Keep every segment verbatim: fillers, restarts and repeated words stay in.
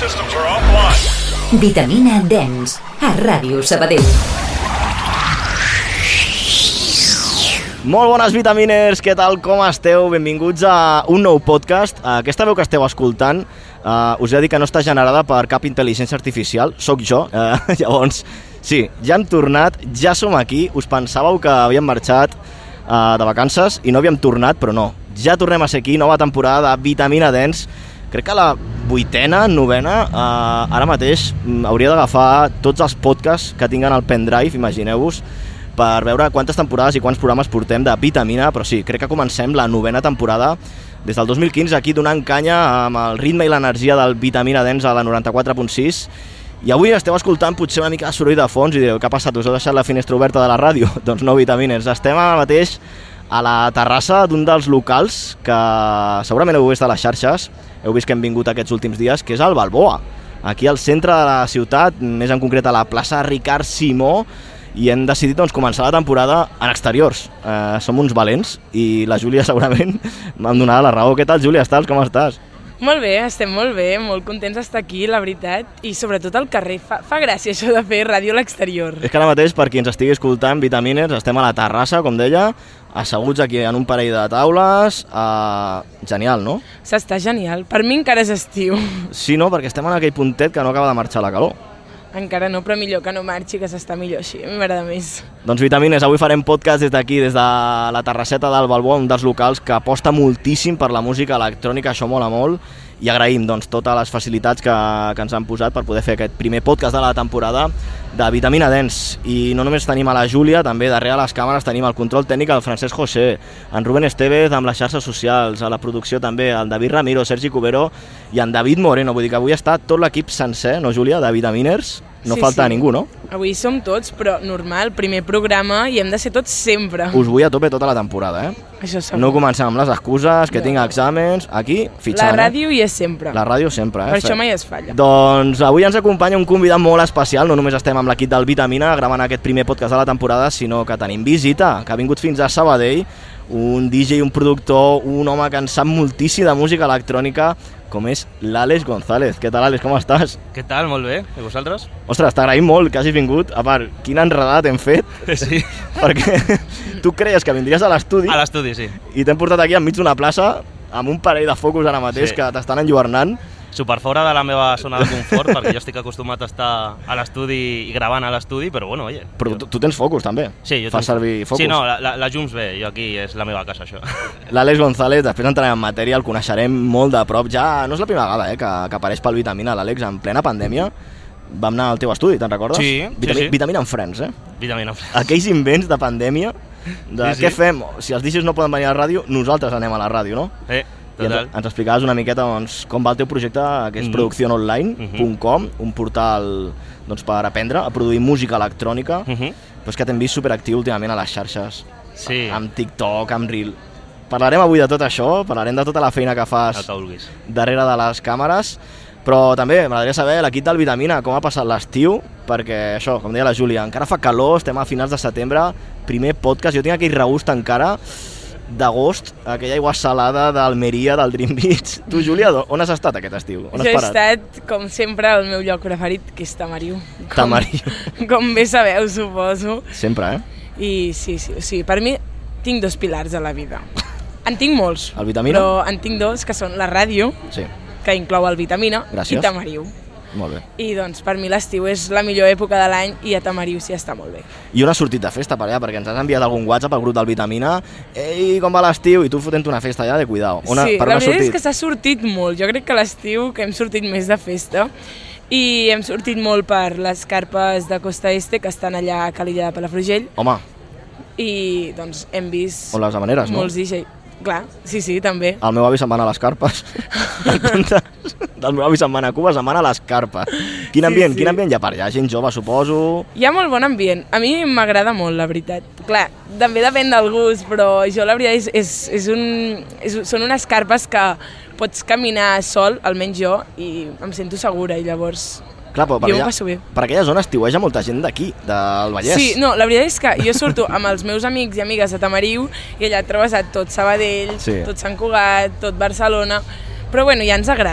systems are offline. Vitamina Dance, a Ràdio Sabadell. Molt bones vitaminers, què tal, com esteu? Benvinguts a un nou podcast. Aquesta veu que esteu escoltant uh, us he de dir que no està generada per cap intel·ligència artificial, sóc jo. Uh, llavors, sí, ja hem tornat, ja som aquí. Us pensàveu que havíem marxat uh, de vacances i no havíem tornat, però no. Ja tornem a ser aquí, nova temporada de Vitamina Dance. Crec que la vuitena, novena, uh, ara mateix um, hauria d'agafar tots els podcasts que tinguen al pendrive, imagineu-vos, per veure quantes temporades i quants programes portem de Vitamina, però sí, crec que comencem la novena temporada des del dos mil quinze, aquí donant canya amb el ritme i l'energia del Vitamina Dance a la noranta-quatre punt sis, i avui esteu escoltant potser una mica de soroll de fons i direu, què ha passat, us heu deixat la finestra oberta de la ràdio? Doncs no, Vitamines, estem ara mateix a la terrassa d'un dels locals que segurament heu vist a les xarxes, heu vist que hem vingut aquests últims dies, que és el Balboa, aquí al centre de la ciutat, més en concret a la plaça Ricard Simó, i hem decidit doncs, començar la temporada en exteriors. Eh, som uns valents i la Júlia segurament m'ha donat la raó. Què tal, Júlia? Estàs? Com estàs? Molt bé, estem molt bé, molt contents d'estar aquí, la veritat, i sobretot al carrer. Fa, fa gràcia això de fer ràdio a l'exterior. És que ara mateix, per qui ens estigui escoltant, Vitamines, estem a la terrassa, com deia, asseguts aquí en un parell de taules. Uh, genial, no? S'està genial. Per mi encara és estiu. Sí, no? Perquè estem en aquell puntet que no acaba de marxar la calor. Encara no, però millor que no marxi, que s'està millor així. A mi m'agrada més. Doncs Vitamines, avui farem podcast des d'aquí, des de la terrasseta del Balboa, un dels locals que aposta moltíssim per la música electrònica, això mola molt, i agraïm doncs, totes les facilitats que, que ens han posat per poder fer aquest primer podcast de la temporada de Vitamina Dance. I no només tenim a la Júlia, també darrere les càmeres tenim el control tècnic, el Francesc José, en Rubén Estevez amb les xarxes socials, a la producció també el David Ramiro, Sergi Cubero i en David Moreno. Vull dir que avui està tot l'equip sencer, no, Júlia, de Vitaminers? No sí, falta sí. ningú, no? Avui som tots, però normal, primer programa i hem de ser tots sempre. Us vull a tope tota la temporada, eh? Això segur. No comencem amb les excuses, que no. tinc exàmens, aquí, fitxant. La ràdio hi és sempre. La ràdio sempre, eh? Per això mai es falla. Doncs avui ens acompanya un convidat molt especial, no només estem amb l'equip del Vitamina gravant aquest primer podcast de la temporada, sinó que tenim visita, que ha vingut fins a Sabadell, un D J, un productor, un home que en sap moltíssim de música electrònica, com és l'Àlex González. Què tal, Àlex, com estàs? Què tal? Molt bé. I vosaltres? Ostres, t'agraïm molt que hagis vingut. A part, quin enredat hem fet. Sí. Perquè tu creies que vindries a l'estudi. A l'estudi, sí. I t'hem portat aquí enmig d'una plaça amb un parell de focus ara mateix sí. que t'estan enlluernant. Super fora de la meva zona de confort, perquè jo estic acostumat a estar a l'estudi i gravant a l'estudi, però bueno, oye. Però tu, tu tens focus, també? Sí, jo Fas tenc... servir focus? Sí, no, la, la, la llums bé, jo aquí és la meva casa, això. L'Àlex González, després entrarem en matèria, el coneixerem molt de prop. Ja no és la primera vegada eh, que, que apareix pel Vitamina, l'Àlex, en plena pandèmia. Vam anar al teu estudi, te'n recordes? Sí, Vitami... sí, sí. Vitamina en Friends, eh? Vitamina en Friends. Aquells invents de pandèmia, de sí, sí. què fem? Si els D Js no poden venir a la ràdio, nosaltres anem a la ràdio, no? Sí. I ens, ens explicaves una miqueta doncs, com va el teu projecte, que és mm-hmm. producción online punt com, mm-hmm. un portal doncs, per aprendre a produir música electrònica, mm-hmm. però és que t'hem vist superactiu últimament a les xarxes, sí. amb TikTok, amb Reel. Parlarem avui de tot això, parlarem de tota la feina que fas darrere de les càmeres, però també m'agradaria saber l'equip del Vitamina, com ha passat l'estiu, perquè això, com deia la Júlia, encara fa calor, estem a finals de setembre, primer podcast, jo tinc aquell regust encara d'agost, aquella aigua salada d'Almeria, del Dream Beach. Tu, Júlia, on has estat aquest estiu? On jo he estat, com sempre, al meu lloc preferit, que és Tamariu. Com, Tamariu. Com bé sabeu, suposo. Sempre, eh? I sí, sí, sí, per mi tinc dos pilars a la vida. En tinc molts, el Vitamina? Però en tinc dos, que són la ràdio, sí. que inclou el Vitamina, Gràcies. I Tamariu. Molt bé. I doncs per mi l'estiu és la millor època de l'any i a Tamariu s'hi està molt bé. I on has sortit de festa per allà? Perquè ens has enviat algun WhatsApp al grup del Vitamina. Ei, com va l'estiu? I tu fotent una festa allà de cuidao. On, sí, per la on veritat és que s'ha sortit molt. Jo crec que l'estiu que hem sortit més de festa i hem sortit molt per les carpes de Costa Este que estan allà a Calella de Palafrugell. Home. I doncs hem vist on les Havaneres, no? Molts D J. Clar, sí, sí, també. El meu avi se'n va anar a les carpes. Del meu avi se'n va anar a Cuba, se'n va anar a les carpes. Quin ambient, sí, sí. quin ambient hi ha per allà? Gent jove, suposo? Hi ha molt bon ambient. A mi m'agrada molt, la veritat. Clar, també depèn del gust, però jo la veritat és, és, és un, és, són unes carpes que pots caminar sol, almenys jo, i em sento segura, i llavors... Clar, però per, jo allà, ho passo bé. Per aquella zona estiueja molta gent d'aquí, del Vallès. Sí, no, la veritat és que jo surto amb els meus amics i amigues de Tamariu i allà trobes a tot Sabadell, sí. tot Sant Cugat, tot Barcelona, però bueno, ja ens agrada.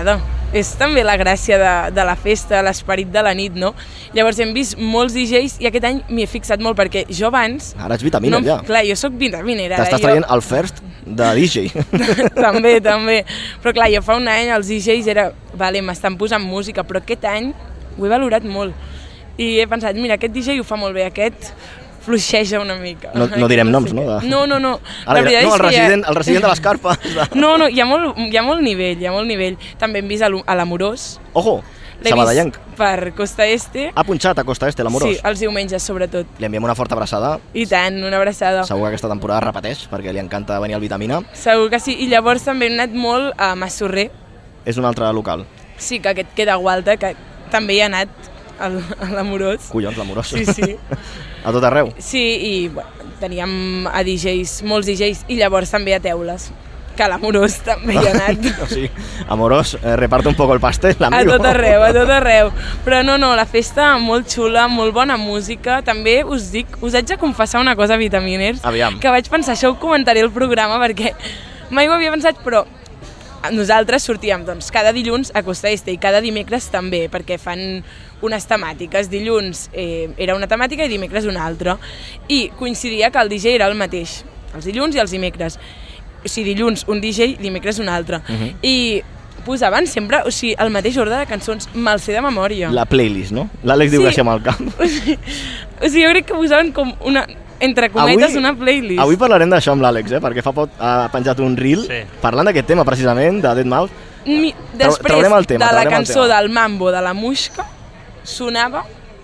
és també la gràcia de, de la festa, l'esperit de la nit, no? Llavors hem vist molts D Js i aquest any m'hi he fixat molt perquè jo abans... Ara ets vitaminer, no, ja. Clar, jo sóc vitaminera. T'estàs jo... traient el first de D J. també, també. Però clar, jo fa un any els D Js era... Vale, m'estan posant música, però aquest any ho he valorat molt. I he pensat, mira, aquest D J ho fa molt bé, aquest fluixeja una mica. No, no direm noms, no? De... No, no, no. Ara, no, el resident, ha... el resident de les carpes. De... No, no, hi ha, molt, hi ha molt nivell, hi ha molt nivell. També hem vist a l'Amorós. Ojo, sabadellenc. Per Costa Este. Ha punxat a Costa Este, l'Amorós? Sí, els diumenges, sobretot. Li enviem una forta abraçada. I tant, una abraçada. Segur que aquesta temporada repeteix, perquè li encanta venir al Vitamina. Segur que sí. I llavors també hem anat molt a Massorrer. És un altre local. Sí, que aquest queda a Gualta, que també hi ha anat a l'Amorós. Collons, l'Amorós. Sí, sí. A tot arreu. Sí, i bueno, teníem a D Js, molts D Js, i llavors també a Teules, que a l'Amorós també hi ha anat. O sigui, Amorós, eh, reparte un poco el pastel, amigo. A tot arreu, a tot arreu. Però no, no, la festa molt xula, molt bona música. També us dic, us haig de confessar una cosa, vitaminers, Aviam. que vaig pensar, això ho comentaré al programa, perquè mai ho havia pensat, però nosaltres sortíem doncs, cada dilluns a Costa Este i cada dimecres també, perquè fan unes temàtiques. Dilluns eh, era una temàtica i dimecres una altra. I coincidia que el D J era el mateix, els dilluns i els dimecres. O sigui, dilluns un D J, dimecres un altre. Uh -huh. I posaven sempre, o sigui, el mateix ordre de cançons, me'l sé de memòria. La playlist, no? L'Àlex sí. diu que així amb el camp. O sigui, o sigui, jo crec que posaven com una... entre cometes, avui, una playlist. Avui parlarem d'això amb l'Àlex, eh? Perquè fa poc ha penjat un reel sí. parlant d'aquest tema, precisament, de deadmau cinc. Mi, després el tema, de la cançó del Mambo de la Muixca, sonava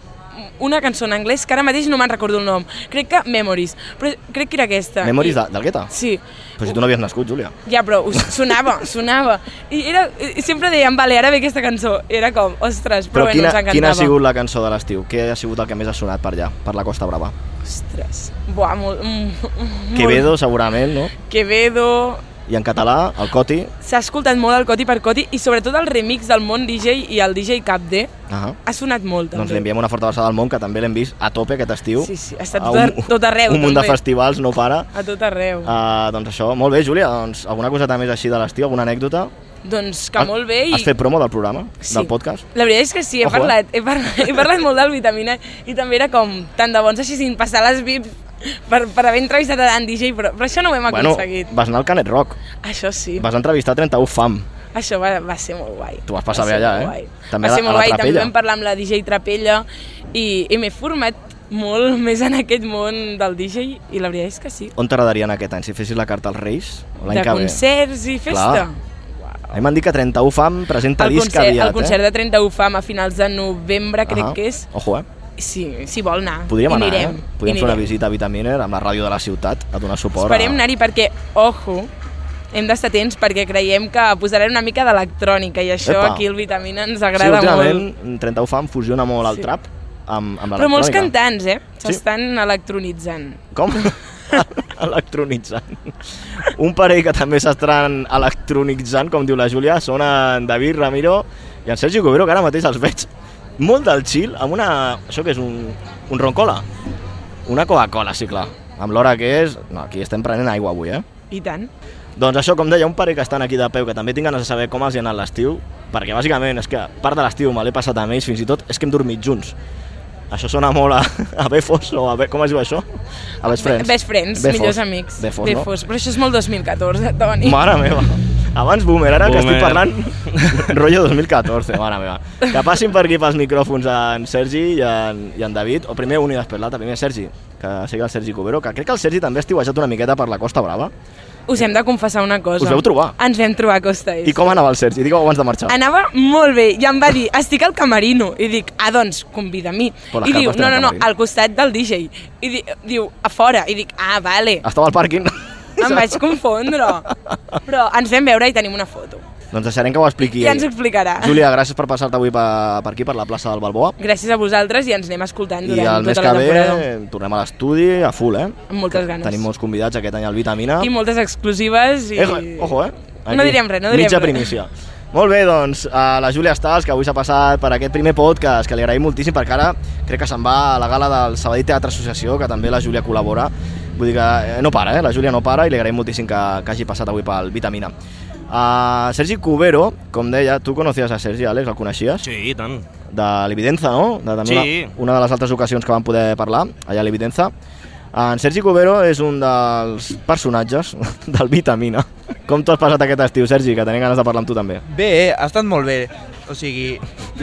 una cançó en anglès que ara mateix no me'n recordo el nom. Crec que Memories, però crec que era aquesta. Memories I... de, del Guetta? Sí. Però si tu no havies nascut, Júlia. Ja, però sonava, sonava. I era, sempre deien, vale, ara ve aquesta cançó. Era com, ostres, però, però quina, bueno, ens encantava. Quina ha sigut la cançó de l'estiu? Què ha sigut el que més ha sonat per allà, per la Costa Brava? Ostres, buah, molt... molt... Quevedo, segurament, no? Quevedo... I en català, el Coti. S'ha escoltat molt el Coti per Coti i sobretot el remix del Món D J i el D J Cap D uh -huh. ha sonat molt també. Doncs li enviem una forta abraçada al Món, que també l'hem vist a tope aquest estiu. Sí, sí, ha estat tot, un, tot arreu. Un munt també. de festivals, no para. A tot arreu. Uh, doncs això, molt bé, Júlia. Doncs alguna coseta més així de l'estiu, alguna anècdota? Doncs que molt bé. I... Has fet promo del programa, sí. del podcast? La veritat és que sí, he, Ojo, parlat, eh? he, parlat, he parlat molt del Vitamina i també era com tant de bons així sin passar les V I P per, per haver entrevistat a Dan D J, però, però això no ho hem aconseguit. Bueno, vas anar al Canet Rock. Això sí. Vas entrevistar trenta-u fam. Això va, va ser molt guai. Tu vas passar bé allà, eh? Guai. També va a, ser molt a la guai. Trapella. També vam parlar amb la D J Trapella i, i m'he format molt més en aquest món del D J i la veritat és que sí. On t'agradaria anar aquest any? Si fessis la carta als Reis? De concerts i festa? Clar. A mi m'han dit que trenta-u fam presenta el disc concert, aviat, El concert eh? de trenta-u fam a finals de novembre, crec uh -huh. que és. Ojo, eh? Sí, si vol anar. Podríem I anar, anirem. eh? Podríem fer una visita a Vitaminer amb la ràdio de la ciutat a donar suport. Esperem a... anar-hi perquè, ojo, hem d'estar atents perquè creiem que posarem una mica d'electrònica i això Epa. aquí el Vitamina ens agrada sí, molt. Sí, trenta-u fam fusiona molt el sí. trap amb, amb l'electrònica. Però molts cantants, eh? S'estan sí. electronitzant. Com? Electronitzant. Un parell que també s'estan electronitzant, com diu la Júlia, són en David Ramiro i en Sergi Cubero, que ara mateix els veig molt del chill, amb una... Això que és un, un roncola? Una Coca-Cola, sí, clar. Amb l'hora que és... No, aquí estem prenent aigua avui, eh? I tant. Doncs això, com deia, un parell que estan aquí de peu, que també tinc ganes de saber com els hi ha anat l'estiu, perquè bàsicament és que part de l'estiu me l'he passat amb ells, fins i tot és que hem dormit junts. Això sona molt a, a Befos, o a... Be, com es diu això? A Best Friends. Best Friends, Befos. millors amics. Befos, Befos. no? Però això és molt dos mil catorze, Toni. Mare meva. Abans boomer, ara Boomer. que estic parlant rotllo dos mil catorze, mare meva. Que passin per aquí pels micròfons en Sergi i en, i en David, o primer un i després l'altre, primer Sergi, que sigui el Sergi Cubero, que crec que el Sergi també ha estiuejat una miqueta per la Costa Brava. Us hem de confessar una cosa. Us veu trobar? Ens vam trobar a Costa Est. I com anava el Sergi? Digueu abans de marxar. Anava molt bé i em va dir, estic al camerino. I dic, ah, doncs, convida a mi. I diu, no, no, no, al costat del D J. I di, diu, a fora. I dic, ah, vale. Estava al pàrquing. Em vaig confondre. Però ens vam veure i tenim una foto. Doncs deixarem que ho expliqui Ja ell. ens ho explicarà. Júlia, gràcies per passar-te avui per, per aquí, per la plaça del Balboa. Gràcies a vosaltres i ens anem escoltant I durant el mes tota que la temporada. ve tornem a l'estudi a full, eh? Amb moltes ganes. Tenim molts convidats aquest any al Vitamina. I moltes exclusives i... Eh, ojo, eh? Aquí, no diríem res, no diríem mitja res. primícia. Molt bé, doncs, a la Júlia Stals, que avui s'ha passat per aquest primer podcast, que li agraïm moltíssim, perquè ara crec que se'n va a la gala del Sabadell Teatre Associació, que també la Júlia col·labora. Vull dir que no para, eh? La Júlia no para i li agraïm moltíssim que, que hagi passat avui pel Vitamina. Uh, Sergi Cubero, com deia, tu conocies a Sergi, Àlex, el coneixies? Sí, i tant. De l'Evidenza, no? De, també Sí. una, una de les altres ocasions que vam poder parlar, allà a l'Evidenza. En Sergi Cubero és un dels personatges del Vitamina. Com t'ho has passat aquest estiu, Sergi, que tenim ganes de parlar amb tu també? Bé, ha estat molt bé. O sigui,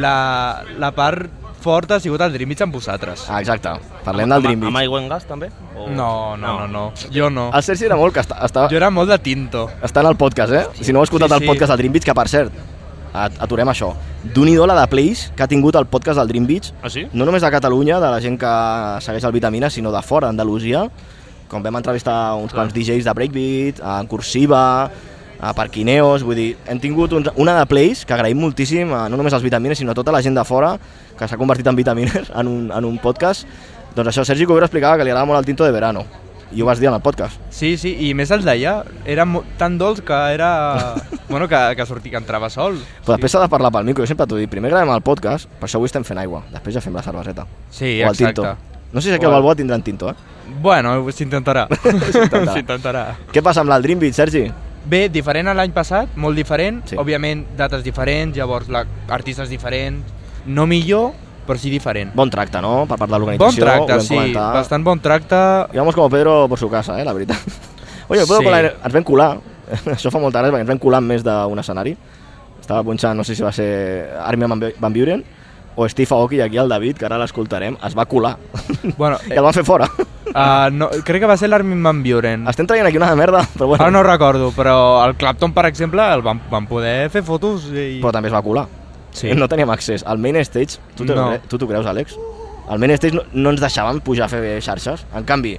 la, la part forta ha sigut el Dream Beach amb vosaltres. Ah, exacte, parlem del Dream Amb Beach. aigua en gas, també? O... No, no, no, no. Jo no. El Sergi era molt que està, està, Jo era molt de tinto. està en el podcast, eh? Si no heu escoltat Sí, el sí. podcast del Dream Beach, que per cert, at- aturem això. D'un-i-do la de plays que ha tingut el podcast del Dream Beach, Ah, sí? no només de Catalunya, de la gent que segueix el Vitamina, sinó de fora, Andalusia, com vam entrevistar uns quants D Js de Breakbeat, en Cursiva, a Parquineos, vull dir, hem tingut uns, una de plays que agraïm moltíssim, a, no només als Vitamines, sinó a tota la gent de fora que s'ha convertit en Vitamines en un, en un podcast. Doncs això, Sergi Cubero explicava que li agrada molt el tinto de verano, i ho vas dir en el podcast. Sí, sí, i més el d'allà. Era mo- tan dolç que era... bueno, que, que sortia, que entrava sol. Però després s'ha de parlar pel micro, jo sempre t'ho dic, primer gravem el podcast, per això avui estem fent aigua, després ja fem la cerveseta. Sí, o el exacte. tinto. No sé si aquí al Balboa tindran tinto, eh? Bueno, s'intentarà. S'intentarà. S'intentarà. Què passa amb el Dream Beach, Sergi? Bé, diferent a l'any passat, molt diferent. Sí. Sí. Òbviament, dates diferents, llavors la, artistes diferents. No millor, però sí diferent. Bon tracte, no? Per part de Bon l'organització, tracte, ho vam sí. comentar. Bastant bon tracte. Íbamos como Pedro por su casa, eh, la veritat. Oye, Pedro Sí. por la... ens vam colar, això fa molta gràcia, perquè ens vam colar en més d'un escenari. Estava punxant, no sé si va ser Armin van, Bi- van Buren o Steve Aoki, i aquí el David, que ara l'escoltarem, es va colar. Bueno, I el van fer fora. uh, no, crec que va ser l'Armin van Buren. Estem traient aquí una de merda, però bueno. Ara no recordo, però el Clapton, per exemple, el van, van poder fer fotos i... Però també es va colar. Sí. No teníem accés. Al main stage, tu t'ho No. cre- tu t'ho creus, Àlex? Al main stage no, no ens deixaven pujar a fer xarxes. En canvi,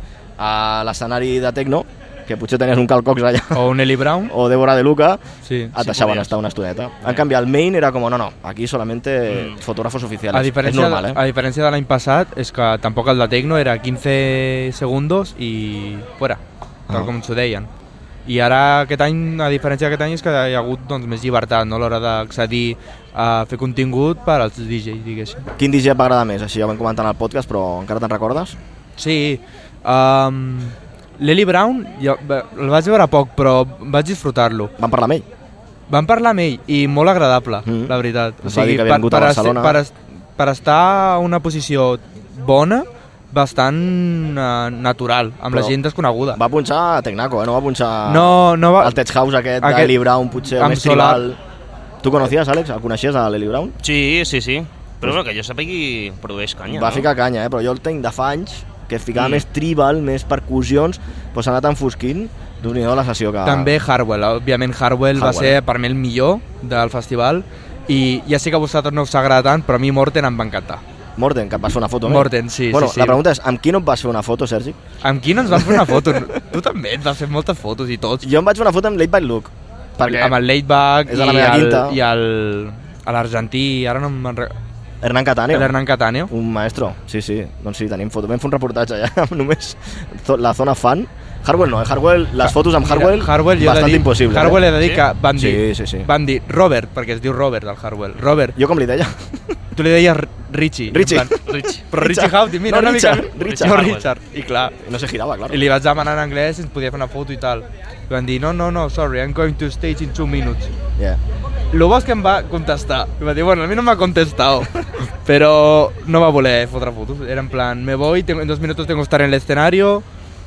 a l'escenari de Tecno, que potser tenies un Cal Cox allà, O un Eli Brown. o Débora de Luca, Sí. et deixaven estar una estoneta. En canvi, al main era com, no, no, aquí solamente Mm. fotógrafos oficiales. A És diferència, normal, eh? a diferència de l'any passat, és que tampoc el de Tecno era quinze segundos i fora, tal Ah. com s'ho deien. I ara aquest any, a diferència d'aquest any, és que hi ha hagut doncs, més llibertat, no? A l'hora d'accedir a fer contingut per als D Js, diguéssim. Quin D J et va agradar més? Així ja ho vam comentar en el podcast, però encara te'n recordes? Sí, um, l'Eli Brown jo, el vaig veure poc, però vaig disfrutar-lo. Vam parlar amb ell. Vam parlar amb ell i molt agradable, Mm. la veritat. Ens va dir que havia vingut a Barcelona. Per, est- per estar a una posició bona, bastant uh, natural, amb Però la gent desconeguda. Va punxar a Tecnaco, eh? No va punxar No, no va... el Tech House aquest, Aquest- d'Eli Brown, potser el amb més Solar. tribal. Tu coneixies, Àlex? El coneixies, a l'Eli Brown? Sí, sí, sí. Però bueno, que jo sàpigui produeix canya, Va no? ficar canya, eh? Però jo el tenc de fa anys, que ficava Mm. més tribal, més percussions, però s'ha anat enfosquint d'un i la sessió que... També Hardwell, òbviament Hardwell, va Hardwell. ser per mi el millor del festival i ja sé que a vosaltres no us agrada tant, però a mi Morten em va encantar. Morten, que et vas fer una foto amb ell. Morten, sí, bueno, sí, sí. La pregunta és, amb qui no et vas fer una foto, Sergi? Amb qui no ens vam fer una foto? Tu també et vas fer moltes fotos i tots. Jo em vaig fer una foto amb Late Back Luke. Perquè Amb el Laidback és i, de la meva el, quinta. i el, a l'argentí, ara no me'n recordo. Hernán Catáneo. L'Hernán Catáneo. Un maestro, sí, sí. Doncs sí, tenim foto. Vam fer un reportatge allà amb només zo- la zona fan. Hardwell no, eh? Hardwell, les fotos amb Hardwell, Mira, Hardwell jo he de bastant dir, impossible. Hardwell eh? he de dir Sí? que van dir, Sí, sí, sí. van dir Robert, perquè es diu Robert del Hardwell. Robert, Jo com li deia? tu li deies Richie. en Richie. plan, Rich. Però Richie Richard. Houghton, mira, No, una Richard, mica... Richard. No, Richard. I clar, No se girava, claro. i li vaig demanar en anglès si ens podia fer una foto i tal. I van dir, no, no, no, sorry, I'm going to stage in two minutes. Yeah. Lo bo és que em va contestar. I va dir, bueno, a mi no m'ha contestado. Però no va voler fotre fotos. Era en plan, me voy, tengo, en dos minutos tengo que estar en el escenario.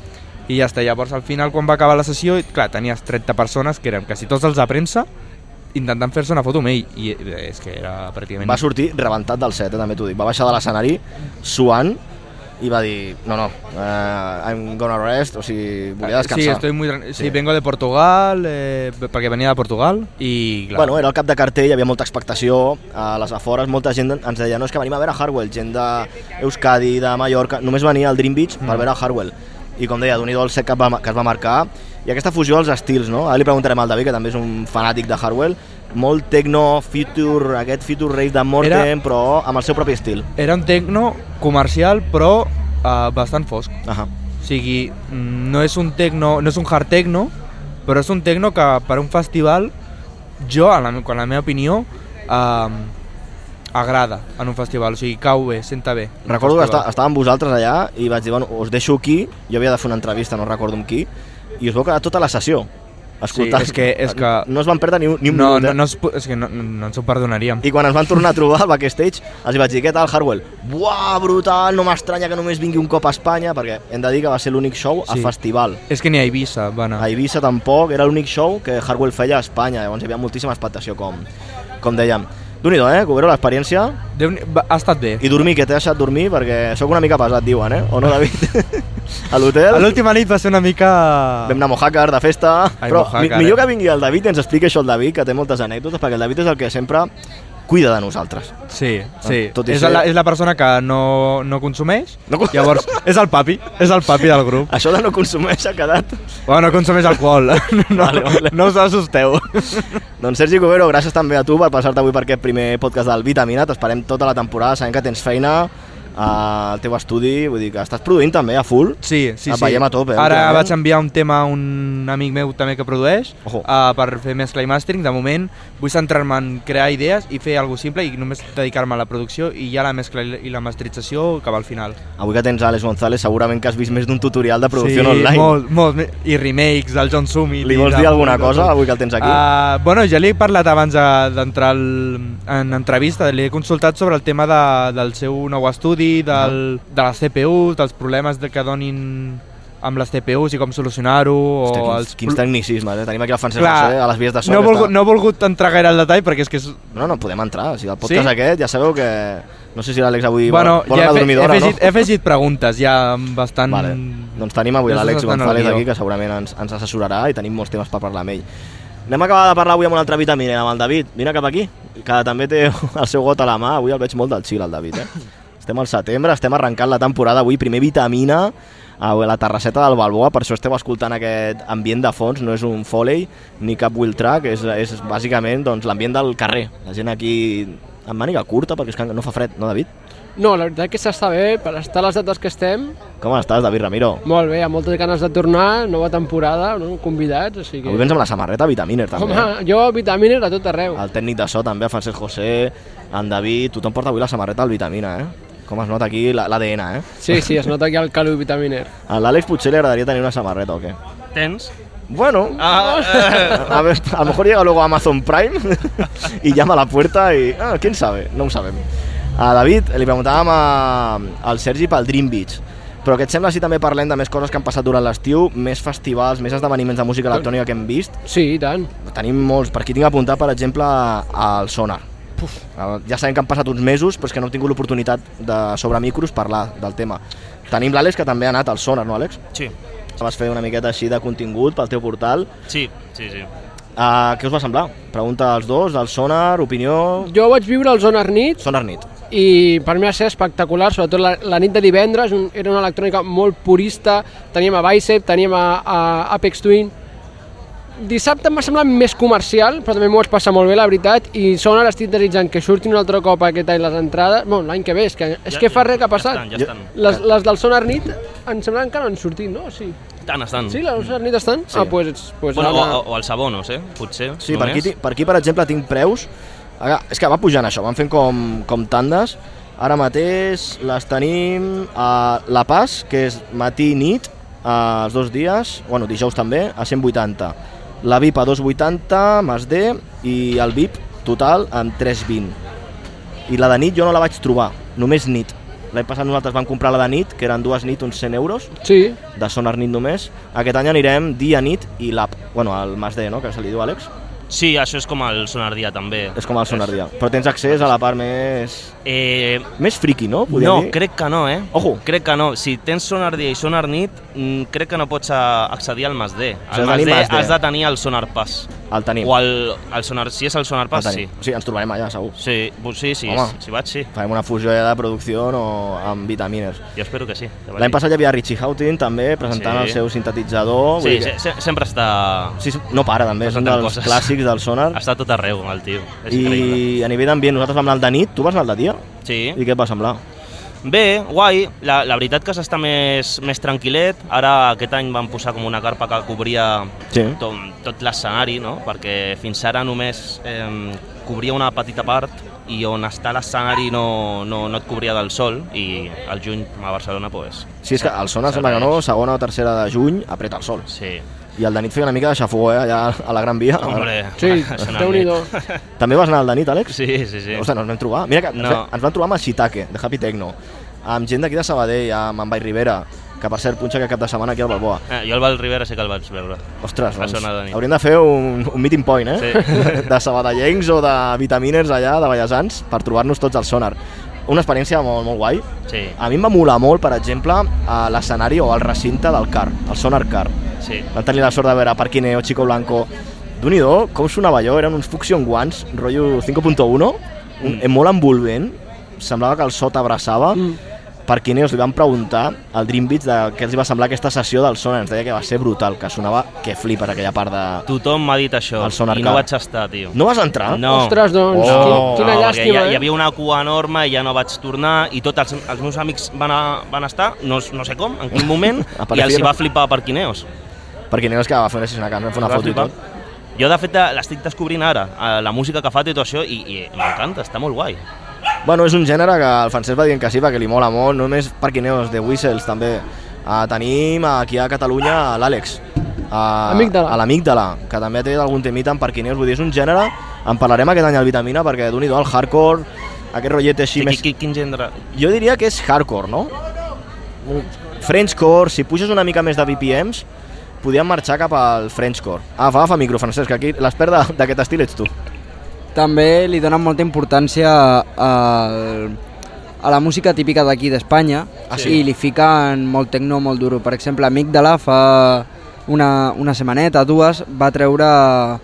I ja està. Llavors, al final, quan va acabar la sessió, clar, tenies trenta persones, que eren quasi tots els de premsa, intentant fer-se una foto amb ell. I eh, és que era pràcticament... Va sortir rebentat del set, eh, també t'ho dic. Va baixar de l'escenari suant i va dir, no, no, uh, I'm gonna rest, o sigui, volia descansar. Sí, estoy muy... Sí, Sí. vengo de Portugal, eh, perquè venia de Portugal, i clar... Bueno, era el cap de cartell, hi havia molta expectació, a les afores molta gent ens deia, no, és que venim a veure Hardwell, gent d'Euskadi, de Mallorca, només venia al Dream Beach per Mm. veure Hardwell. I com deia, d'un-i-do el set que, va, que es va marcar, i aquesta fusió als estils, no? Ara li preguntarem al David, que també és un fanàtic de Hardwell, molt techno, future, aquest future rave de Morten, Era- però amb el seu propi estil. Era un tecno comercial, però eh, bastant fosc. Ahà. O sigui, mm, no és un tecno, no és un hard techno, però és un tecno que per un festival, jo, en la, me- en la meva opinió, eh, agrada en un festival, o sigui, cau bé, senta bé. en un Recordo que festival. està, estava amb vosaltres allà i vaig dir, bueno, us deixo aquí, jo havia de fer una entrevista, no recordo amb qui, i us vau quedar tota la sessió. escoltant. Sí, és que, és que... No es van perdre ni un, ni un no, minut, eh? no, no, es, és que no, no ens ho perdonaríem. I quan ens van tornar a trobar al backstage, els vaig dir, què tal, Hardwell? Buah, brutal, no m'estranya que només vingui un cop a Espanya, perquè hem de dir que va ser l'únic show a Sí. festival. És que ni a Eivissa va anar. A Eivissa tampoc, era l'únic show que Hardwell feia a Espanya, llavors hi havia moltíssima expectació, com, com dèiem. Déu-n'hi-do, eh, Cubero, l'experiència. Déu, va, ha estat bé. I dormir, que t'he deixat dormir, perquè sóc una mica pesat, diuen, eh? O no, David? A l'hotel. A l'última nit va ser una mica... Vam anar a Mojácar de festa, Ai, però Mojácar, mi, millor eh? que vingui el David i ens expliqui això el David, que té moltes anècdotes, perquè el David és el que sempre cuida de nosaltres. Sí, sí. Tot i És, ser- la, és la persona que no, no consumeix, No con- llavors és el papi, és el papi del grup. Això de no consumir s'ha quedat... Bueno, no consumeix alcohol, no, Vale, vale. no us assusteu. Doncs Sergi Cubero, gràcies també a tu per passar-te avui per aquest primer podcast del Vitamina. T'esperem tota la temporada, sabem que tens feina al teu estudi, vull dir que estàs produint també a full. Sí, sí, Et sí. veiem a tope, eh, Ara últimament. vaig enviar un tema a un amic meu també que produeix Ojo. uh, per fer mescla i mastering. De moment vull centrar-me en crear idees i fer alguna simple i només dedicar-me a la producció i ja la mescla i la- i la masterització cap al final. Avui que tens Àlex González, segurament que has vist més d'un tutorial de producció sí, online. molt, molt, me- i remakes del John Summit. Li i vols de- dir alguna de- cosa avui que el tens aquí? Uh, bueno, ja li he parlat abans de- d'entrar al- en entrevista, li he consultat sobre el tema de, del seu nou estudi, del, de les C P Us, dels problemes de que donin amb les C P Us i com solucionar-ho. Hòstia, o quins, els quins tecnicismes, eh? Tenim aquí el Francesc Clar, José a les vies de so. no, he que volgut, està- no he volgut entrar gaire al detall perquè és que és... No, no, podem entrar. O sigui, el podcast Sí? aquest ja sabeu que... No sé si l'Àlex avui Bueno, vol, vol ja anar a he, fe- dormir he, d'hora, afegit, no? he afegit preguntes ja bastant... Vale. Doncs tenim avui Ja l'Àlex s'estan al González guió. aquí, que segurament ens, ens assessorarà i tenim molts temes per parlar amb ell. Anem a acabar de parlar avui amb un altre vitaminer, amb el David. Vine cap aquí, que també té el seu got a la mà. Avui el veig molt del chill, el David, eh? Estem al setembre, estem arrencant la temporada avui, primer vitamina a la terrasseta del Balboa, per això esteu escoltant aquest ambient de fons, no és un foley ni cap wheel track, és, és bàsicament doncs, l'ambient del carrer. La gent aquí amb màniga curta, perquè és que no fa fred, no, David? No, la veritat que s'està bé, per estar a les dates que estem, Com estàs, David Ramiro? molt bé, amb moltes ganes de tornar, nova temporada, no? Convidats, així que... Avui vens amb la samarreta Vitaminer, també. eh? Home, jo vitaminer a tot arreu. El tècnic de so també, el Francesc José, en David, tothom porta avui la samarreta del Vitamina, eh? Com es nota aquí l'A D N, eh? Sí, sí, es nota aquí el calu vitaminer. A l'Àlex potser li agradaria tenir una samarreta o què? Tens? Bueno, Ah, eh, a, ver, a lo mejor llega luego Amazon Prime y llama a la puerta y... Ah, quién sabe, no ho sabem. A David li preguntàvem a, al Sergi pel Dream Beach, però què et sembla si també parlem de més coses que han passat durant l'estiu, més festivals, més esdeveniments de música electrònica que hem vist? Sí, i tant. Tenim molts, per aquí tinc apuntat, per exemple, al Sonar. Puf, ja sabem que han passat uns mesos, però és que no hem tingut l'oportunitat de, sobre micros, parlar del tema. Tenim l'Àlex, que també ha anat al Sonar, no, Àlex? sí, Vas fer una miqueta així de contingut pel teu portal. sí, sí, sí. Uh, què us va semblar? Pregunta als dos, del Sonar, opinió... Jo vaig viure al Sonar Nit Sonar nit. i per mi va ser espectacular, sobretot la, la nit de divendres, un, era una electrònica molt purista, teníem a Bicep, teníem a, a Apex Twin. Dissabte em va semblar més comercial, però també m'ho vaig passar molt bé, la veritat, i Sonar estic desitjant que surtin un altre cop aquest any les entrades, bueno, l'any que ve, és que, és Ja- que fa res que ha Ja passat. estan, ja estan. Les, les del Sonar Nit em sembla que encara no han sortit, no? Sí, Estan, estan. sí les del Sonar Nit estan? Sí. Ah, doncs pues, pues Bueno, ara... o, o el sabó, no sé, potser. Sí, per aquí, només. ti- per aquí, per exemple, tinc preus. Aga, és que va pujant això, van fent com, com tandes. Ara mateix les tenim a La Paz, que és matí i nit, eh, els dos dies, bueno, dijous també, a cent vuitanta. La V I P a dos vuitanta, més D, i el V I P total amb tres vint. I la de nit jo no la vaig trobar, només nit. L'any passat nosaltres vam comprar la de nit, que eren dues nit, uns cent euros, Sí, de Sonar nit només. Aquest any anirem dia, nit i l'app. Bueno, el més D, no?, que se li diu, Àlex? Sí, això és com el Sonar Dia, també. És com el Sonar dia. Però tens accés a la part més... Eh, Més friki, no? Podríem no, dir? crec que no, eh? Ojo. Crec que no. Si tens Sonar Dia i Sonar Nit, mm, crec que no pots a- accedir al Mas D. Has Al de Mas tenir D Mas D. has de tenir el Sonar Pass. El tenim. O el, el Sonar... Si és el Sonar El Pass, sí. tenim. O sigui, ens trobarem allà, segur. Sí, pues sí, sí, Home. si vaig, sí. Farem una fusió ja de producció o amb vitamines. Jo espero que sí. que vagi. L'any passat hi havia Richie Houghton també presentant Sí. el seu sintetitzador. Sí, vull dir se, que- se, sempre està... sí, sí, no para també, és un presentant dels coses. clàssics del Sonar. Està tot arreu, el tio. És increïble. I a nivell d'ambient, nosaltres vam anar al de nit, tu vas anar al de dia? Sí. I què et va semblar? Bé, guai. La, la veritat que s'està més, més tranquil·let. Ara aquest any van posar com una carpa que cobria Sí. tot, tot l'escenari, no? Perquè fins ara només eh, cobria una petita part i on està l'escenari no, no, no et cobria del sol i al juny a Barcelona pues, Sí, és que el Sonar sembla que no, segona o tercera de juny, apreta el sol. sí. I el de nit feia una mica de xafogó, eh, allà a la Gran Via. Hombre, Sí, Déu-n'hi-do. També vas anar al de nit, Àlex? Sí, sí, sí. Ostres, no ens vam trobar. Mira que No. ens vam trobar amb el Shiitake, de Happy Techno, amb gent d'aquí de Sabadell, amb en Vall Rivera, que per cert punxa que cap de setmana aquí al Balboa. Eh, jo el Val Rivera sí que el vaig veure. Ostres, Va doncs, sonar de nit. hauríem de fer un, un meeting point, eh? Sí. De sabadellencs o de vitaminers allà, de Vallesans, per trobar-nos tots al Sonar. Una experiència molt, molt guai. Sí, A mi em va molar molt, per exemple, a l'escenari o al recinte del Car, el Sonar Car. sí. Vam tenir la sort de veure Parquineo, Chico Blanco. D'un-i-do, com sonava allò, eren uns Fuction Ones, rotllo cinc punto uno, un, Mm. molt envolvent, semblava que el so t'abraçava. Mm. Parquineos li van preguntar al Dream Beach de què els va semblar aquesta sessió del Sonar, ens deia que va ser brutal, que sonava que flipa aquella part de... Tothom m'ha dit això El Sonar i Car. no vaig estar, tio. No vas entrar? No. Ostres, doncs, Oh. qui- quina no, perquè llàstima, hi, hi eh? havia una cua enorme i ja no vaig tornar i tots els, els meus amics van, a, van estar, no, no sé com, en quin moment, i Aparecieron. els hi va flipar per Quineos. Parquineos que va fer una sessió a casa, vam fer una Va foto i flipar. tot. Jo, de fet, l'estic descobrint ara, eh, la música que fa i tot això, i, i m'encanta, està molt guai. Bueno, és un gènere que el Francesc va dient que sí, perquè li mola molt, no només Parquineos, de Whistles també. Uh, tenim aquí a Catalunya l'Àlex, uh, Amígdala. a l'Amígdala, que també té algun temita en Parquineos, vull dir, és un gènere, en parlarem aquest any al Vitamina, perquè d'un-i-do el hardcore, aquest rotllet així Sí, més... quin, quin gènere? Jo diria que és hardcore, no? Frenchcore, si puges una mica més de B P Ms, podíem marxar cap al Frenchcore. Ah, fa, fa micro, Francesc, que aquí l'expert de- d'aquest estil ets tu. També li donen molta importància a, a la música típica d'aquí d'Espanya Ah, sí? i li fiquen molt tecno, molt duro. Per exemple, Amígdala fa una, una setmaneta, dues, va treure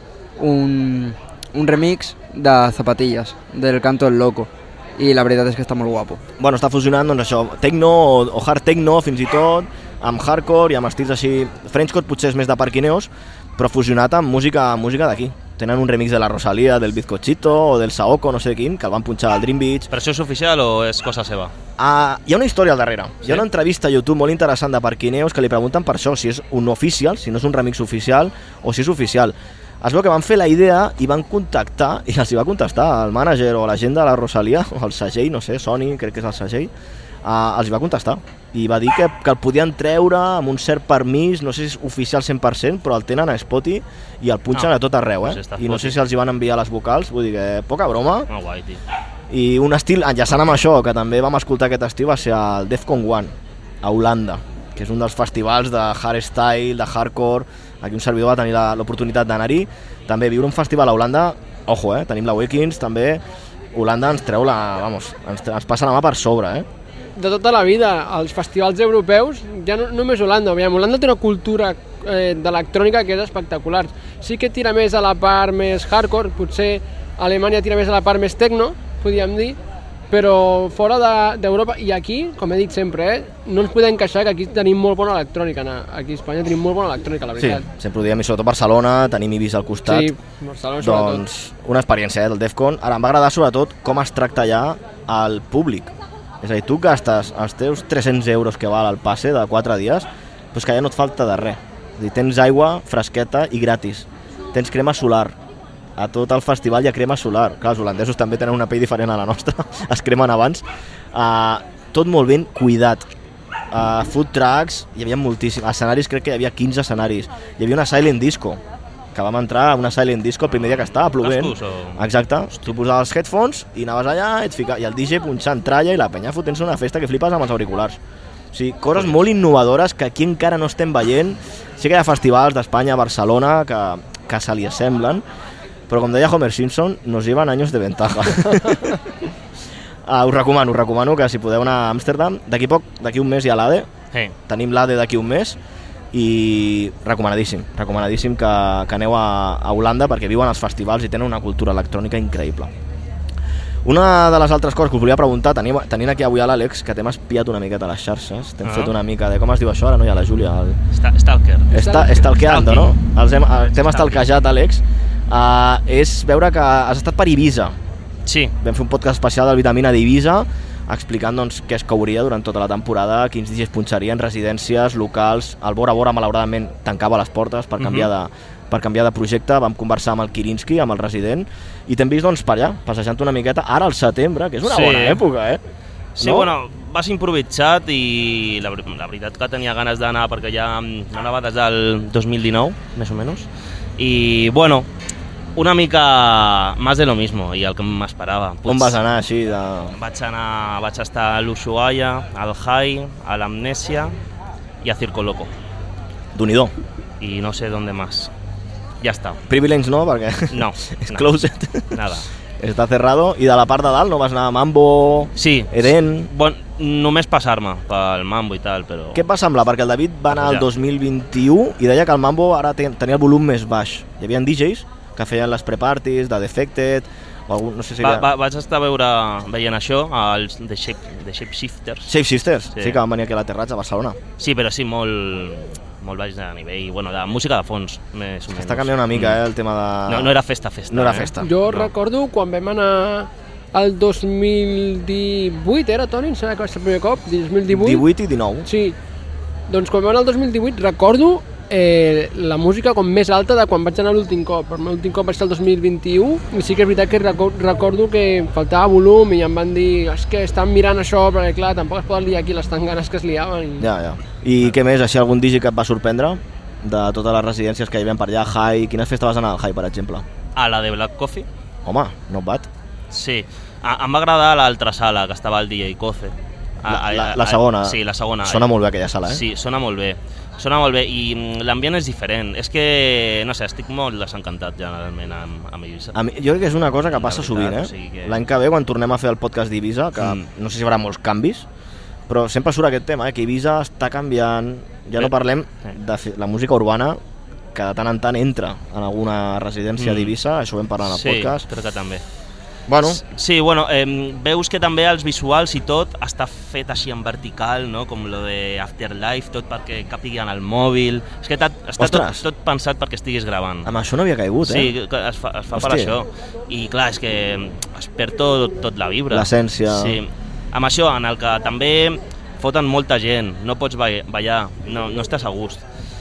un, un remix de Zapatillas, del Canto del Loco, i la veritat és que està molt guapo. Bueno, està fusionant, doncs això, techno o, o hard techno, fins i tot, amb hardcore i amb estils així... Frenchcore potser és més de Parquineos, però fusionat amb música, música d'aquí. Tenen un remix de la Rosalía, del Bizcochito o del Saoko, no sé de quin, que el van punxar al Dream Beach. Per això és oficial o és cosa seva? Uh, hi ha una història al darrere. Sí? Hi ha una entrevista a YouTube molt interessant de Parquineos que li pregunten per això, si és un oficial, si no és un remix oficial o si és oficial. Es veu que van fer la idea i van contactar, i els hi va contestar el mànager o la gent de la Rosalía, o el segell, no sé, Sony, crec que és el segell, uh, els hi va contestar. I va dir que, que el podien treure amb un cert permís, no sé si és oficial cent per cent, però el tenen a Spotify i el punxen Ah, a tot arreu, eh? doncs està a I no sé Spotify. si els hi van enviar les vocals, vull dir que poca broma. No, guai, tio. I un estil, enllaçant amb això, que també vam escoltar aquest estiu, va ser el Defcon One, a Holanda, que és un dels festivals de hardstyle, de hardcore. Aquí un servidor va tenir la- l'oportunitat d'anar-hi. També viure un festival a Holanda, ojo, eh? Tenim la Weekends, també. Holanda ens treu la... Vamos, ens, ens passa la mà per sobre, eh? De tota la vida, els festivals europeus, ja no només Holanda, aviam, Holanda té una cultura eh, d'electrònica que és espectacular. Sí que tira més a la part més hardcore, potser Alemanya tira més a la part més techno, podríem dir, però fora de- d'Europa, i aquí, com he dit sempre, eh, no ens podem queixar que aquí tenim molt bona electrònica, aquí a Espanya tenim molt bona electrònica, la Sí, veritat. sempre ho diem, i sobretot Barcelona, tenim Ibiza al costat. Sí, Barcelona sobretot. Doncs una experiència, eh, del Defcon. Ara, em va agradar sobretot com es tracta allà al públic. És a dir, tu gastes els teus tres-cents euros que val el passe de quatre dies, doncs que ja no et falta de res. És a dir, tens aigua fresqueta i gratis. Tens crema solar. A tot el festival hi ha crema solar. Clar, els holandesos també tenen una pell diferent a la nostra, es cremen abans. Uh, tot molt ben cuidat. Uh, food trucks, hi havia moltíssims. Escenaris, crec que hi havia quinze escenaris. Hi havia una silent disco, que vam entrar a una silent disco el primer dia que estava plovent. Cascos o- Exacte. Tu posaves els headphones i anaves allà i, et fica... i el D J punxant tralla i la penya fotent-se una festa que flipes amb els auriculars. O sigui, coses molt innovadores que aquí encara no estem veient. Sí que hi ha festivals d'Espanya, Barcelona, que, que se li assemblen, però com deia Homer Simpson, nos llevan años de ventaja. uh, us recomano, us recomano que si podeu anar a Amsterdam, d'aquí poc, d'aquí un mes hi ha l'A D E, Sí. tenim l'A D E d'aquí un mes, i recomanadíssim, recomanadíssim que, que aneu a, a Holanda perquè viuen els festivals i tenen una cultura electrònica increïble. Una de les altres coses que us volia preguntar, tenim, tenint aquí avui a l'Àlex, que t'hem espiat una miqueta a les xarxes, t'hem Ah. fet una mica de... Com es diu això ara, no? Hi ha la Júlia. El... Sta- Stalker. Està, estalqueando, no? Stalking. Els hem, eh, t'hem estalquejat, Àlex. Uh, és veure que has estat per Ibiza. Sí, Vam fer un podcast especial del Vitamina d'Ibiza, explicant doncs, què es cauria durant tota la temporada, quins D Js punxarien, residències, locals. El Bora Bora, malauradament, tancava les portes per canviar, Mhm. de, per canviar de projecte. Vam conversar amb el Kirinski, amb el resident, i t'hem vist doncs, per allà, passejant una miqueta, ara al setembre, que és una Sí. bona època, eh? sí No? bueno, vas improvisat i la, la veritat que tenia ganes d'anar perquè ja no anava des del dos mil dinou, més o menys. I, bueno, una mica más de lo mismo i el que m'esperava. On vas anar així? De... Vaig anar, vaig estar a l'Ushuaia, al High, a l'Amnesia i a Circo Loco. D'un-i-do. Y no sé dónde más. Ya está. Privilege no, perquè no, és no. closed. Nada. Està cerrado. I de la part de dalt no vas anar a Mambo, sí, Eden... Bon, només passar-me pel Mambo i tal, però... Què et va semblar? Perquè el David va anar al dos mil vint-i-u i deia que el Mambo ara ten, tenia el volum més baix. Hi havia D Js que feien les pre-parties de Defected o algun, no sé si... Va, havia... va, vaig estar a veure, veient això, els The Shape, the shape Shifters. Shape Shifters, sí. Sí. sí que van venir aquí a l'Aterratge a Barcelona. Sí, però sí, molt, molt baix de nivell, bueno, de música de fons, més o menys. Està canviant una mica, eh, el tema de... No, no era festa, festa. No era eh? festa. Jo no. recordo quan vam anar el dos mil divuit, era, Toni? Em sembla que va ser el primer cop, dos mil divuit? divuit i dinou. Sí. Doncs quan vam anar el dos mil divuit recordo eh, la música com més alta de quan vaig anar l'últim cop. Per l'últim cop vaig ser el dos mil vint-i-u i sí que és veritat que recordo que faltava volum i em van dir és que estan mirant això, perquè clar, tampoc es poden liar aquí les tanganes que es liaven. I... Ja, ja. I què més? Així algun digi que et va sorprendre? De totes les residències que hi havia per allà, High... Quines festes vas anar al High, per exemple? A la de Black Coffee. Home, not bad. Sí. A, em va agradar l'altra sala, que estava el D J Coce. A, La, la, la segona. Sí, la segona. Sona molt bé aquella sala, eh? Sí, sona molt bé. Sona molt bé i l'ambient és diferent. És que, no sé, estic molt desencantat generalment amb, amb Eivissa. A mi, jo crec que és una cosa que passa La sovint, veritat, eh? o sigui que- L'any que ve, quan tornem a fer el podcast d'Eivissa, que Mm. no sé si hi haurà molts canvis, però sempre surt aquest tema, eh? Que Eivissa està canviant. Ja no Eh. parlem Eh. de fi- la música urbana, que de tant en tant entra en alguna residència Mm. d'Eivissa, això ho vam parlar en el Sí, podcast. crec que també. Bueno, Sí, bueno, eh, veus que també els visuals i tot està fet així en vertical, no? Com lo de Afterlife, tot perquè capigui en el mòbil. És que tot, està tot, Ostres. tot pensat perquè estiguis gravant. amb això no havia caigut, eh? Sí, que es fa, es fa per Hòstia. això. I clar, és que es perd tot, tot la vibra. L'essència. Sí. Amb això, en el que també foten molta gent, no pots ba- ballar, no, no estàs a gust.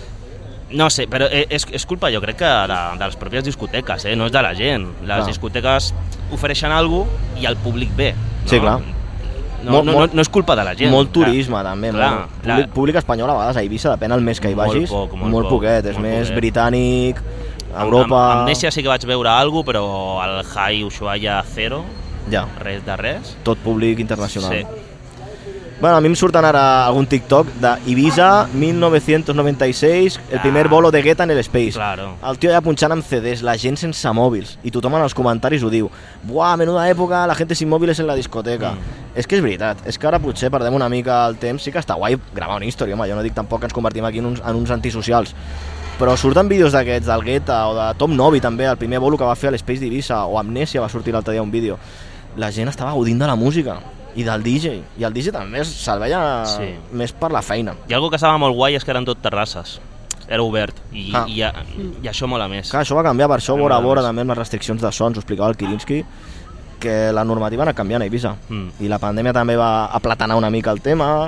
No sé, però és, és culpa, jo crec que de, de les pròpies discoteques, eh? No és de la gent. Les Clar. discoteques ofereixen alguna cosa i el públic ve. No? Sí, clar. No, Molt- no, no, molt- no és culpa de la gent. Molt clar. turisme, també. Clar, molt. clar. Públic, públic espanyol a vegades a Eivissa, depèn el mes que hi Molt vagis. poc, molt molt poc, poquet, és molt més poquet. britànic, Amb- Europa... Amb Amnesia sí que vaig veure alguna cosa, però al High Ushuaia zero, Ja, res de res. tot públic internacional. Sí. Bueno, a mi em surten ara algun TikTok de Ibiza mil novecientos noventa y seis, el Ah. primer bolo de Guetta en el Space. Claro. El tio allà punxant amb C Ds, la gent sense mòbils, i tothom en els comentaris ho diu. Buah, menuda època, la gent sin mòbils en la discoteca. Mm. És que és veritat, és que ara potser perdem una mica el temps, sí que està guai gravar una història, home, jo no dic tampoc que ens convertim aquí en uns, en uns antisocials, però surten vídeos d'aquests, del Guetta o de Tom Novi també, el primer bolo que va fer a l'Space d'Ibiza, o Amnesia va sortir l'altre dia un vídeo. La gent estava gaudint de la música i del D J, i el D J també se'l veia Sí. més per la feina. I algo que estava molt guai és que eren tot terrasses. Era obert i, Ah. i, i això mola més. Clar, això va canviar, per això, Però vora a nada vora més. també amb les restriccions de sons, ho explicava el Kirinski, que la normativa ha anat canviant a Eivissa. Mm. I la pandèmia també va aplatanar una mica el tema.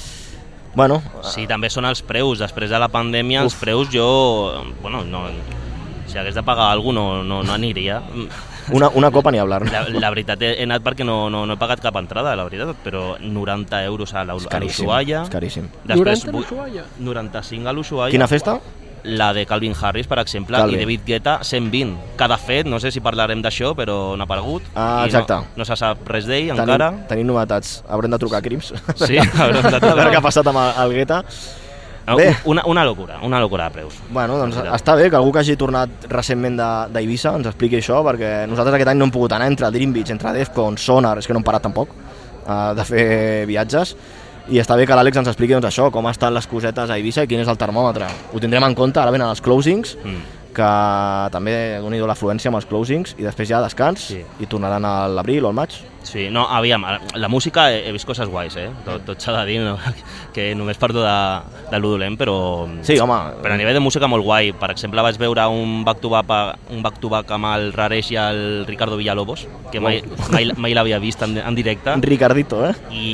Bueno, Sí, també són els preus. Després de la pandèmia, els Uf. preus jo... Bueno, no, si hagués de pagar alguna cosa no, no, no aniria. una, una copa ni hablar. La, la veritat, he, he anat perquè no, no, no he pagat cap entrada, la veritat, però noranta euros a És caríssim, l'Ushuaia. és caríssim. noranta a vu- l'Ushuaia? noranta-cinc a l'Ushuaia. Quina festa? La de Calvin Harris, per exemple, Calvin. i David Guetta, cent vint. Cada fet, no sé si parlarem d'això, però no ha aparegut. Ah, I exacte. No, no se sap res d'ell encara. Tenim, tenim novetats. Haurem de trucar a Crims. Sí, haurem de trucar. A veure què ha passat amb el, el Guetta. No, Bé. una, una locura, una locura de preus. Bueno, doncs Veritat. està bé que algú que hagi tornat recentment de- d'Eivissa ens expliqui això, perquè nosaltres aquest any no hem pogut anar entre Dream Beach, entre Defcon, Sonar, és que no hem parat tampoc uh, de fer viatges, i està bé que l'Àlex ens expliqui doncs, això, com estan les cosetes a Eivissa i quin és el termòmetre. Ho tindrem en compte, ara venen els closings, Mm. que també doni l'afluència amb els closings, i després ja descans, Sí. i tornaran a l'abril o al maig. Sí, no, aviam, la música he, he vist coses guais, eh? Tot, tot s'ha de dir, no? Que només parlo de, de lo dolent, però... Sí, home. Però a nivell de música molt guai. Per exemple, vaig veure un back-to-back un back-to-back amb el Raresh i el Ricardo Villalobos, que mai, mai, mai l'havia vist en, en directe. Ricardito, eh? I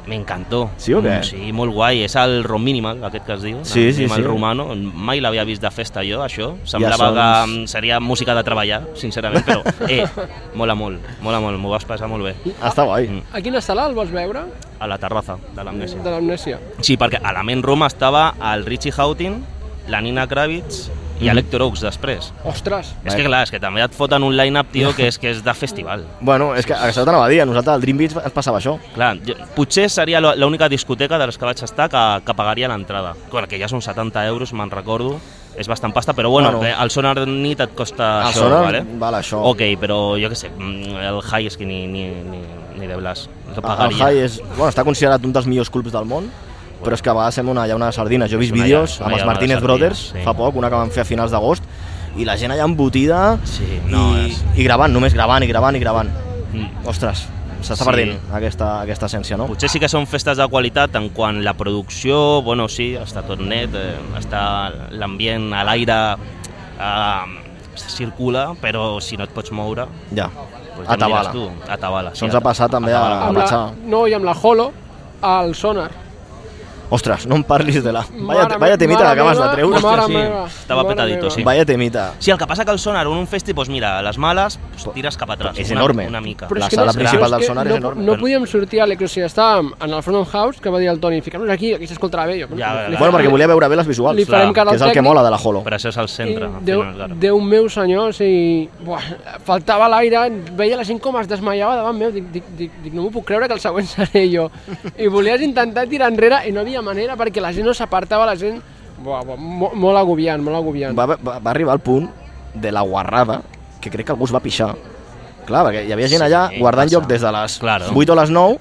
M'encantó. Sí o què? Sí, molt guai. És el Rom Minimal, aquest que es diu. Sí, el sí, Minimal sí. Romano. Mai l'havia vist de festa jo, això. Semblava Ja som- que seria música de treballar, sincerament, però eh, mola molt, mola molt, m'ho vas passar molt bé. Està guai. Mm. A quina sala el vols veure? A la terrassa de l'Amnèsia. De l'Amnèsia. Sí, perquè a la Main Room estava el Richie Houghton, la Nina Kravitz i Mm. l'Hector Oaks després. Ostres! És que clar, és que també et foten un line-up, tio, que és, que és de festival. Bueno, és que això t'anava a dir, a nosaltres al Dream Beach ens passava això. Clar, jo, potser seria lo- l'única discoteca de les que vaig estar que, que pagaria l'entrada. Bueno, que ja són setanta euros, me'n recordo. És bastant pasta, però bueno, Bueno. bueno. el Sonar nit et costa El això, Sonar vale? val això. Ok, però jo què sé, mm, el High és que ni, ni, ni, ni de blas. Que El pagaria. High és, bueno, està considerat un dels millors clubs del món, però és que a vegades sembla una llauna de sardines. Jo he vist És una vídeos lla- amb una els llauna de Martínez sardines, Brothers sí. fa poc, una que van fer a finals d'agost, i la gent allà embotida Sí, no, i, és... i gravant, només gravant i gravant i gravant. Mm. Ostres, s'està Sí. perdent aquesta, aquesta essència, no? Potser sí que són festes de qualitat en quant la producció, bueno, sí, està tot net, eh, està l'ambient a l'aire, eh, circula, però si no et pots moure, Ja, doncs ja em atabala. diràs tu, atabala. Això ens ha passat també a- atabala. a Amb la, Batxà. no, i amb la Holo, al Sonar. Ostres, no em parlis de la... Vaya, Mare vaya me- temita mare que acabes de meva, treure. mare Hòstia, sí. meva, Estava mare petadito, meva. sí. Vaya temita. Sí, el que passa que el Sonar, en un festi, doncs mira, a les males, pues, tires cap atrás. És una, enorme. Una mica. Però La és que sala no- principal però del que Sonar és no, enorme. No podíem sortir a l'Ecro, o sigui, estàvem en el Front House, que va dir el Toni, fiquem-nos aquí, aquí s'escoltarà bé. Jo, Ja, li Bueno, farem- perquè volia veure bé les visuals, Li farem cara que al és el que tècnic. mola de la Holo. Però això és el centre. I al Déu, final, clar. Déu meu senyor, o sigui, buah, faltava l'aire, veia la gent com es desmaiava davant meu, dic, dic, dic, dic no m'ho puc creure que el següent seré jo. I volies intentar tirar enrere i no havia manera perquè la gent no s'apartava, la gent... Buah, buah, mo- molt agobiant, molt agobiant. Va, va, va arribar al punt de la guarrada que crec que algú es va pixar. Clar, perquè hi havia gent allà Sí, guardant passa. lloc des de les Claro. vuit o les nou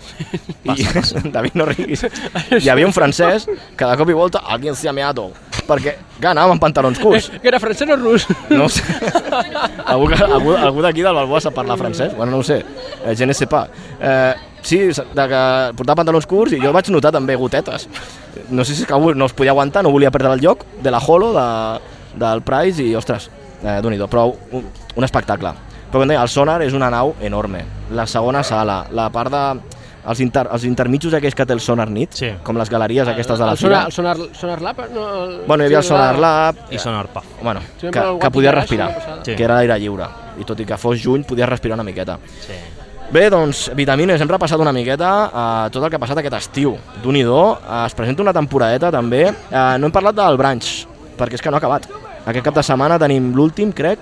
i, David, no riguis. Hi havia un francès que de cop i volta alguien se ha meado perquè, clar, anàvem amb pantalons curts. Que era francès o rus? No ho sé. Algú, que- algú, algú d'aquí del Balboa sap parlar francès? Bueno, no ho sé. Eh, je ne sais pas. Eh, sí, de que portava pantalons curts i jo vaig notar també gotetes. No sé si és que algú no es podia aguantar, no volia perdre el lloc de la Holo, de, del Price i, ostres, eh, d'un-hi-do, però un, un espectacle. Però com deia, el Sonar és una nau enorme. La segona sala, la part de... Els, inter, els intermitjos aquells que té el Sonar nit, Sí. com les galeries aquestes de la El sonar, fira. el sonar, sonar Lab? No, el, Bueno, hi havia el sí, Sonar Lab, I Sonar Puff. bueno, Sempre que, el que Guapi podia Garage, respirar, una passada. Sí. que era l'aire lliure. I tot i que fos juny, podies respirar una miqueta. Sí. Bé, doncs, Vitamines, hem repassat una miqueta uh, tot el que ha passat aquest estiu. D'un-i-do, uh, es presenta una temporadeta també. Uh, no hem parlat del brunch, perquè és que no ha acabat. Aquest cap de setmana tenim l'últim, crec,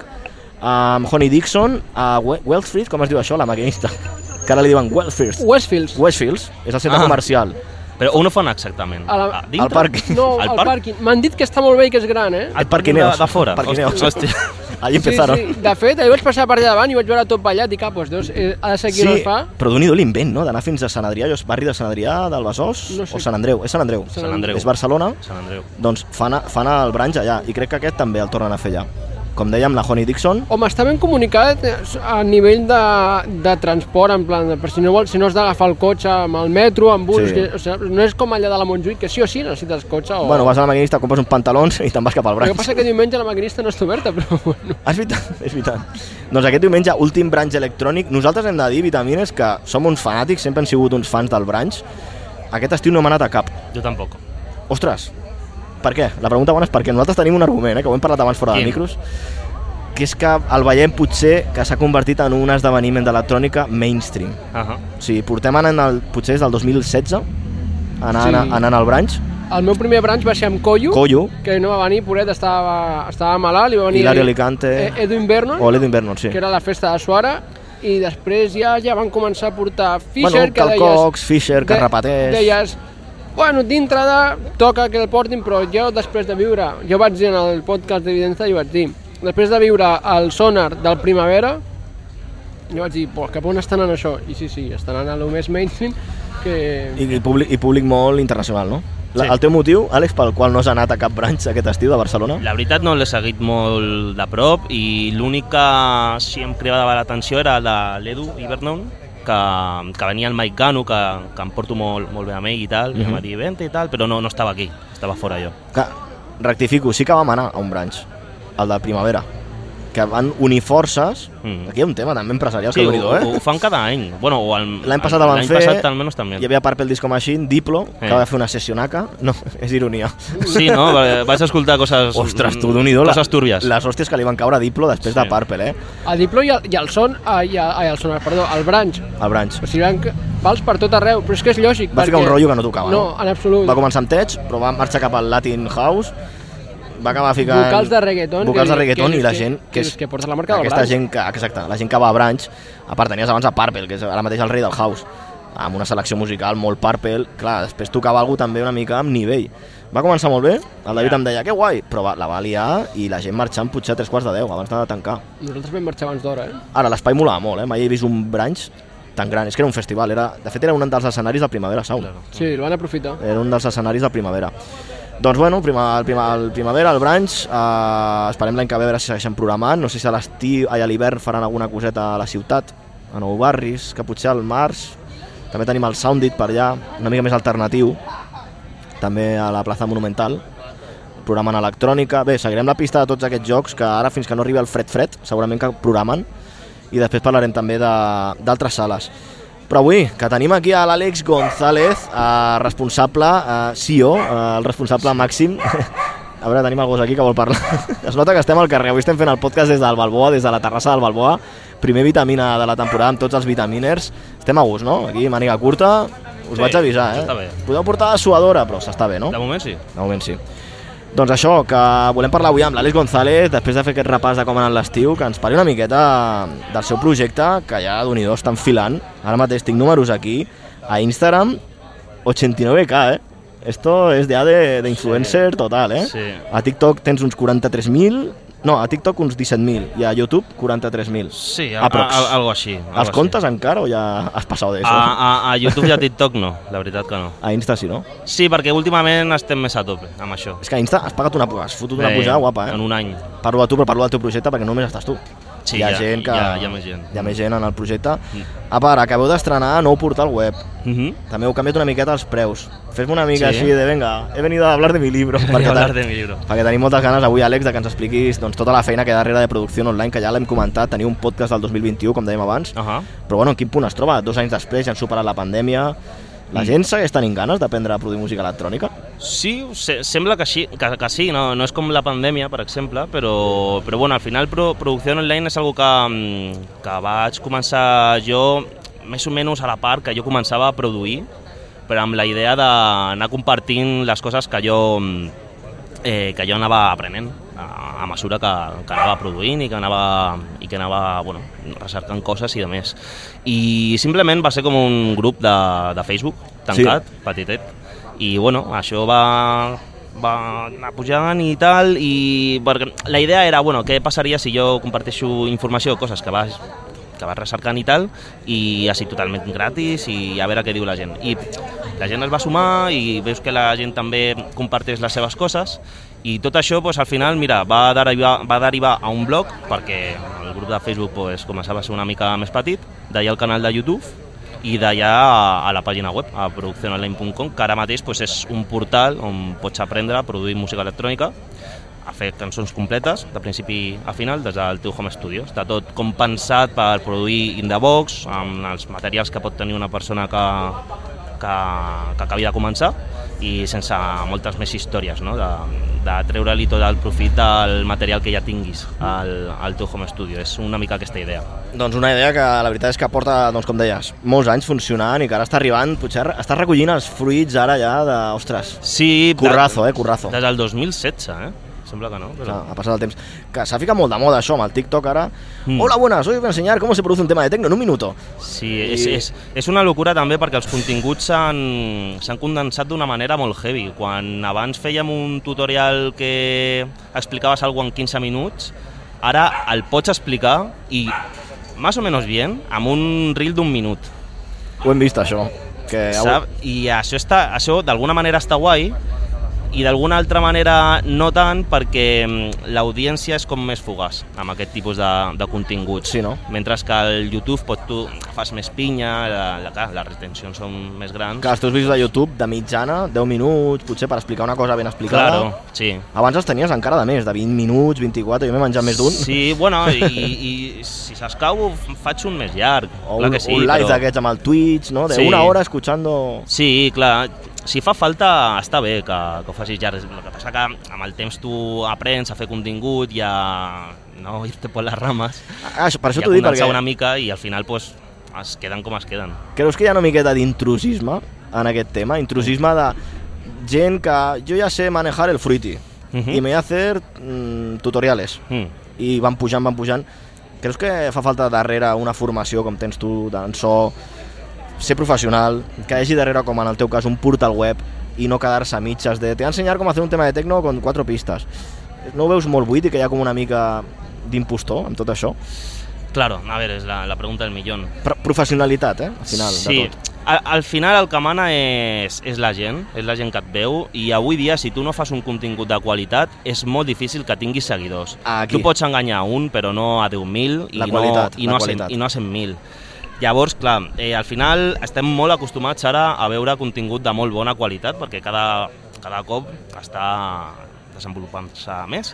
amb Honey Dixon a We Westfield, com es diu això, la maquinista? Que ara li diuen Westfield. Westfields. Westfields, és el centre Ah. comercial. Però on ho fan exactament? A la- Ah, dintre? Al pàrquing. No, Al al parc? pàrquing. M'han dit que està molt bé i que és gran, eh? Al El Parquineos. De, de fora? Parquineos. Hòstia. Allí empezaron. Sí, sí. De fet, ahir vaig passar per allà davant i vaig veure tot ballat i cap, doncs, Déu, eh, ha de ser qui no es fa. però d'un-hi-do l'invent, no?, d'anar fins a Sant Adrià, allò és barri de Sant Adrià, del Besòs, No sé. o Sant Andreu, és Sant Andreu. Sant Andreu. És Barcelona, Sant Andreu. doncs fan, a, fan el branch allà, i crec que aquest també el tornen a fer allà. Com dèiem, la Honey Dixon, Home, està ben comunicat eh, a nivell de, de transport, en plan, de, per si no, vols, si no has d'agafar el cotxe amb el metro, amb bus, Sí. que, o sigui, no és com allà de la Montjuïc, que sí o sí necessites cotxe. O... bueno, vas a la maquinista, compres uns pantalons i te'n vas cap al El que branch. passa que diumenge la maquinista no està oberta, però bueno. Ah, és veritat, és veritat. Doncs aquest diumenge, últim branch electrònic. Nosaltres hem de dir, Vitamines, que som uns fanàtics, sempre hem sigut uns fans del branch. Aquest estiu no hem anat a cap. Jo tampoc. Ostres, per què? La pregunta bona és per què. Nosaltres tenim un argument, eh, que ho hem parlat abans fora de Quin? micros, que és que el veiem potser que s'ha convertit en un esdeveniment d'electrònica mainstream. Uh -huh. O sigui, portem anant el, potser des del dos mil setze anant, Sí. sí. anant al branch, El meu primer branch va ser amb Coyo, Collo, que no va venir, pobret, estava, estava malalt, i va venir Hilario Alicante, eh, Edwin Vernon, o l'Edwin Vernon, sí. que era la festa de Suara, i després ja ja van començar a portar Fisher, Bueno, que Calcocs, Fisher, de- Carrapatés... Deies, bueno, dintre de... toca que el portin, però jo després de viure... Jo vaig dir en el podcast d'Evidenza i vaig dir, després de viure el Sonar del Primavera, jo vaig dir, pues, cap on estan anant això? I sí, sí, estan anant a lo més mainstream, que... I, i, públic, I públic molt internacional, no? La, Sí. El teu motiu, Àlex, pel qual no has anat a cap branch aquest estiu de Barcelona? La veritat no l'he seguit molt de prop i l'únic que sí em cridava l'atenció era la l'Edu Ivernon, que, que venia el Mike Gano, que, que em porto molt, molt bé amb ell i tal, i em va dir vente i tal, però no, no estava aquí, estava fora jo. Que, rectifico, sí que vam anar a un branch, el de Primavera. que van unir forces. Mm. Aquí hi ha un tema també empresarial, Sí, que ho, déu-n'hi-do, eh? ho fan cada any. Bueno, o el, L'any passat el van l'any fer, passat almenys també. hi havia Purple Disco Machine, Diplo, que Eh. va fer una sessionaca. No, és ironia. Sí, no? Perquè vaig escoltar coses... Ostres, tu, déu-n'hi-do, Coses turbies. les hòsties que li van caure a Diplo després Sí. de Purple, eh? A Diplo i al, i al son, a, i a, ai, al son, perdó, al branch. El Branch. O sigui, van c- vals per tot arreu, però és que és lògic. Va ficar un rotllo que no tocava, no? No, en absolut. Va començar amb Tech, però va marxar cap al Latin House, va acabar ficant... Vocals de reggaeton. Vocals de que- reggaeton que- i la que- gent... Que, és, que porta la marca del aquesta branch. gent que, exacte, la gent que va a Branch, a part tenies abans a Purple, que és ara mateix el rei del house, amb una selecció musical molt Purple, clar, després tocava algú també una mica amb nivell. Va començar molt bé, el David Ja. em deia, que guai, però va, la va liar i la gent marxant potser a tres quarts de deu abans de tancar. Nosaltres vam marxar abans d'hora, eh? Ara, l'espai molava molt, eh? Mai he vist un Branch tan gran, és que era un festival, era, de fet era un dels escenaris del Primavera Sound. Claro. Sí, el van aprofitar. Era un dels escenaris de Primavera. Doncs bueno, prima, el, prima, el Primavera, el Branch, eh, esperem l'any que ve a veure si segueixen programant, no sé si a l'estiu, ai, a l'hivern faran alguna coseta a la ciutat, a Nou Barris, que potser al març, també tenim el Soundit per allà, una mica més alternatiu, també a la plaça Monumental, programant electrònica, bé, seguirem la pista de tots aquests jocs que ara fins que no arribi el fred fred, segurament que programen, i després parlarem també de- d'altres sales. Però avui, que tenim aquí a l'Àlex González, eh, responsable, eh, C E O, eh, el responsable màxim. A veure, tenim el gos aquí que vol parlar. Es nota que estem al carrer, avui estem fent el podcast des del Balboa, des de la terrassa del Balboa, primer vitamina de la temporada amb tots els vitaminers. Estem a gust, no? Aquí, màniga curta, us Sí, vaig avisar, eh? està bé. Podeu portar la suadora, però s'està bé, no? De moment sí. De moment sí. Doncs això, que volem parlar avui amb l'Àlex González, després de fer aquest repàs de com ha anat l'estiu, que ens parli una miqueta del seu projecte, que ja, d'un i dos, està enfilant. Ara mateix tinc números aquí, a Instagram, ochenta y nueve K, eh? Esto es ya de, de influencer total, eh? Sí. A TikTok tens uns quaranta-tres mil, no, a TikTok uns disset mil, i a YouTube quaranta-tres mil. Sí, a, Aprox. a, a, algo així. Algo Els comptes encara o ja has passat d'això? A, a, a YouTube i a TikTok no, la veritat que no. A Insta sí, no? Sí, perquè últimament estem més a tope amb això. És que a Insta has pagat una, has fotut una Bé, pujada guapa, eh? En un any. Parlo de tu, però parlo del teu projecte perquè només estàs tu. Sí, hi ha hi ha- gent que... hi ha- hi ha més gent. Hi ha més gent en el projecte. Mm. A part, acabeu d'estrenar nou portal web. Uh -huh. També heu canviat una miqueta els preus. Fes-me una mica Sí. així de, venga, he venido a hablar de mi libro. Voy a hablar te- de mi libro. perquè tenim moltes ganes avui, Àlex, de que ens expliquis doncs, tota la feina que hi ha darrere de producció online, que ja l'hem comentat, teniu un podcast del dos mil vint-i-u, com dèiem abans, Uh -huh. però bueno, en quin punt es troba? Dos anys després, ja han superat la pandèmia, la Mm. gent segueix tenint ganes d'aprendre a produir música electrònica? Sí, se, sembla que sí, que, que sí, no, no és com la pandèmia, per exemple, però, però bueno, al final pro, producció online és algo que, mm, que vaig començar jo més o menys a la part que jo començava a produir, però amb la idea d'anar compartint les coses que jo, mm, eh, que jo anava aprenent a, a mesura que, que anava produint i que anava, i que anava bueno, recercant coses i de més. I simplement va ser com un grup de, de Facebook, tancat, sí. petitet, i bueno, això va, va anar pujant i tal, i perquè la idea era, bueno, què passaria si jo comparteixo informació, coses que vas, que vas recercant i tal, i així totalment gratis, i a veure què diu la gent. I la gent es va sumar i veus que la gent també comparteix les seves coses, i tot això pues, al final mira, va, derivar, va derivar a un blog, perquè el grup de Facebook pues, començava a ser una mica més petit, d'allà al canal de YouTube, i d'allà a, a la pàgina web, a producción online punt com, que ara mateix pues, és un portal on pots aprendre a produir música electrònica, a fer cançons completes, de principi a final, des del teu home studio. Està tot com pensat per produir in the box, amb els materials que pot tenir una persona que, que, que acabi de començar, i sense moltes més històries, no? de, de treure-li tot el profit del material que ja tinguis al, al teu home studio. És una mica aquesta idea. Doncs una idea que la veritat és que porta, doncs, com deies, molts anys funcionant i que ara està arribant, potser estàs recollint els fruits ara ja de... Ostres, Sí, currazo, eh, currazo. Des del dos mil setze, eh? Sembla que no. Però... Clar, ha passat el temps. Que s'ha ficat molt de moda això amb el TikTok ara. Mm. Hola, buenas, hoy os voy a enseñar cómo se produce un tema de tecno en un minuto. Sí, és, és, és una locura també perquè els continguts s'han s'han condensat d'una manera molt heavy. Quan abans fèiem un tutorial que explicaves alguna cosa en quinze minuts, ara el pots explicar i més o menys bien amb un reel d'un minut. Ho hem vist, això. Que... Sap? I això, està, això d'alguna manera està guai, i d'alguna altra manera no tant, perquè l'audiència és com més fugaç amb aquest tipus de, de continguts. Sí, no? Mentre que al YouTube pot, tu fas més pinya, la, la, les retencions són més grans. Que els teus vídeos de YouTube, de mitjana, deu minuts, potser per explicar una cosa ben explicada. Claro, sí. Abans els tenies encara de més, de vint minuts, vint-i-quatre, jo m'he menjat més d'un. Sí, bueno, i, i si s'escau faig un més llarg. O clar un, que sí, un live però... d'aquests amb el Twitch, no? De Sí. una hora escuchando... Sí, clar, si fa falta està bé que, que ho facis llarg. El que passa que amb el temps tu aprens a fer contingut i a no ir-te per les rames, Ah, això- per això i a t'ho dic, condensar perquè una mica i al final pues, es queden com es queden. creus que hi ha una miqueta d'intrusisme en aquest tema? Intrusisme de gent que jo ja sé manejar el Fruity Mhm. i me voy a hacer mm, tutoriales Mm. i van pujant, van pujant. Creus que fa falta darrere una formació com tens tu, en so, ser professional, que hi hagi darrere, com en el teu cas, un portal web i no quedar-se a mitges de te voy a ensenyar com hacer un tema de tecno con cuatro pistas? No ho veus molt buit i que hi ha com una mica d'impostor amb tot això? Claro, a veure, és la, la pregunta del millón. Pro professionalitat, eh? Al final, sí, de tot. al, al final el que mana és, és la gent, és la gent que et veu, i avui dia si tu no fas un contingut de qualitat és molt difícil que tinguis seguidors. Aquí. Tu pots enganyar a un però no a deu mil i, La qualitat, no, i, la no a cent, qualitat. i no a cent mil. Llavors, clar, eh, al final estem molt acostumats ara a veure contingut de molt bona qualitat perquè cada, cada cop està desenvolupant-se més.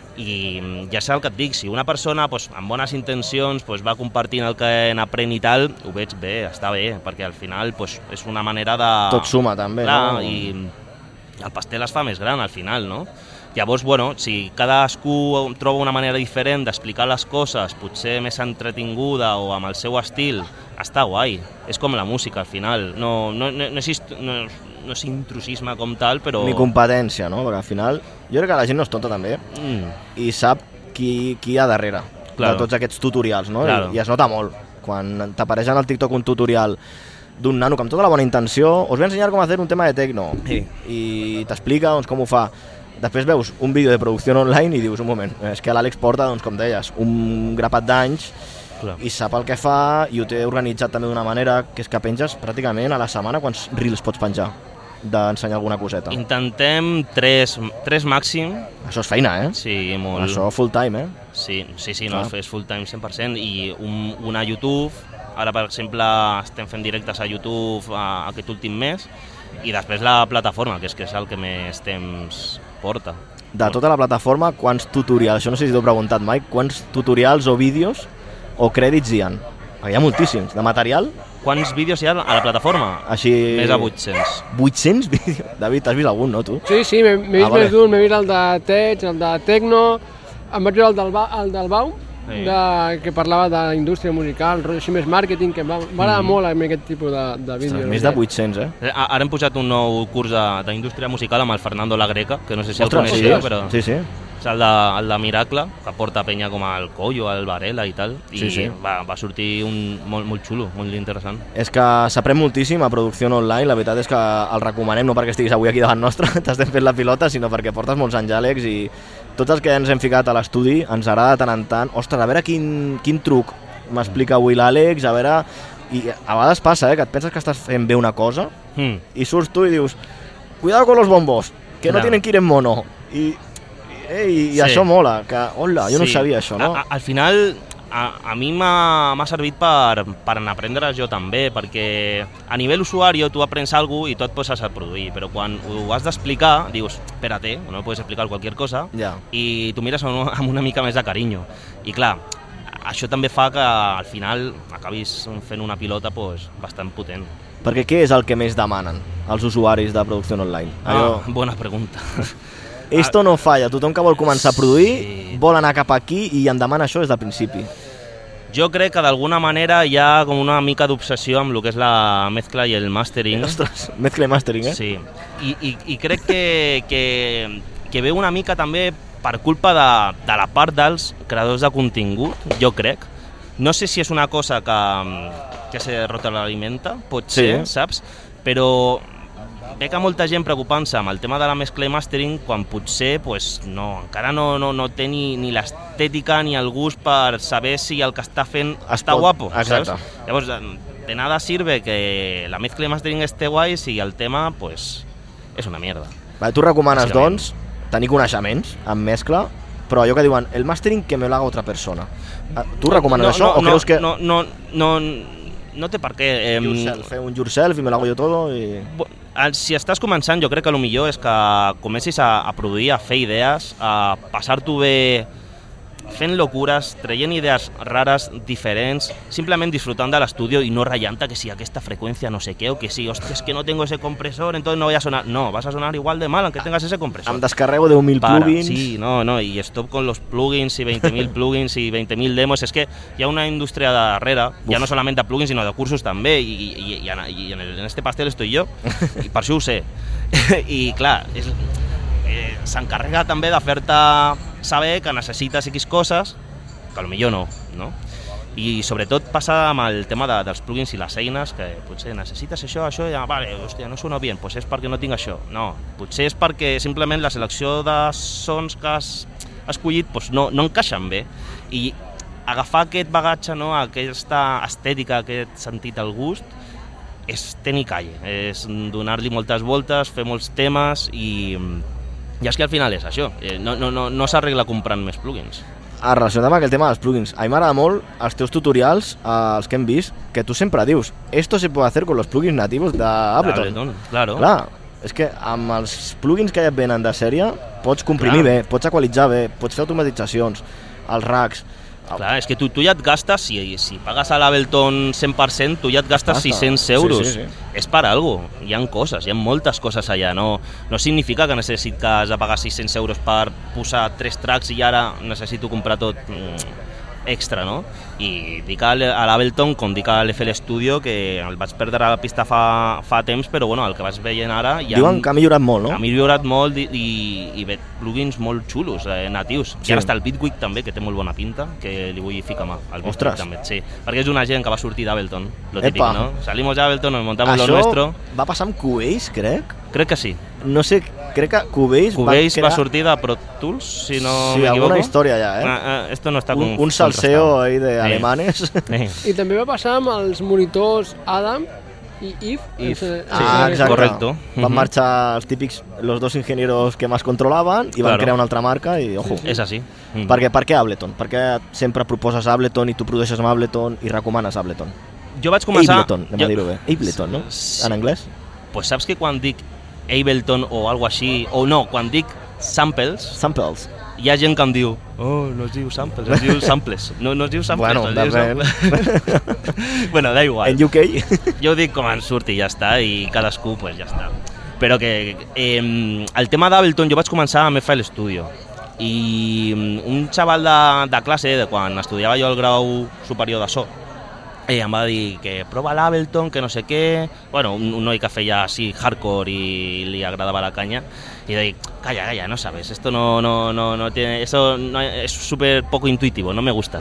I ja sé el que et dic, si una persona doncs, amb bones intencions doncs, va compartint el que n'aprèn i tal, ho veig bé, està bé, perquè al final doncs, és una manera de... Tot suma també, Clar, no? I el pastel es fa més gran al final, no? Llavors, bueno, si cadascú troba una manera diferent d'explicar les coses, potser més entretinguda o amb el seu estil, està guai. És com la música, al final. No, no, no, no, és, no, no és intrusisme com tal, però... Ni competència, no? Perquè al final jo crec que la gent no és tonta també Mm. i sap qui, qui hi ha darrere Claro. de tots aquests tutorials, no? Claro. I, I es nota molt. Quan t'apareix en el TikTok un tutorial d'un nano que amb tota la bona intenció os voy a ensenyar com hacer un tema de tecno Sí. i t'explica doncs, com ho fa. Després veus un vídeo de producció online i dius, un moment, és que l'Àlex porta, doncs, com deies, un grapat d'anys Clar. i sap el que fa i ho té organitzat també d'una manera que és que penges pràcticament a la setmana. Quants reels pots penjar d'ensenyar alguna coseta? Intentem tres, tres màxim. Això és feina, eh? Sí, molt. Això full time, eh? Sí, sí, sí, no, Clar. és full time cent per cent i un, una a YouTube. Ara, per exemple, estem fent directes a YouTube a, aquest últim mes i després la plataforma, que és, que és el que més temps porta. De tota la plataforma, quants tutorials, això no sé si t'ho he preguntat mai, quants tutorials o vídeos o crèdits hi ha? Hi ha moltíssims. De material, Quants vídeos hi ha a la plataforma? així... Més de vuit-cents. vuit-cents vídeos? David, t'has vist algun, no, tu? Sí, sí, m'he m'he vist Ah, vale. més d'un, m'he vist el de Tech, el de Tecno, em vaig veure el del, Ba- el del Baum, Sí. de, que parlava de la indústria musical, rotllo així més màrqueting, que em va- m'agrada mm. molt a mi aquest tipus de, de vídeos. Ostres, més de vuit-cents, eh? Eh, Ara hem posat un nou curs de- d'indústria musical amb el Fernando La Greca, que no sé si el Ostres, coneixeu, sí, però sí, sí. és el de, el de Miracle, que porta penya com el Collo, el Varela i tal, i Sí, sí. Va, va sortir un molt, molt xulo, molt interessant. És que s'aprèn moltíssim a producció online, la veritat és que el recomanem no perquè estiguis avui aquí davant nostre, t'estem fent la pilota, sinó perquè portes molts anys, Àlex, i tots els que ens hem ficat a l'estudi ens agrada de tant en tant. Ostres, a veure quin, quin truc m'explica avui l'Àlex, a veure... I a vegades passa, eh, que et penses que estàs fent bé una cosa Mm. i surts tu i dius cuidado con los bombos, que no Clar. tienen que ir en mono. I, i, eh, i, i Sí. això mola, que, hola, jo no Sí. sabia això, no? A, a, al final, a, a mi m'ha m'ha servit per, per aprendre jo també, perquè a nivell usuari tu aprens alguna cosa i tu et poses a produir, però quan ho has d'explicar dius, espérate, no puedes explicar qualsevol cosa, Ja. i tu mires amb, amb una mica més de carinyo. I clar, això també fa que al final acabis fent una pilota pues, bastant potent. Perquè què és el que més demanen els usuaris de producció online? Allò... Ah, bona pregunta. Esto no falla, tothom que vol començar a produir Sí. vol anar cap aquí i em demana això des del principi. Jo crec que d'alguna manera hi ha com una mica d'obsessió amb el que és la mezcla i el mastering. Ostres, mezcla i mastering, eh? Sí, i, i, i crec que, que, que ve una mica també per culpa de, de la part dels creadors de contingut, jo crec. No sé si és una cosa que, que se retroalimenta, pot Sí. ser, saps? Però ve que molta gent preocupant-se amb el tema de la mescla i mastering quan potser pues, no, encara no, no, no té ni, ni l'estètica ni el gust per saber si el que està fent Es està pot- guapo, exacte. saps? Llavors, de nada sirve que la mezcla y mastering esté guay si el tema, pues, es una mierda. Vale, tu recomanes, Bàsicament. doncs, tenir coneixements en mescla, però allò que diuen, el mastering que me lo haga otra persona. Ah, Tu recomanes no, això no, o creus que... No, no, no, no té per què. Eh, Yourself, fer un yourself i me lo hago yo todo i... Si estàs començant, jo crec que el millor és que comencis a, a produir, a fer idees, a passar-t'ho bé fent locures, traient idees rares, diferents, simplement disfrutant de l'estudio i no ratllant que si aquesta freqüència no sé què, o que si, hòstia, es que no tengo ese compresor, entonces no voy a sonar. No, vas a sonar igual de mal aunque tengas ese compresor. Em descarrego deu mil Para, plugins... Sí, no, no, y stop con los plugins y veinte mil plugins y veinte mil demos. Es que hi ha una indústria darrere, ja no solament de plugins, sinó de cursos també, i, i, i, en, i en, el, en este pastel estoy yo, i per això ho sé. I clar, és, eh, s'encarrega també de fer-te saber que necessites X coses, que potser no, no? I sobretot passa amb el tema de, dels plugins i les eines, que potser necessites això, això, i ja, vale, hòstia, no sona bé, doncs és perquè no tinc això. No, potser és perquè simplement la selecció de sons que has escollit doncs no, no encaixen bé. I agafar aquest bagatge, no, aquesta estètica, aquest sentit al gust, és tenir calle, és donar-li moltes voltes, fer molts temes i, i és que al final és això, no, no, no, no s'arregla comprant més plugins. Ah, relacionat amb aquell tema dels plugins, a mi m'agrada molt els teus tutorials, eh, els que hem vist, que tu sempre dius, esto se puede hacer con los plugins nativos d'Ableton. Ableton, claro. Clar, és que amb els plugins que ja et venen de sèrie pots comprimir Clar. bé, pots equalitzar bé, pots fer automatitzacions, els racks... Clar, és que tu, tu ja et gastes, si, si pagues a l'Ableton cent per cent, tu ja et gastes Basta. sis-cents euros. Sí, sí, sí. És per algo, hi ha coses, hi ha moltes coses allà. No, no significa que necessites de pagar sis-cents euros per posar tres tracks i ara necessito comprar tot mm, extra, no? I dic a l'Ableton, com dic a l'F L Studio, que el vaig perdre a la pista fa, fa temps, però bueno, el que vaig veient ara... Ja Diuen que ha millorat molt, no? Ha millorat molt i, i, i ve plugins molt xulos, eh, natius. Sí. I ara està el Bitwig també, que té molt bona pinta, que li vull ficar mà. El Bitwig Ostres. també, sí. Perquè és una gent que va sortir d'Ableton, lo típic, Epa. no? Salimos de Ableton, nos montamos Això lo nuestro. va passar amb Cubase, crec? Crec que sí. No sé, crec que Cubase, Cubase va va sortir de Pro Tools, si no Sí, m'equivoco. alguna història ja, eh? Ah, ah, esto no està Un, con- un salseo contrastat. ahí de Eh. alemanes. Eh. I també va passar amb els monitors Adam i If. If. No sé- Sí, Ah, exacte. correcto. Van Mhm. marxar els típics, los dos ingenieros que más controlaven i van Claro. crear una altra marca i, ojo, És així. Mm. per què, per què Ableton? Per què sempre proposes Ableton i tu produeixes amb Ableton i recomanes Ableton? Jo vaig començar... Ableton, anem a dir-ho bé. Ableton, no? Sí. En anglès? Pues saps que quan dic Ableton o algo així, o no, quan dic samples, Samples. hi ha gent que em diu oh, no es diu samples, es diu samples. No, no es diu samples, Bueno, es diu depèn. samples. Bueno, da igual. En U K? Jo ho dic com en surti i ja està, i cadascú pues ja està. Però que eh, el tema d'Ableton jo vaig començar amb F L Studio i mm, un xaval de, de classe, de quan estudiava jo el grau superior de so, eh, em va dir que prova l'Ableton, que no sé què, bueno, un, un noi que feia així hardcore i li agradava la canya, y dic, calla, calla, no sabes, esto no, no, no, no tiene, eso no, es súper poco intuitivo, no me gusta.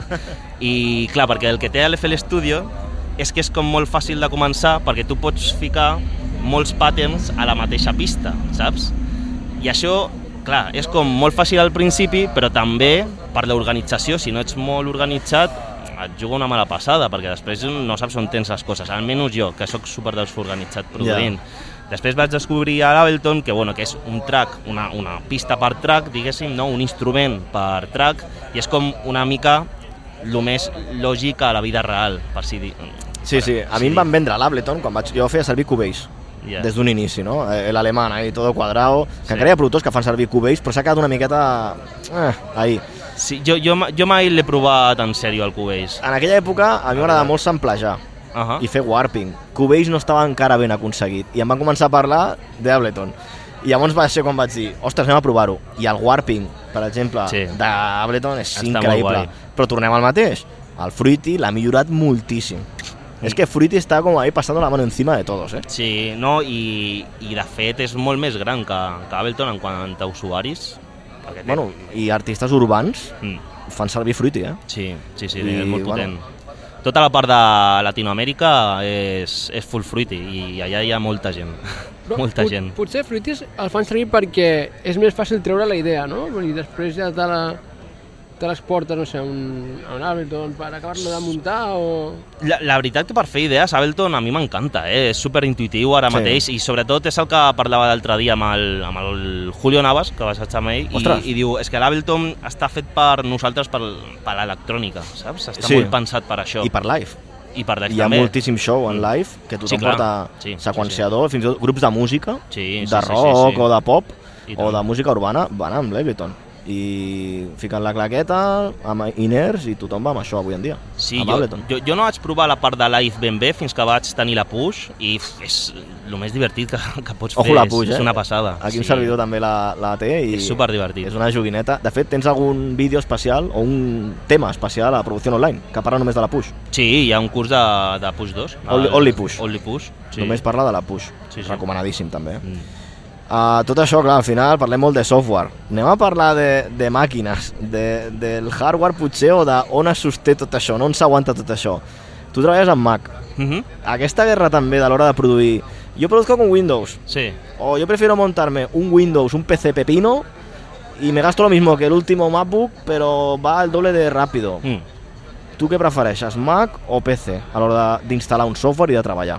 I clar, perquè el que té l'F L Studio és que és com molt fàcil de començar perquè tu pots ficar molts patterns a la mateixa pista, saps? I això, clar, és com molt fàcil al principi, però també per l'organització, si no ets molt organitzat, et juga una mala passada, perquè després no saps on tens les coses, almenys jo, que sóc super desorganitzat produint. Yeah. Després vaig descobrir a l'Ableton que, bueno, que és un track, una, una pista per track, diguéssim, no? Un instrument per track, i és com una mica el més lògic a la vida real, per si dir. Sí, sí, a mi em van vendre l'Ableton quan vaig... Jo feia servir Cubase, Yeah. des d'un inici, no? L'alemán ahí, todo cuadrado, que Sí. encara hi ha productors que fan servir Cubase, però s'ha quedat una miqueta... Eh, ahí. Sí, jo, jo, jo mai l'he provat en sèrio, el Cubase. En aquella època a mi m'agradava molt samplejar Uh -huh. i fer warping. Cubase no estava encara ben aconseguit i em van començar a parlar d'Ableton. I llavors va ser quan vaig dir, ostres, anem a provar-ho. I el warping, per exemple, Sí. d'Ableton és Està molt increïble. guai. Però tornem al mateix. El Fruity l'ha millorat moltíssim. És que Fruity està com ahí passando la mano encima de todos, eh? Sí, no, i, i de fet és molt més gran que, que Ableton en quant a usuaris. Perquè té- Bueno, i artistes urbans Mm. fan servir Fruity, eh? Sí, sí, sí, I, és molt bueno. potent. Tota la part de Latinoamèrica és, és full fruity i allà hi ha molta gent, Però molta pot- gent. Potser Fruities el fan servir perquè és més fàcil treure la idea, no? I després ja te la, te l'exportes, no sé, a un, a un Ableton per acabar-lo de muntar o... La, la veritat que per fer idees Ableton a mi m'encanta, eh? És superintuitiu ara Sí. mateix i sobretot és el que parlava l'altre dia amb el, amb el Julio Navas, que vas estar amb ell, Ostres. i, i diu, és que l'Ableton està fet per nosaltres per, per l'electrònica, saps? Està Sí. molt pensat per això. I per live. I per live Hi ha també. moltíssim show en live que tothom Sí, clar. porta Sí, sí, seqüenciador, fins i tot grups de música, Sí, sí, de sí, rock sí, sí. o de pop I o tant. de música urbana, van amb l'Ableton. I fiquen la claqueta amb iners i tothom va amb això avui en dia, Sí, amb jo, Ableton. jo, jo no vaig provar la part de live ben bé fins que vaig tenir la push i f, és el més divertit que, que pots Ojo fer, la push, és, eh? és una passada. Aquí un servidor també la, la té i És superdivertit. és una joguineta. De fet, tens algun vídeo especial o un tema especial a Producció Online que parla només de la push. Sí, hi ha un curs de, de push dos. Only- el- only push. Only push, sí. Només parla de la push. Sí, sí. Recomanadíssim també. Mm. Uh, tot això, clar, al final parlem molt de software. Anem a parlar de, de màquines, de, del hardware potser o d'on es sosté tot això, no on s'aguanta tot això. Tu treballes amb Mac. Mm -hmm. Aquesta guerra també de l'hora de produir. Jo produzco con Windows. Sí. O yo prefiero montarme un Windows, un P C pepino y me gasto lo mismo que el último MacBook, pero va el doble de rápido. Mm. Tu què prefereixes, Mac o P C a l'hora d'instal·lar un software i de treballar?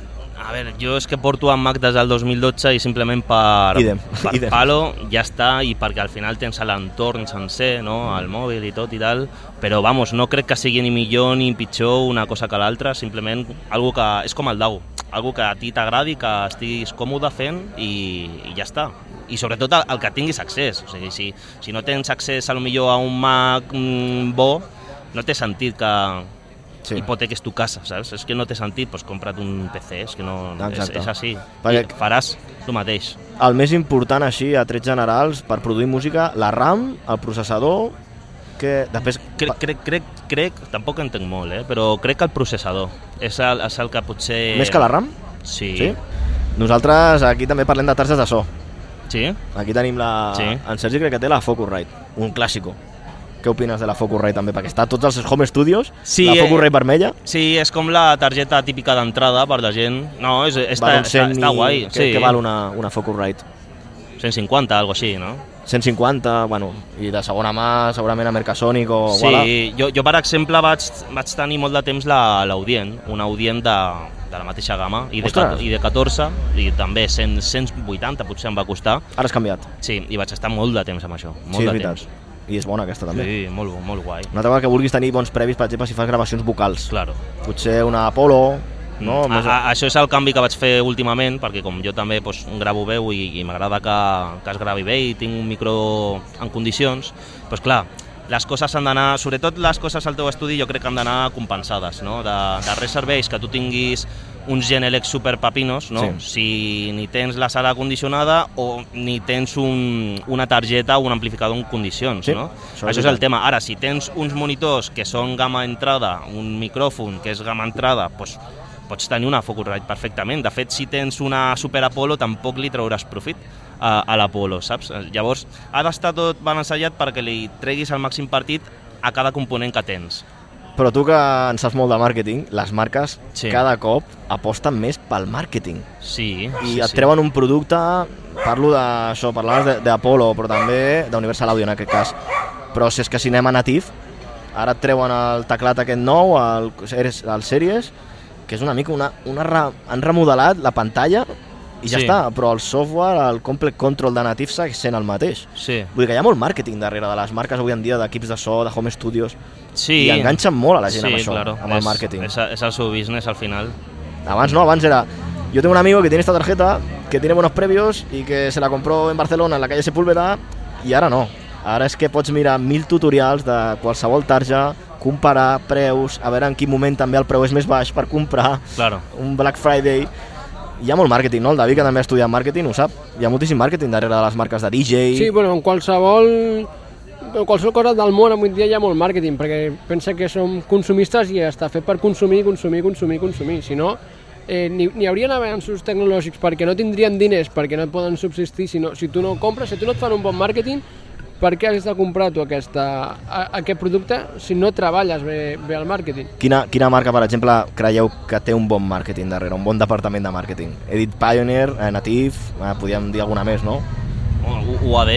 A veure, jo és que porto amb Mac des del dos mil dotze i simplement per, Idem, per idem. palo ja està, i perquè al final tens l'entorn sencer, no? El mòbil i tot i tal, però vamos, no crec que sigui ni millor ni pitjor una cosa que l'altra, simplement algo que és com el D A W, algo que a ti t'agradi, que estiguis còmode fent i, i ja està. I sobretot el, el que tinguis accés, o sigui, si, si no tens accés a lo millor a un Mac mm, bo, no té sentit que Sí. hipoteques tu casa, saps? És que no té sentit, doncs compra't un P C, és que no, és, Exacte. és així. Perquè- I faràs el mateix. El més important així, a trets generals, per produir música, la RAM, el processador, que després... Crec, crec, crec, crec, tampoc entenc molt, eh? Però crec que el processador és el, és el que potser... Més que la RAM? Sí. Sí? Nosaltres aquí també parlem de targes de so. Sí? Aquí tenim la... Sí. En Sergi crec que té la Focusrite, un clàssico. Què opines de la Focusrite també? Perquè està a tots els home studios, Sí, la eh, Focusrite vermella. Sí, és com la targeta típica d'entrada per la gent. No, és, està, val un està, cent està i- guai. Què, Sí. què val una, una Focusrite? cent cinquanta, algo així, no? cent cinquanta, bueno, i de segona mà segurament a Mercasonic o... Sí, Voilà. jo, jo per exemple vaig, vaig tenir molt de temps la- l'Audient, una Audient de, de la mateixa gamma, i de, Ostres. cat- i de catorze, i també cent, cent vuitanta potser em va costar. Ara has canviat. Sí, i vaig estar molt de temps amb això, molt Sí, és de veritat. temps. I és bona aquesta també. Sí, molt, bo, molt guai. Una altra cosa que vulguis tenir bons previs, per exemple, si fas gravacions vocals. Claro. Potser una Apollo, no? A, Més... a, això és el canvi que vaig fer últimament, perquè com jo també doncs, gravo veu i, i m'agrada que, que es gravi bé i tinc un micro en condicions, doncs clar, les coses han d'anar, sobretot les coses al teu estudi jo crec que han d'anar compensades, no? De, de res serveix que tu tinguis uns Genelec super papinos, no? Sí. Si ni tens la sala condicionada o ni tens un, una targeta o un amplificador en condicions, Sí, no? això Això, és això és el veritat. tema. Ara, si tens uns monitors que són gamma entrada, un micròfon que és gamma entrada, doncs pots tenir una Focusrite perfectament. De fet, si tens una Super Apollo, tampoc li trauràs profit a, a l'Apollo, saps? Llavors, ha d'estar tot balancejat perquè li treguis el màxim partit a cada component que tens. Però tu que en saps molt de màrqueting, les marques Sí. cada cop aposten més pel màrqueting. Sí, I sí, et sí. treuen un producte, parlo d'això, parlaves de- d'Apollo, però també d'Universal Audio en aquest cas. Però si és que cinema natif, ara et treuen el teclat aquest nou, el, el Series, que és una mica una... una re, han remodelat la pantalla i ja Sí. està, però el software, el Complex Control de natif segueix sent el mateix. Sí, Vull dir que hi ha molt màrqueting darrere de les marques avui en dia, d'equips de so, de home studios, sí. i enganxen molt a la gent sí, amb això, claro. amb el és, màrqueting. És, és el seu business al final. Abans no, abans era... Yo tengo un amigo que tiene esta tarjeta, que tiene buenos previos y que se la compró en Barcelona, en la calle Sepúlveda, i ara no. Ara és que pots mirar mil tutorials de qualsevol tarja, comparar preus, a veure en quin moment també el preu és més baix per comprar Claro. un Black Friday. Hi ha molt màrqueting, no? El David, que també ha estudiat màrqueting, ho sap. Hi ha moltíssim màrqueting darrere de les marques de D J. Sí, bueno, en qualsevol, en qualsevol cosa del món avui en dia hi ha molt màrqueting, perquè pensa que som consumistes i està fet per consumir, consumir, consumir, consumir. Si no, eh, ni, ni haurien avanços tecnològics perquè no tindrien diners, perquè no et poden subsistir. Si, no, si tu no compres, si tu no et fan un bon màrqueting, per què has de comprar tu aquesta, a, aquest producte si no treballes bé, bé el màrqueting? Quina, quina marca, per exemple, creieu que té un bon màrqueting darrere, un bon departament de màrqueting? He dit Pioneer, eh, Native, eh, podríem dir alguna més, no? U A D,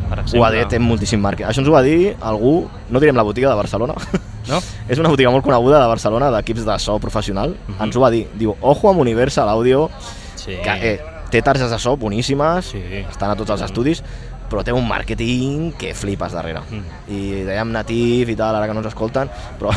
per exemple. U A D té moltíssim màrqueting. Això ens ho va dir algú, no direm la botiga de Barcelona, No? és una botiga molt coneguda de Barcelona, d'equips de so professional, Mhm. ens ho va dir, diu, ojo amb Universal Audio, Sí. que eh, té targes de so boníssimes, Sí. estan a tots els estudis, però té un màrqueting que flipes darrere. Mm. I dèiem Natif i tal, ara que no ens escolten, però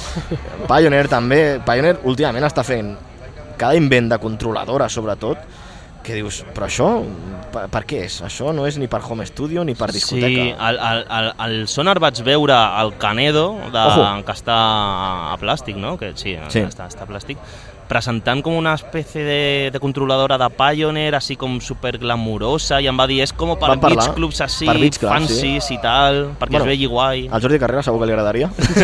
Pioneer també, Pioneer últimament està fent cada invent de controladora, sobretot, que dius, però això, per, per què és? Això no és ni per home studio ni per discoteca. Sí, al, al, al, al Sonar vaig veure el Canedo, de, Ojo. que està a plàstic, no? Que, sí, Sí. Està, està a plàstic, presentant com una espècie de, de controladora de Pioneer, així com super glamurosa, i em va dir, és com per Van parlar, beach clubs així, per beach clubs, fancies sí. i tal, perquè Bueno, es vegi guai. Al Jordi Carrera segur que li agradaria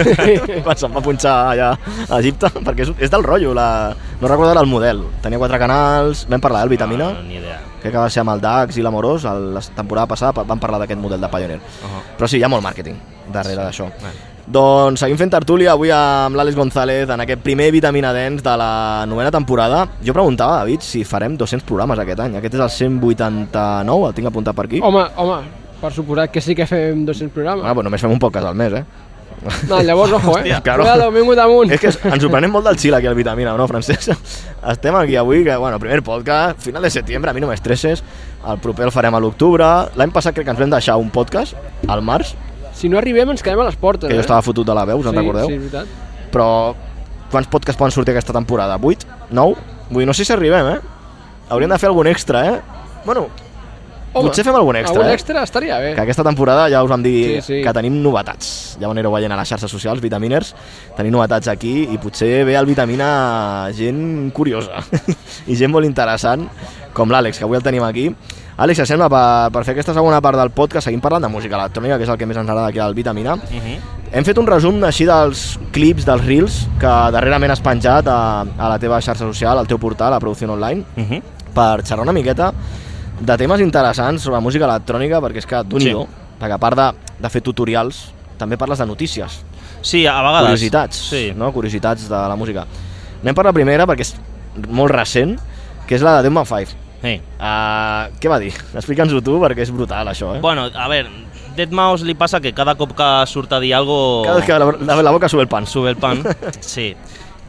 quan se'n va punxar allà a Egipte, perquè és, és del rotllo, la... no recordo ara el model, tenia quatre canals, vam parlar del Vitamina, No, ni idea. crec que va ser amb el Dax i l'Amorós, el- la temporada passada vam parlar d'aquest model de Pioneer. Uh-huh. Però sí, hi ha molt màrqueting darrere Sí. d'això. Bueno. Doncs seguim fent tertúlia avui amb l'Àlex González en aquest primer Vitamina Dance de la novena temporada. Jo preguntava, David, si farem dos-cents programes aquest any. Aquest és el cent vuitanta-nou, el tinc apuntat per aquí. Home, home, per suposat que sí que fem dos-cents programes. Ah, pues només fem un podcast al mes, eh? No, llavors, ojo, eh? Hòstia, claro. Cuidado, hem vingut amunt. És que ens ho prenem molt del xil aquí al Vitamina, no, Francesc? Estem aquí avui, que, bueno, primer podcast, final de setembre, a mi no m'estresses, el proper el farem a l'octubre. L'any passat crec que ens vam deixar un podcast, al març, Si no arribem ens quedem a les portes, que jo eh? estava fotut de la veu, us en sí, recordeu? Sí, és veritat. Però quants podcasts poden sortir aquesta temporada? vuit? nou? Vull dir, no sé si arribem, eh? Hauríem de fer algun extra, eh? Bueno, Home, potser fem algun extra, algun eh? extra estaria bé. Que aquesta temporada ja us vam dir Sí, sí. que tenim novetats. Ja ho anireu veient a les xarxes socials, Vitaminers. Tenim novetats aquí i potser ve al Vitamina gent curiosa i gent molt interessant, com l'Àlex, que avui el tenim aquí. Àlex, si sembla, per, per fer aquesta segona part del podcast, seguim parlant de música electrònica, que és el que més ens agrada aquí al Vitamina. Uh-huh. Hem fet un resum així dels clips, dels reels, que darrerament has penjat a, a la teva xarxa social, al teu portal, a Producció Online, Uh-huh. per xerrar una miqueta de temes interessants sobre música electrònica, perquè és que, d'un Sí. i do, perquè a part de, de fer tutorials, també parles de notícies, Sí, a vegades. curiositats, Sí. no? Curiositats de la música. Anem per la primera, perquè és molt recent, que és la de Deadmau cinc. Sí. Uh, què va dir? Explica'ns-ho tu, perquè és brutal, això, eh? Bueno, a ver, deadmau cinc li passa que cada cop que surt a dir algo Cada vegada que la, la, la boca sube el pan. sube el pan, sí.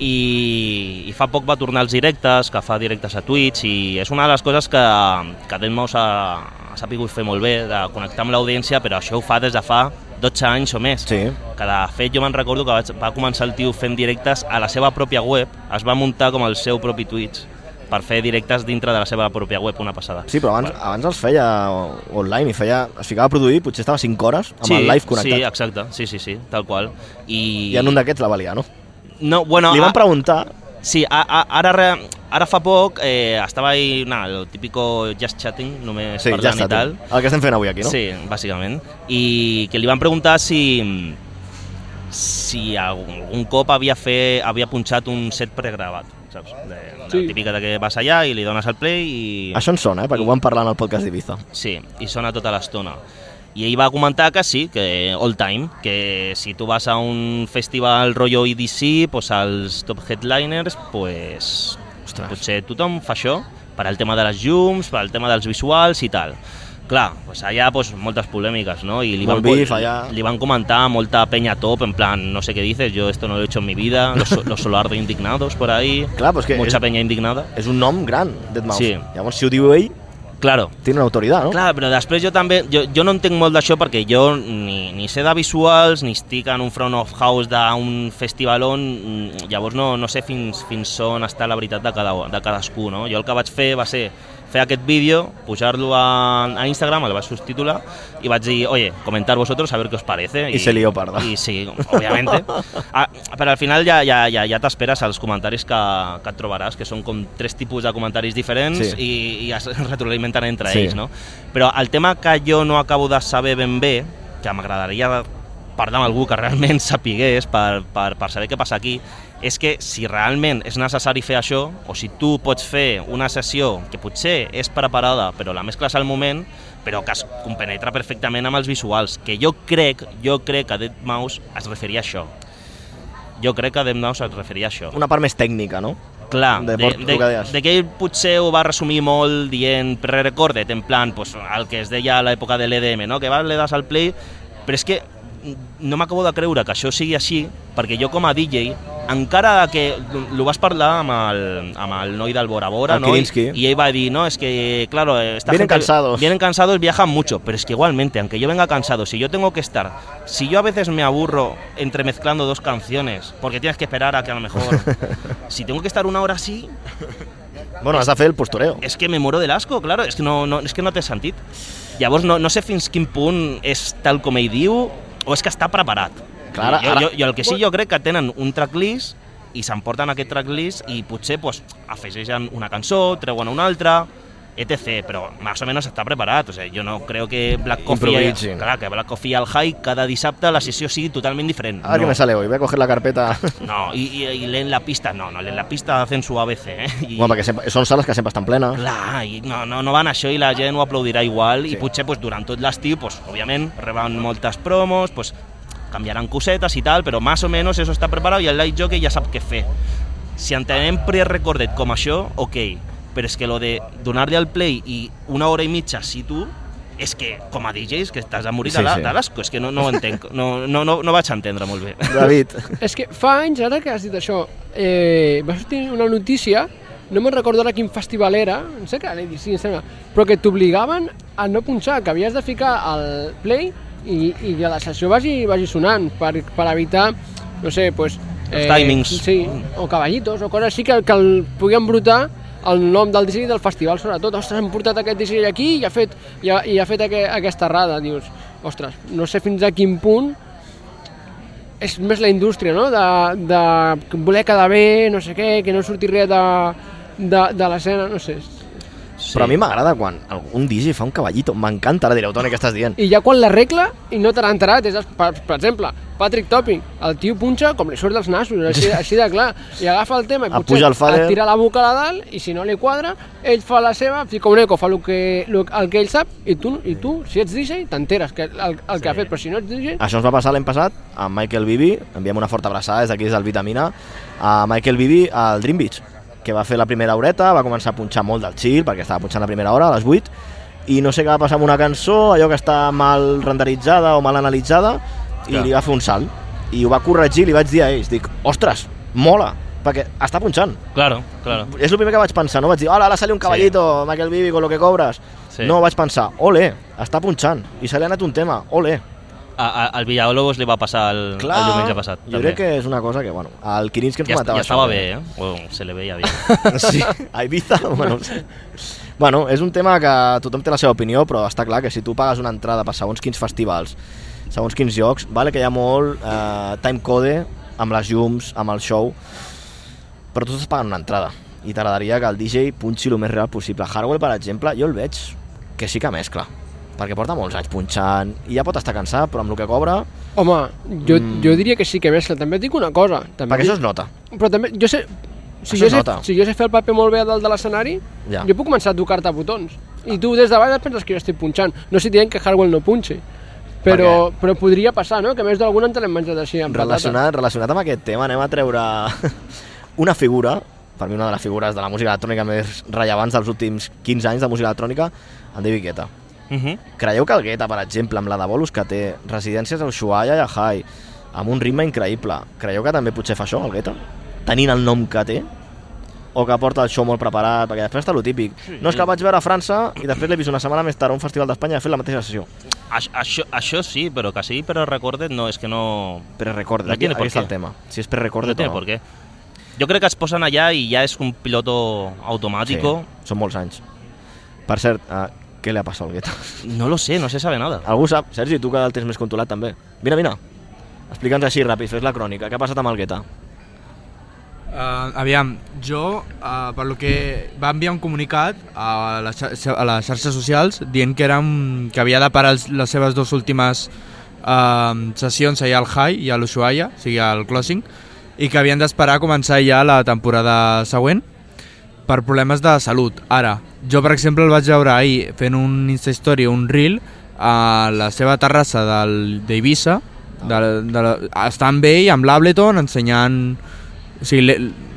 I, I fa poc va tornar als directes, que fa directes a Twitch, i és una de les coses que, que deadmau s'ha ha sapigut fer molt bé, de connectar amb l'audiència, però això ho fa des de fa dotze anys o més. Sí. Que de fet jo me'n recordo que vaig, va començar el tio fent directes a la seva pròpia web, es va muntar com el seu propi Twitch per fer directes dintre de la seva pròpia web, una passada. Sí, però abans, abans els feia online i feia, es ficava a produir, potser estava cinc hores amb Sí, el live connectat. sí, exacte, sí, sí, sí, tal qual. I, I en un d'aquests la valia, no? No, bueno, Li van a- preguntar, Sí, a, a, ara, re- ara fa poc eh, estava ahí, nada, el típico just chatting, només sí, ja parlant està, i tal. el que estem fent avui aquí, no? Sí, bàsicament. I que li van preguntar si si algun cop havia, fe, havia punxat un set pregravat, saps? De, la Sí. típica de que vas allà i li dones al play i... Això en sona, eh? Perquè ho vam parlar en el podcast d'Ibiza. Sí, i sona tota l'estona. I ell va comentar que sí, que all time, que si tu vas a un festival rotllo E D C, pues als top headliners, pues Ostres. potser tothom fa això, per al tema de les llums, per al tema dels visuals i tal. Clar, pues allà pues, moltes polèmiques, ¿no? Y li Molt van, bif allà. li van comentar molta penya top, en plan, no sé qué dices, yo esto no lo he hecho en mi vida, los, los solardo indignados por ahí, Clar, però és que mucha és, peña indignada. és un nom gran, Deadmau. Sí. Llavors, si ho diu ell, Claro, té una autoritat, no? Clar, però després jo també, jo, jo no entenc molt d'això perquè jo ni, ni sé de visuals, ni estic en un front of house d'un festivalon, mm, llavors no, no sé fins, fins on està la veritat de, cada, de cadascú, no? Jo el que vaig fer va ser fer aquest vídeo, pujar-lo a, a Instagram, el vaig subtitular, i vaig dir, oye, comentar vosotros a ver qué os parece. Y se lió parda. Y sí, obviamente. Ah, però al final ja, ja, ja, ja t'esperes als comentaris que, que et trobaràs, que són com tres tipus de comentaris diferents Sí. i, i es retroalimenten entre Sí. ells, no? Però el tema que jo no acabo de saber ben bé, que m'agradaria parlar amb algú que realment sapigués per, per, per saber què passa aquí, és que si realment és necessari fer això, o si tu pots fer una sessió que potser és preparada, però la mescles al moment, però que es compenetra perfectament amb els visuals, que jo crec, jo crec que deadmau cinc es referia a això. Jo crec que deadmau cinc es referia a això. Una part més tècnica, no? Clar, de, de, port, de, de, de que ell potser ho va resumir molt dient pre-recorded, en plan, pues, el que es deia a l'època de l'E D M, no? Que vas, le das al play, però és que no m'acabo de creure que això sigui així, perquè jo com a D J, encara que ho vas parlar amb el, amb el noi del Bora Bora, ¿no? Y, y ell va dir, no, es que, claro, esta vienen gente, cansados. Vienen cansados, viajan mucho, pero es que igualmente, aunque yo venga cansado, si yo tengo que estar, si yo a veces me aburro entremezclando dos canciones, porque tienes que esperar a que a lo mejor, si tengo que estar una hora así... Bueno, has de fer el postureo. És que me muero de l'asco, claro, és que no, no, és que no té sentit. Llavors no, no sé fins quin punt és tal com ell diu o és que està preparat. Clar, jo, ara... jo, jo el que sí jo crec que tenen un tracklist i s'emporten aquest tracklist i potser pues, afegeixen una cançó, treuen una altra, etcétera. Però más o menos està preparat. O sea, jo no creo que Black Coffee, clar, que Black Coffee al High cada dissabte la sessió sigui totalment diferent. A ver no. qué me sale hoy, voy a coger la carpeta. No, i, i, i leen la pista, no, no, leen la pista hacen su A B C, eh? I... Bueno, perquè sempre, són sales que sempre estan plenes. Clar, i no, no, no van a això i la gent ho aplaudirà igual, sí. I potser pues, durant tot l'estiu, pues, òbviament, reben moltes promos, pues, canviaran cosetes i tal, però més o menys això està preparat i el light jockey ja sap què fer. Si entenem pre-recorded com això, ok, però és que lo de donar-li al play i una hora i mitja si tu, és que com a D Js que estàs a morir sí, de l'asco, sí. És que no, no ho entenc, no, no, no, no vaig entendre molt bé. David. És que fa anys, ara que has dit això, eh, va sortir una notícia, no me'n recordo ara quin festival era, no sé què, sí, em sembla, però que t'obligaven a no punxar, que havies de ficar el play i, i que la sessió vagi, vagi sonant per, per evitar, no sé, pues... Els eh, timings. Sí, o cavallitos, o coses així que, que el puguin embrutar el nom del D J del festival, sobretot. Ostres, hem portat aquest D J aquí i ha fet, i ha, i ha fet aqu aquesta errada. Dius, ostres, no sé fins a quin punt és més la indústria, no? De, de voler quedar bé, no sé què, que no surti res de, de, de l'escena, no sé. Sí. Però a mi m'agrada quan un D J fa un cavallito, m'encanta, ara direu, Toni, què estàs dient? I ja quan l'arregla i no te l'ha enterat, és, per, per exemple, Patrick Topping, el tio punxa com li surt dels nassos, així, així de clar, i agafa el tema i potser et tira la boca a dalt i si no li quadra, ell fa la seva, fica un eco, fa el que, el, el que ell sap i tu, i tu si ets D J, t'enteres que el, el que sí. ha fet, però si no ets D J... Això ens va passar l'any passat amb Michael Bibi, enviem una forta abraçada des d'aquí des del Vitamina, a Michael Bibi al Dream Beach, que va fer la primera horeta, va començar a punxar molt del chill, perquè estava punxant la primera hora, a les vuit, i no sé què va passar amb una cançó, allò que està mal renderitzada o mal analitzada, i Clar. li va fer un salt. I ho va corregir, li vaig dir a ells, dic, ostres, mola, perquè està punxant. Claro, claro. És el primer que vaig pensar, no vaig dir, hola, ara sale un caballito, sí. Michael Bibi, con lo que cobres. Sí. No, vaig pensar, ole, està punxant, i se li ha anat un tema, ole. A, a, al Villalobos li va passar el, el diumenge passat. Jo crec que és una cosa que, bueno, al Quirins que ens ja, comentava ja estava això, bé, eh? O se li veia bé. Sí, a Ibiza, bueno, sí. Bueno, és un tema que tothom té la seva opinió, però està clar que si tu pagues una entrada per segons quins festivals, segons quins llocs, vale que hi ha molt eh, timecode amb les llums, amb el show, però tu estàs pagant una entrada i t'agradaria que el D J punxi el més real possible. Hardwell, per exemple, jo el veig que sí que mescla, perquè porta molts anys punxant i ja pot estar cansat, però amb el que cobra... Home, jo, mm. jo diria que sí que mescla. També et dic una cosa. També perquè dic... això es nota. Però també, jo sé... Si jo sé, si jo sé fer el paper molt bé a dalt de l'escenari, ja. jo puc començar a tocar-te botons. I tu des de baix penses que jo estic punxant. No si dient que Hardwell no punxi. Però, però podria passar, no? Que més d'algun ens l'hem menjat així, amb relacionat, relacionat amb aquest tema, anem a treure una figura, per mi una de les figures de la música electrònica més rellevants dels últims quinze anys de música electrònica, en David Guetta. Uh -huh. Creieu que el Guetta, per exemple, amb la de bolos que té, residències a Ushuaia i a High, amb un ritme increïble, creieu que també potser fa això, el Guetta? Tenint el nom que té? O que porta el show molt preparat? Perquè després està lo típic. No, és que el vaig veure a França i després l'he vist una setmana més tard a un festival d'Espanya i ha fet la mateixa sessió. Això, això, això sí, però que sigui pre-recorded no, és que no... Pre-recorded, aquí, aquí està el tema. Si és pre-recorded no. No per què. Jo crec que es posen allà i ja és un piloto automàtico. Sí, són molts anys. Per cert, uh, què li ha passat al Guetta? No lo sé, no se sabe nada. Algú sap? Sergi, tu que el tens més controlat també. Vine, vine. Explica'ns així ràpid, fes la crònica. Què ha passat amb el Guetta? Uh, aviam, jo, uh, per lo que va enviar un comunicat a les, a les xarxes socials dient que, era un, que havia de parar els, les seves dues últimes uh, sessions allà al High i a l'Ushuaia, o sigui al Closing, i que havien d'esperar a començar ja la temporada següent per problemes de salut. Ara, jo per exemple el vaig veure ahir fent un Instastory, un reel a la seva terrassa d'Eivissa, de, de, de, estant bé amb l'Ableton ensenyant... O sigui,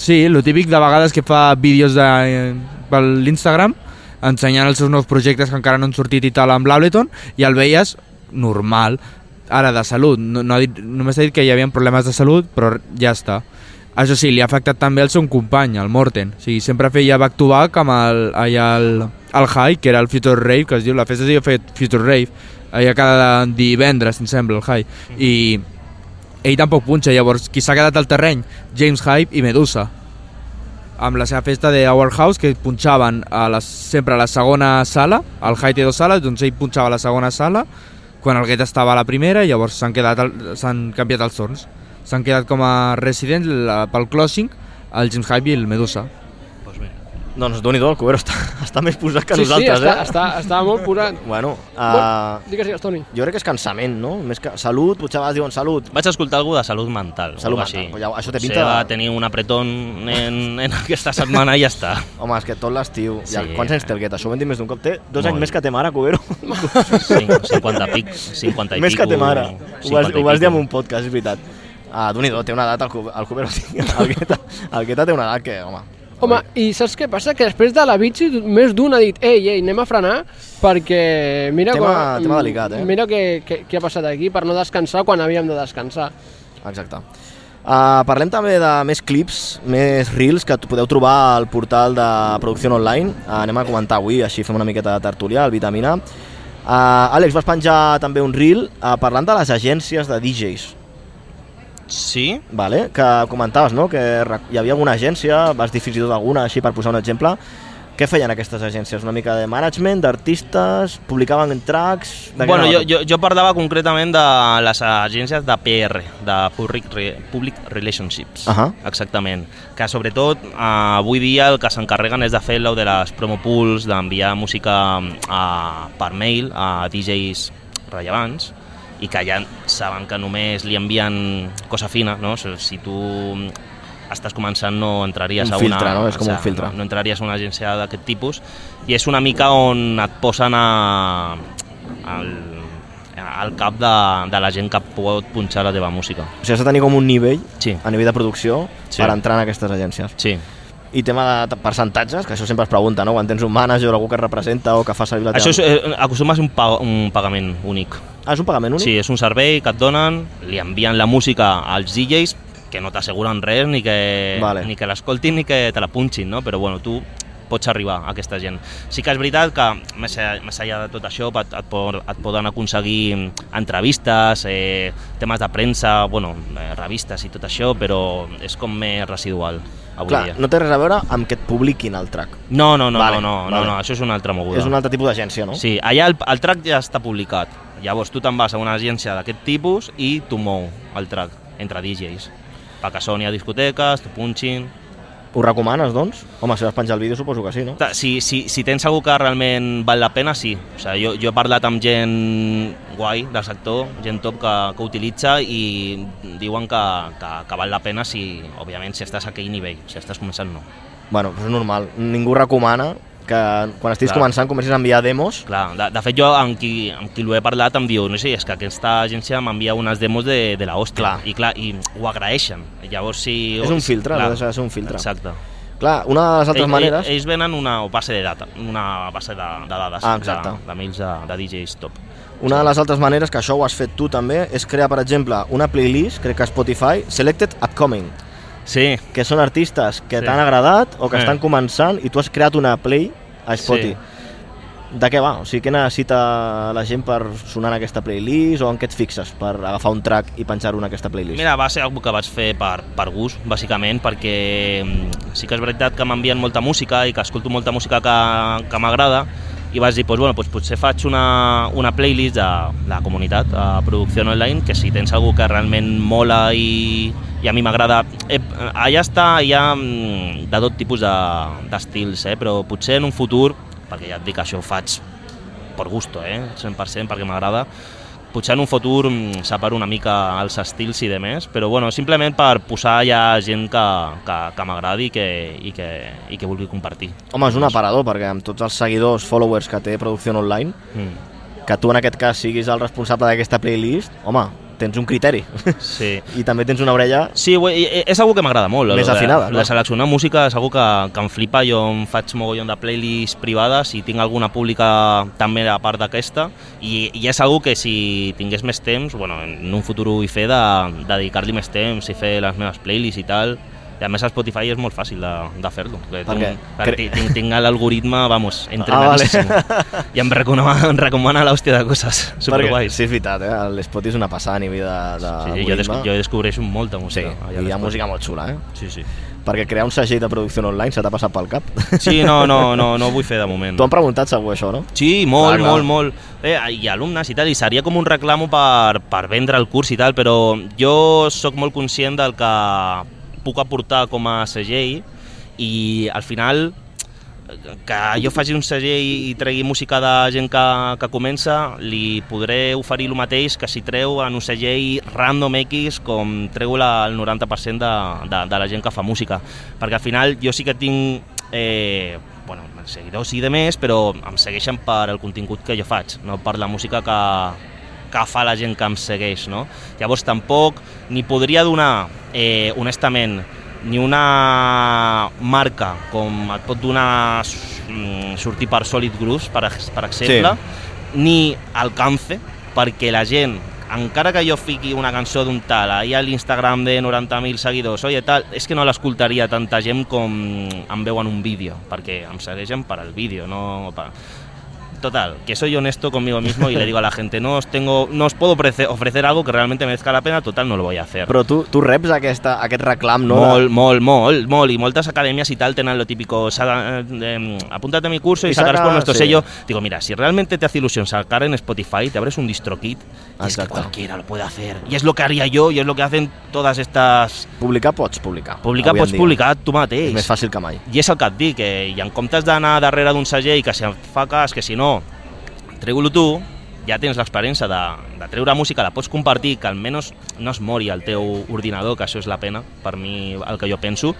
Sí, lo típic de vegades que fa vídeos de, eh, per l'Instagram ensenyant els seus nous projectes que encara no han sortit i tal amb l'Ableton, i el veies normal. Ara, de salut, no, no ha dit, només ha dit que hi havia problemes de salut, però ja està. Això sí, li ha afectat també el seu company, el Morten. O sigui, sempre feia back-to-back amb el, allà el, el High, que era el Future Rave, que es diu, la festa es diu Future Rave, allà cada divendres, em sembla, el High. I ell tampoc punxa, llavors qui s'ha quedat al terreny? James Hype i Medusa, amb la seva festa de Our House, que punxaven a la, sempre a la segona sala. El High té dues sales, doncs ell punxava a la segona sala quan el Guetta estava a la primera, i llavors s'han quedat s'han canviat els torns. S'han quedat com a residents la, pel closing el James Hype i el Medusa. Pues bé. Doncs Déu-n'hi-do, el Cubero està, està més posat que sí, nosaltres, sí, està, eh? està, està molt posat. Bueno, uh, Bueno, digues, digues, Toni. jo crec que és cansament, no? Més que salut, potser a vegades diuen salut. Vaig escoltar algú de salut mental. Salut algo mental, així. però ja, això té O sigui, pinta va de- tenir un apretón en, en aquesta setmana i ja està. Home, és que tot l'estiu... Sí. Ja, quants anys té el Guetta? Això ho hem dit més d'un cop. Té dos Molt. anys més que té mare, Cubero. Sí, cinquanta pic, cinquanta i Més que pico, té mare. Ho vas, cinquanta i ho vas dir pico. en un podcast, és veritat. Ah, Déu-n'hi-do, té una edat, el, Cu- el Cubero. El Guetta, el Guetta té una edat que, home... Home, i saps què passa? Que després de la bici més d'un ha dit ei, ei, anem a frenar perquè mira, Tema- quan, tema delicat, eh? mira què, què, què ha passat aquí per no descansar quan havíem de descansar. Exacte. Uh, parlem també de més clips, més reels que podeu trobar al portal de Producció Online. Uh, anem a comentar avui, així fem una miqueta de tertúlia, el Vitamina. Uh, Àlex, vas penjar també un reel uh, parlant de les agències de D Js. Sí? Vale, que comentaves, no?, que rec- hi havia alguna agència, vas dir fins i tot alguna, així per posar un exemple. Què feien aquestes agències? Una mica de management, d'artistes, publicaven tracks... De què Bueno, anava jo, tot? jo, jo parlava concretament de les agències de P R, de Public, Re, Public Relationships, Ahà. exactament. Que sobretot eh, avui dia el que s'encarreguen és de fer el de les promo pools, d'enviar música a, per mail a D Js rellevants, i que ja saben que només li envien cosa fina, no? Si tu estàs començant no entraries Un a una... filtre, no? És com un exacte, filtre. No, no entraries a una agència d'aquest tipus, i és una mica on et posen a, al, al cap de, de la gent que pot punxar la teva música. O sigui, has de tenir com un nivell, Sí. a nivell de producció, Sí. per entrar en aquestes agències. Sí. I tema de percentatges, que això sempre es pregunta, no?, quan tens un manager o algú que et representa o que fa servir la teva... Això és, eh, acostuma a ser un, pa, un pagament únic. Ah, és un pagament únic? Sí, és un servei que et donen, li envien la música als D Js, que no t'asseguren res, ni que, Vale. ni que l'escoltin ni que te la punxin, no? Però bueno, tu pots arribar a aquesta gent. Sí que és veritat que més, més enllà de tot això et, et, pot, et poden aconseguir entrevistes, eh, temes de premsa, bueno, eh, revistes i tot això, però és com més residual avui Clar, dia. no té res a veure amb que et publiquin el track. No, no, no, Vale, no, no, vale. no, no, això és una altra moguda. És un altre tipus d'agència, no? Sí, allà el, el track ja està publicat. Llavors tu te'n vas a una agència d'aquest tipus i tu mou el track entre D Js. Perquè soni a discoteques, tu punxin... Ho recomanes, doncs? Home, si vas penjar el vídeo suposo que sí, no? Ta- Si, si, si tens algú que realment val la pena, sí. O sigui, jo, jo he parlat amb gent guai del sector, gent top que, que utilitza i diuen que, que, que val la pena si, òbviament, si estàs a aquell nivell. Si estàs començant, no. Bueno, doncs és normal. Ningú recomana que quan estiguis Clar. començant comencis a enviar demos. Clar, de, de fet jo amb qui, amb qui l'ho he parlat em diu, no sé, és que aquesta agència m'envia unes demos de, de la hòstia. Clar. I clar, i ho agraeixen. Llavors si... És un filtre, clar, no deixa de ser un filtre. Exacte. Clar, una de les altres Ell- maneres... Ells venen una base de data, una base de, de dades, Ah, exacte. de, de mails de, de D Js top. Una de les altres maneres, que això ho has fet tu també, és crear, per exemple, una playlist, crec que a Spotify, Selected Upcoming, Sí, que són artistes que Sí. t'han agradat o que Eh. estan començant i tu has creat una play a Spotify. De què va? O sigui, què necessita la gent per sonar en aquesta playlist o en què et fixes per agafar un track i penjar-ho en aquesta playlist? mira, va ser algo que vaig fer per, per gust, bàsicament, perquè mm, sí que és veritat que m'envien molta música i que escolto molta música que, que m'agrada, i vaig dir, pues, bueno, pues, potser faig una, una playlist de la comunitat, a Producció Online, que si tens algú que realment mola i, i a mi m'agrada, eh, allà està, hi ha mm, de tot tipus de- d'estils, eh, però potser en un futur, perquè ja et dic que això ho faig per gusto, eh, cent per cent perquè m'agrada, potser en un futur mm, separo una mica els estils i demés, però bueno, simplement per posar ja gent que, que, que m'agradi i que, i, que, i que vulgui compartir. Home, és un aparador, perquè amb tots els seguidors, followers que té Producció Online, Mm. que tu en aquest cas siguis el responsable d'aquesta playlist, home, tens un criteri. Sí. I també tens una orella... Sí, és algo que m'agrada molt. Més afinada, clar. La seleccionar música és algo que, que em flipa. Jo em faig mogollon de playlists privades i tinc alguna pública també a part d'aquesta. I, I és algo que si tingués més temps, bueno, en un futur ho vull fer, de, de dedicar-li més temps i fer les meves playlists i tal. I a més a Spotify és molt fàcil de, de fer-lo. Per què? Tinc, tinc, tinc l'algoritme, vamos, entrenadíssim. Ah, vale. I em recomana, em recomana l'hòstia de coses superguais. Sí, és veritat, eh? L'Spot és una passada a nivell de, de sí, jo, des, jo descobreixo molta música. Sí, i hi ha música molt xula, eh? Sí, sí. Perquè crear un segell de producció online se t'ha passat pel cap? Sí, no, no, no, no ho vull fer de moment. T'ho han preguntat segur això, no? Sí, molt, clar, molt, molt. Eh, hi ha alumnes i tal, i seria com un reclamo per, per vendre el curs i tal, però jo sóc molt conscient del que puc aportar com a segell i al final que jo faci un segell i tregui música de gent que, que comença, li podré oferir el mateix que si treu en un segell random X com treu la, el noranta per cent de, de, de la gent que fa música, perquè al final jo sí que tinc eh, bueno, seguidors i de més, però em segueixen per el contingut que jo faig, no per la música que, que fa la gent que em segueix, no? Llavors tampoc ni podria donar, eh, honestament, ni una marca com et pot donar sortir per Solid Grooves, per, per exemple, sí. Ni alcance, perquè la gent, encara que jo fiqui una cançó d'un tal, ahir a l'Instagram de noranta mil seguidors, oi, tal, és que no l'escoltaria tanta gent com em veuen un vídeo, perquè em segueixen per al vídeo, no per... Total, que soy honesto conmigo mismo y le digo a la gente, no os tengo, no os puedo ofrecer, ofrecer algo que realmente merezca la pena, total, no lo voy a hacer. Però tu, tu reps aquesta, aquest reclam, no? Molt, molt, molt, molt, y moltes academias y tal tenen lo típico, saca, eh, apúntate a mi curso y, y sacarás saca, por nuestro sí. sello. Digo, mira, si realmente te hace ilusión sacar en Spotify, te abres un distrokit, y es que cualquiera lo puede hacer. Y es lo que haría yo, y es lo que hacen todas estas... Publicar pots publicar. Publicar pots publicar tu mateix. És més fàcil que mai. I és el que et dic, que i en comptes d'anar darrere d'un segell que si em fa cas, que si no... Treu-lo tu, ja tens l'experiència de, de treure música, la pots compartir, que almenys no es mori al teu ordinador, que això és la pena, per mi, el que jo penso,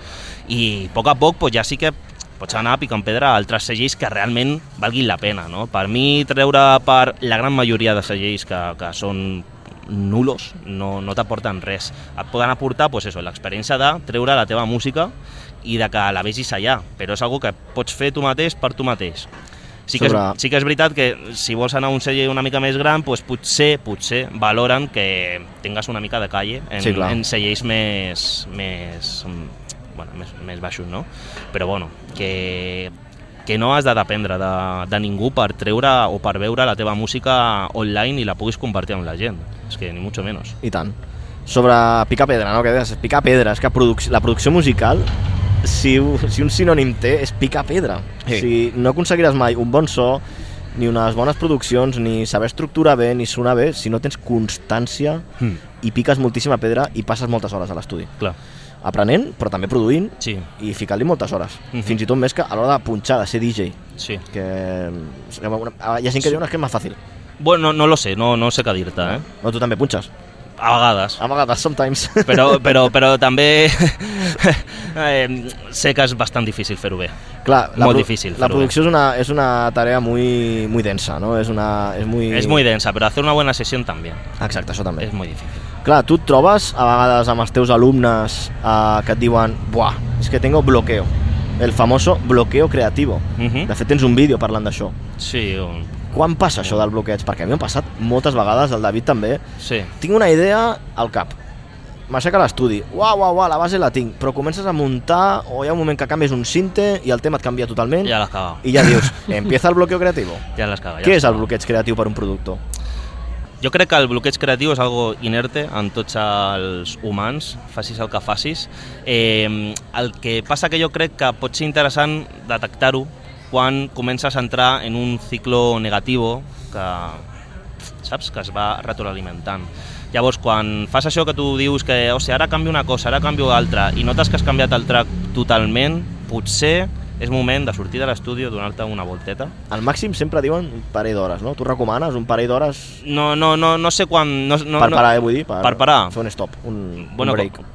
i a poc a poc pues, ja sí que pots anar picant pedra a altres segells que realment valguin la pena. No? Per mi, treure per la gran majoria de segells que, que són nulos, no, no t'aporten res. Et poden aportar pues, eso, l'experiència de treure la teva música i de que la vegis allà, però és una que pots fer tu mateix per tu mateix. Sí que, és, sí que és veritat que si vols anar a un segell una mica més gran, doncs potser, potser valoren que tingues una mica de calle en, sí, en segells més, més, bueno, més, més baixos, no? Però bueno, que, que no has de dependre de, de ningú per treure o per veure la teva música online i la puguis compartir amb la gent. És que ni mucho menos. I tant. Sobre picar pedra, no? Que deies, picar pedra, és que produc la producció musical... Si, si un sinònim té, és picar pedra. Sí. Si no aconseguiràs mai un bon so, ni unes bones produccions, ni saber estructurar bé, ni sonar bé, si no tens constància mm. i piques moltíssima pedra i passes moltes hores a l'estudi. Clar. Aprenent, però també produint, sí. I ficant-li moltes hores. Mm-hmm. Fins i tot més que a l'hora de punxar, de ser D J. Sí. Que, hi ha gent que diu que és més fàcil. Bueno, no, no lo sé, no, no sé què dir-te. Eh? No, tu també punxes. A vegades. A vegades, sometimes. Però, però, però també eh, sé que és bastant difícil fer-ho bé. Clar, molt difícil la producció és una, és una tarea muy, muy densa, ¿no? És, una, és, muy... és muy densa, però hacer una buena sessió també. Exacte, això també. És molt difícil. Clar, tu et trobes a vegades amb els teus alumnes eh, que et diuen buah, és que tengo bloqueo. El famoso bloqueo creativo. Uh-huh. De fet, tens un vídeo parlant d'això. Sí, un... Quan passa això del bloqueig? Perquè a mi m'ha passat moltes vegades, el David també. Sí. Tinc una idea al cap. M'aixeca a l'estudi. Uau, uau, uau, la base la tinc. Però comences a muntar o hi ha un moment que canvies un sinte i el tema et canvia totalment. Ja l'has cagat. I ja dius, empieza el bloqueo creativo. Ja l'has cagat. Ja Què és el bloqueig creatiu per un productor? Jo crec que el bloqueig creatiu és algo inerte en tots els humans, facis el que facis. Eh, el que passa que jo crec que pot ser interessant detectar-ho quan comences a entrar en un ciclo negatiu que, saps, que es va retroalimentant. Llavors, quan fas això que tu dius que o sigui, ara canvio una cosa, ara canvio altra, i notes que has canviat el track totalment, potser és moment de sortir de l'estudi o donar-te una volteta. Al màxim sempre diuen un parell d'hores, no? Tu recomanes un parell d'hores... No, no, no, no sé quan... No, no, per parar, eh, vull dir, per, per parar. Fer un stop, un, bueno, un break. Com,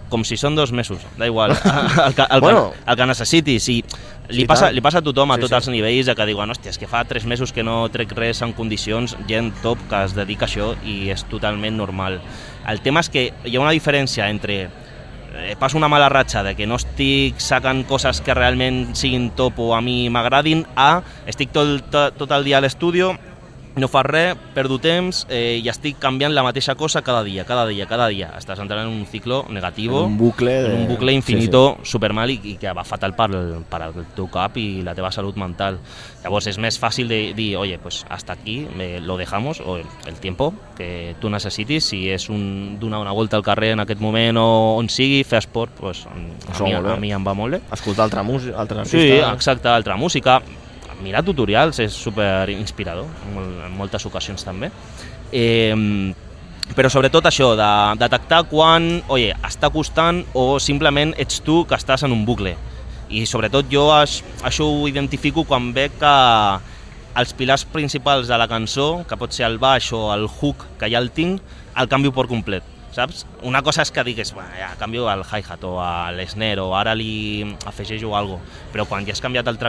com si són dos mesos, da igual, el que, el Bueno. que, el que necessitis. I li, Sí, passa, tant. li passa a tothom, a Sí, tots sí. els nivells, que diuen, hòstia, és que fa tres mesos que no trec res en condicions, gent top que es dedica a això i és totalment normal. El tema és que hi ha una diferència entre eh, passo una mala ratxa de que no estic sacant coses que realment siguin top o a mi m'agradin, a estic tot, tot, tot el dia a l'estudi, no fas res, perdo temps eh, i estic canviant la mateixa cosa cada dia, cada dia, cada dia. Estàs entrant en un ciclo negativo, En un bucle de- en un bucle infinito, sí, sí. supermal i, i que va fatal per, per al teu cap i la teva salut mental. Llavors és més fàcil de dir, oye, pues hasta aquí eh, lo dejamos, o el tiempo que tu necessitis, si és un, donar una volta al carrer en aquest moment o on sigui, fer esport, pues, a, Això mi, molt bé. a mi em va molt bé. Escoltar altra música, altres Sí, artistes. exacte, altra música, mirar tutorials és super inspirador en, en moltes ocasions també. Eh, però sobretot això, de detectar quan, oye, està costant o simplement ets tu que estàs en un bucle. I sobretot jo això, això ho identifico quan veig que els pilars principals de la cançó, que pot ser el baix o el hook, que ja el tinc, el canvio per complet. Saps? Una cosa és que digues, bueno, ja, canvio el hi-hat o l'snare o ara li afegeixo alguna cosa, però quan ja has canviat el track,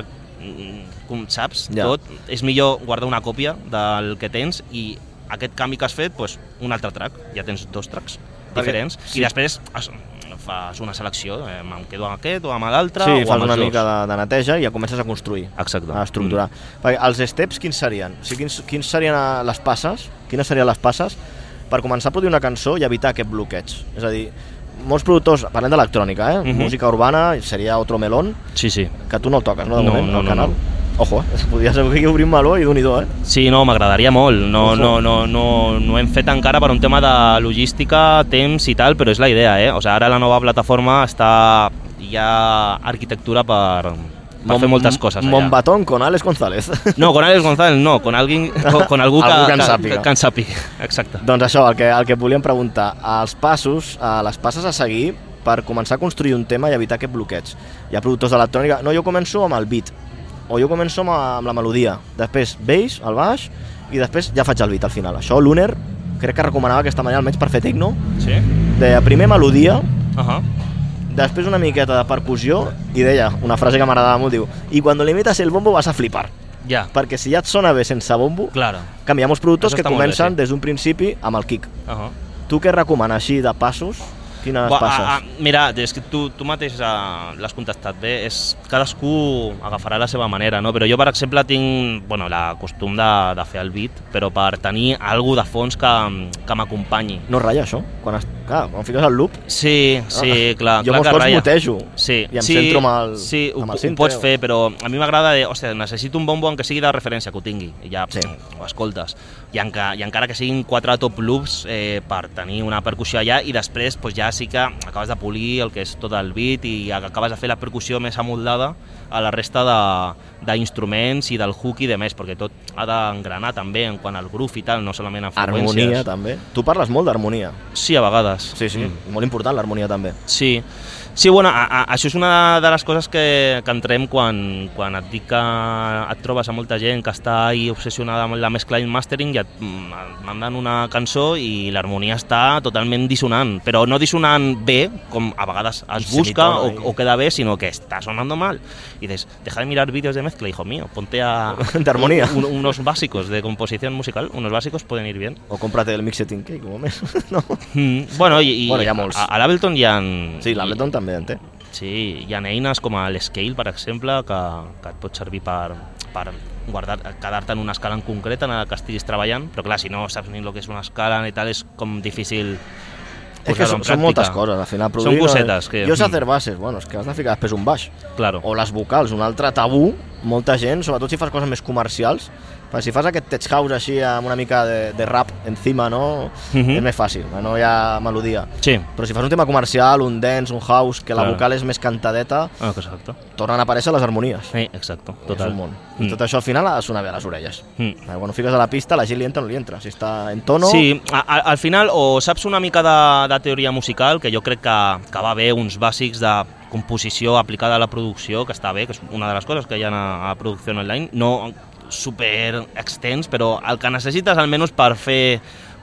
com saps, Ja. tot, és millor guardar una còpia del que tens i aquest canvi que has fet, pues, un altre track, ja tens dos tracks diferents, sí. i després es, fas una selecció, eh, em quedo amb aquest o amb l'altre, Sí, o fas amb una els mica dos. de, de neteja i ja comences a construir, Exacte. a estructurar. Mm. Perquè els steps quins serien? O sigui, quins, quins serien eh, les passes? Quines serien les passes per començar a produir una cançó i evitar aquest bloqueig? És a dir, molts productors, parlem d'electrònica, eh? Mhm. Música urbana, seria otro melón, Sí, sí. que tu no el toques, no, de No, moment, no, al no, canal? no. Ojo, eh? Podria ser que obrir un meló i d'un i do, eh? Sí, no, m'agradaria molt. No, Ojo. no, no, no, no ho hem fet encara per un tema de logística, temps i tal, però és la idea, eh? O sigui, ara la nova plataforma està... Hi ha arquitectura per, per fer moltes coses allà. Monbatón con Alex González. No, con Alex González no, con, alguien, con, con algú, Algú que en que, sàpiga. que, que en sàpiga. Exacte. Doncs això, el que, el que et volíem preguntar, els passos, eh, les passes a seguir per començar a construir un tema i evitar aquest bloqueig. Hi ha productors d'electrònica, no, jo començo amb el beat, o jo començo amb, amb la melodia, després bass, el baix, i després ja faig el beat al final. Això l'Uner crec que recomanava aquesta manera, almenys per fer techno, Sí? de primer melodia, Uh -huh. després una miqueta de percussió, i deia una frase que m'agradava molt, diu, i quan le metas el bombo vas a flipar, Ja, perquè si ja et sona bé sense bombo, claro. canvi, hi ha molts productors Això que està molt bé, comencen sí. des d'un principi amb el kick. Uh -huh. Tu què recomanes així de passos? Quines Ba, passes? a, a, mira, és que tu, tu mateix uh, l'has contestat bé, és, cadascú agafarà la seva manera, no? Però jo, per exemple, tinc bueno, la costum de, de fer el beat, però per tenir algú de fons que, que m'acompanyi. No ratlla això? Quan, es... clar, quan fiques el loop, Sí, sí, clar. jo clar molts que cops ratlla. mutejo Sí, i em sí, centro amb el, sí, ho, amb el ho cintre. pots fer, però a mi m'agrada de, hòstia, necessito un bombo en què sigui de referència, que ho tingui, i ja Sí. ho escoltes. I, enca, I encara que siguin quatre top loops eh, per tenir una percussió allà, i després pues, ja sí que acabes de polir el que és tot el beat i acabes de fer la percussió més amoldada a la resta d'instruments i del hook i de més, perquè tot ha d'engranar també en quant al groove i tal, no solament en freqüències. Harmonia, també. Tu parles molt d'harmonia. Sí, a vegades. Sí, sí, Mm. molt important l'harmonia també. Sí, sí bueno, a, a, això és una de les coses que, que entrem quan, quan et dic que et trobes amb molta gent que està ahí obsessionada amb la mescla i el mastering i et mm, manden una cançó i l'harmonia està totalment dissonant, però no dissonant bé, com a vegades es Un busca o, semitono ahí. o queda bé, sinó que està sonando mal. Y dices, deja de mirar vídeos de mezcla, hijo mío, ponte a... De armonía. un- unos básicos de composición musical, unos básicos pueden ir bien. O cómprate el Mixeting Cake, com més. No. Mm, bueno, i, i Bueno, hi ha molts. a, a l'Ableton hi ha... Sí, l'Ableton també en té. Sí, hi ha eines com el Scale, per exemple, que, que et pot servir per, per guardar, quedar-te en una escala en concret en la que estiguis treballant, però clar, si no saps ni el que és una escala ni tal, és com difícil És que posar-ho són, en són moltes pràctica. coses, al final. Són produir no és- cosetes que- Jo sé hacer bases, bueno, és que has de ficar després un baix. Claro. O les vocals, un altre tabú, molta gent, sobretot si fas coses més comercials, perquè si fas aquest tech house així amb una mica de, de rap encima, no? Mhm. És més fàcil, no hi ha melodia. Sí, Però si fas un tema comercial, un dance, un house, que la Clar. vocal és més cantadeta, ah, exacte. tornen a aparèixer les harmonies. Sí, exacte, És total. un món. Mm. I tot això al final ha de sonar bé a les orelles. Mm. Perquè Quan ho fiques a la pista, la gent li entra o no li entra. Si està en tono... Sí, a, a, al final o saps una mica de, de teoria musical, que jo crec que, que va bé uns bàsics de composició aplicada a la producció, que està bé, que és una de les coses que hi ha a, a producció online, no super extens, però el que necessites almenys per fer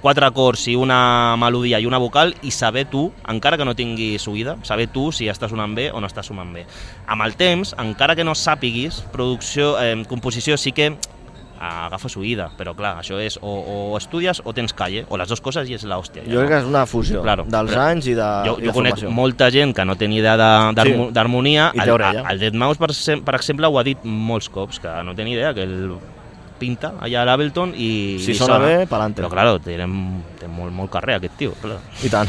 quatre acords i una melodia i una vocal i saber tu, encara que no tinguis oïda, saber tu si estàs sonant bé o no estàs sonant bé. Amb el temps, encara que no sàpiguis, producció, eh, composició sí que agafes oïda, però clar, això és o, o estudies o tens calle, o les dues coses i és l'hòstia. Jo crec que és una fusió claro, dels anys i de, jo, i de jo conec formació. molta gent que no té ni idea d'harmonia. Sí. El, el deadmau per, per exemple, ho ha dit molts cops, que no té ni idea, que el pinta allà a l'Ableton i si i sona, sona bé, pa'lante. Però clar, té, té molt, molt carrer aquest tio, clar. I tant.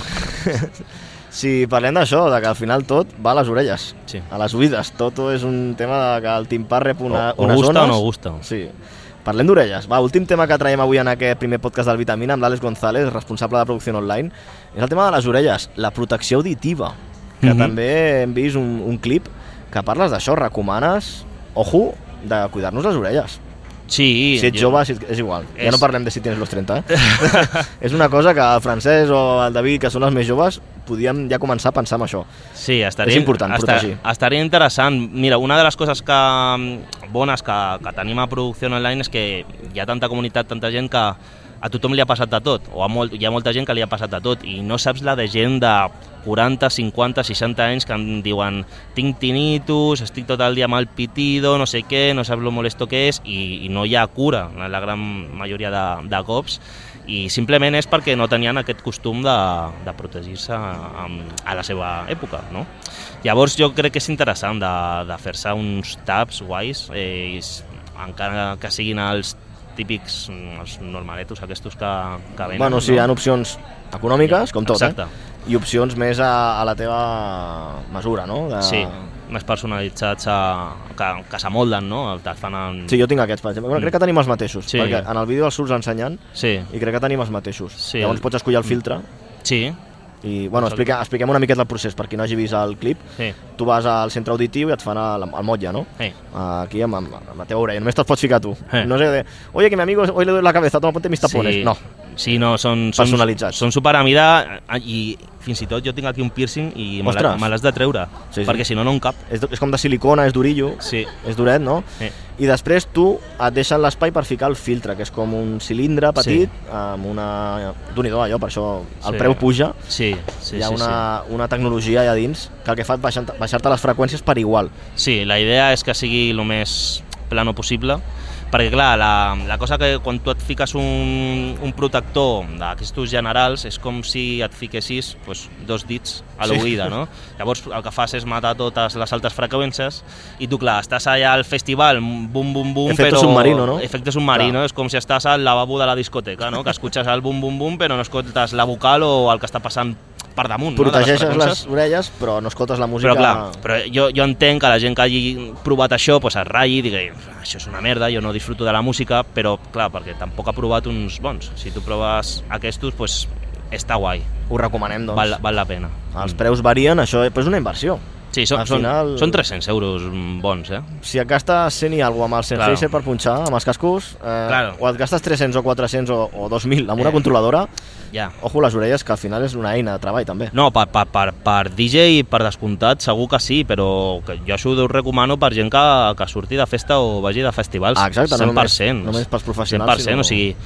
Si parlem d'això, de que al final tot va a les orelles, sí. a les oïdes. Tot és un tema de que el timpà rep una, o, o unes gusta ones. o no gusta. Sí. Parlem d'orelles. Va, últim tema que traiem avui en aquest primer podcast del Vitamina amb l'Àlex González, responsable de producció online, és el tema de les orelles, la protecció auditiva, que Mm-hmm. també hem vist un, un clip que parles d'això, recomanes, ojo, de cuidar-nos les orelles. Sí. Si ets jo... jove, si és igual. És... Ja no parlem de si tens los trenta, eh? És una cosa que el Francesc o el David, que són els més joves, podíem ja començar a pensar en això. Sí, estaria, és important protegir. Estaria interessant. Mira, una de les coses que, bones que, que tenim a producció online és que hi ha tanta comunitat, tanta gent que a tothom li ha passat de tot, o a molt, hi ha molta gent que li ha passat de tot, i no saps la de gent de quaranta, cinquanta, seixanta anys que em diuen tinc tinnitus, estic tot el dia mal pitido, no sé què, no saps lo molesto que és, i, i no hi ha cura en la gran majoria de, de cops, i simplement és perquè no tenien aquest costum de, de protegir-se a, a la seva època, no? Llavors jo crec que és interessant de, de fer-se uns taps guais, eh, encara que siguin els típics, els normaletos aquests que, que venen. Bueno, sí, no? hi ha opcions econòmiques, com tot, Exacte. eh? I opcions més a, a la teva mesura, no? De... Sí, més personalitzats a, que, que s'amolden, no? Et fan en... Sí, jo tinc aquests, per exemple. Bueno, crec que tenim els mateixos, Sí. perquè en el vídeo els surts ensenyant Sí. i crec que tenim els mateixos. Sí. Llavors pots escollir el filtre Sí. i, bueno, explica, expliquem una miqueta el procés, per qui no hagi vist el clip. Sí. Tu vas al centre auditiu i et fan el, el motlle, no? Sí. Aquí amb, amb, amb la teva orella, només te'ls pots ficar tu. Sí. No sé de, oye, que mi amigo hoy le duele la cabeza, toma, ponte mis tapones. Sí. No. Sí, no, són, són, Personalitzats. són super a mida i fins i tot jo tinc aquí un piercing i me l'ha- Ostres. me l'has de treure, Sí, sí. perquè si no, no em cap. És, és com de silicona, és durillo, Sí. és duret, no? Sí. I després tu et deixen l'espai per ficar el filtre, que és com un cilindre petit, sí. amb una... D'un-hi-do, allò, per això el Sí. preu puja. Sí, sí, Hi ha sí, una, una tecnologia allà dins que el que fa és baixar- baixar-te les freqüències per igual. sí. Sí, la idea és que sigui el més plano possible, perquè clar, la, la cosa que quan tu et fiques un, un protector d'aquests generals és com si et fiquessis pues, dos dits a l'oïda, no? Llavors el que fas és matar totes les altes freqüències i tu, clar, estàs allà al festival, bum, bum, bum, Efecte però... submarino, no? Efecte submarino, Clar. és com si estàs al lavabo de la discoteca, no? Que escuches el bum, bum, bum, però no escoltes la vocal o el que està passant per damunt, Protegeixes no? De les, les freqüències. orelles, però no escoltes la música... Però clar, però jo, jo entenc que la gent que hagi provat això pues, es ratlli i digui això és una merda, jo no disfruto de la música, però clar, perquè tampoc ha provat uns bons. Si tu proves aquests, pues, està guai, Ho recomanem, doncs. val, val la pena. Els preus varien, això és una inversió. Sí, són, Al són, final- són tres-cents euros bons, eh? Si et gastes cent i alguna amb el Sennheiser Claro. per punxar, amb els cascos, eh, Claro. o et gastes tres-cents o quatre-cents o, o dos mil amb una Eh. controladora, Ja. ojo les orelles, que al final és una eina de treball, també. No, per, per, per, per D J, per descomptat, segur que sí, però que jo això ho recomano per gent que, que surti de festa o vagi de festivals. Ah, exacte, no cent per només- cent. només pels professionals, cent per cent, sinó- o sigui,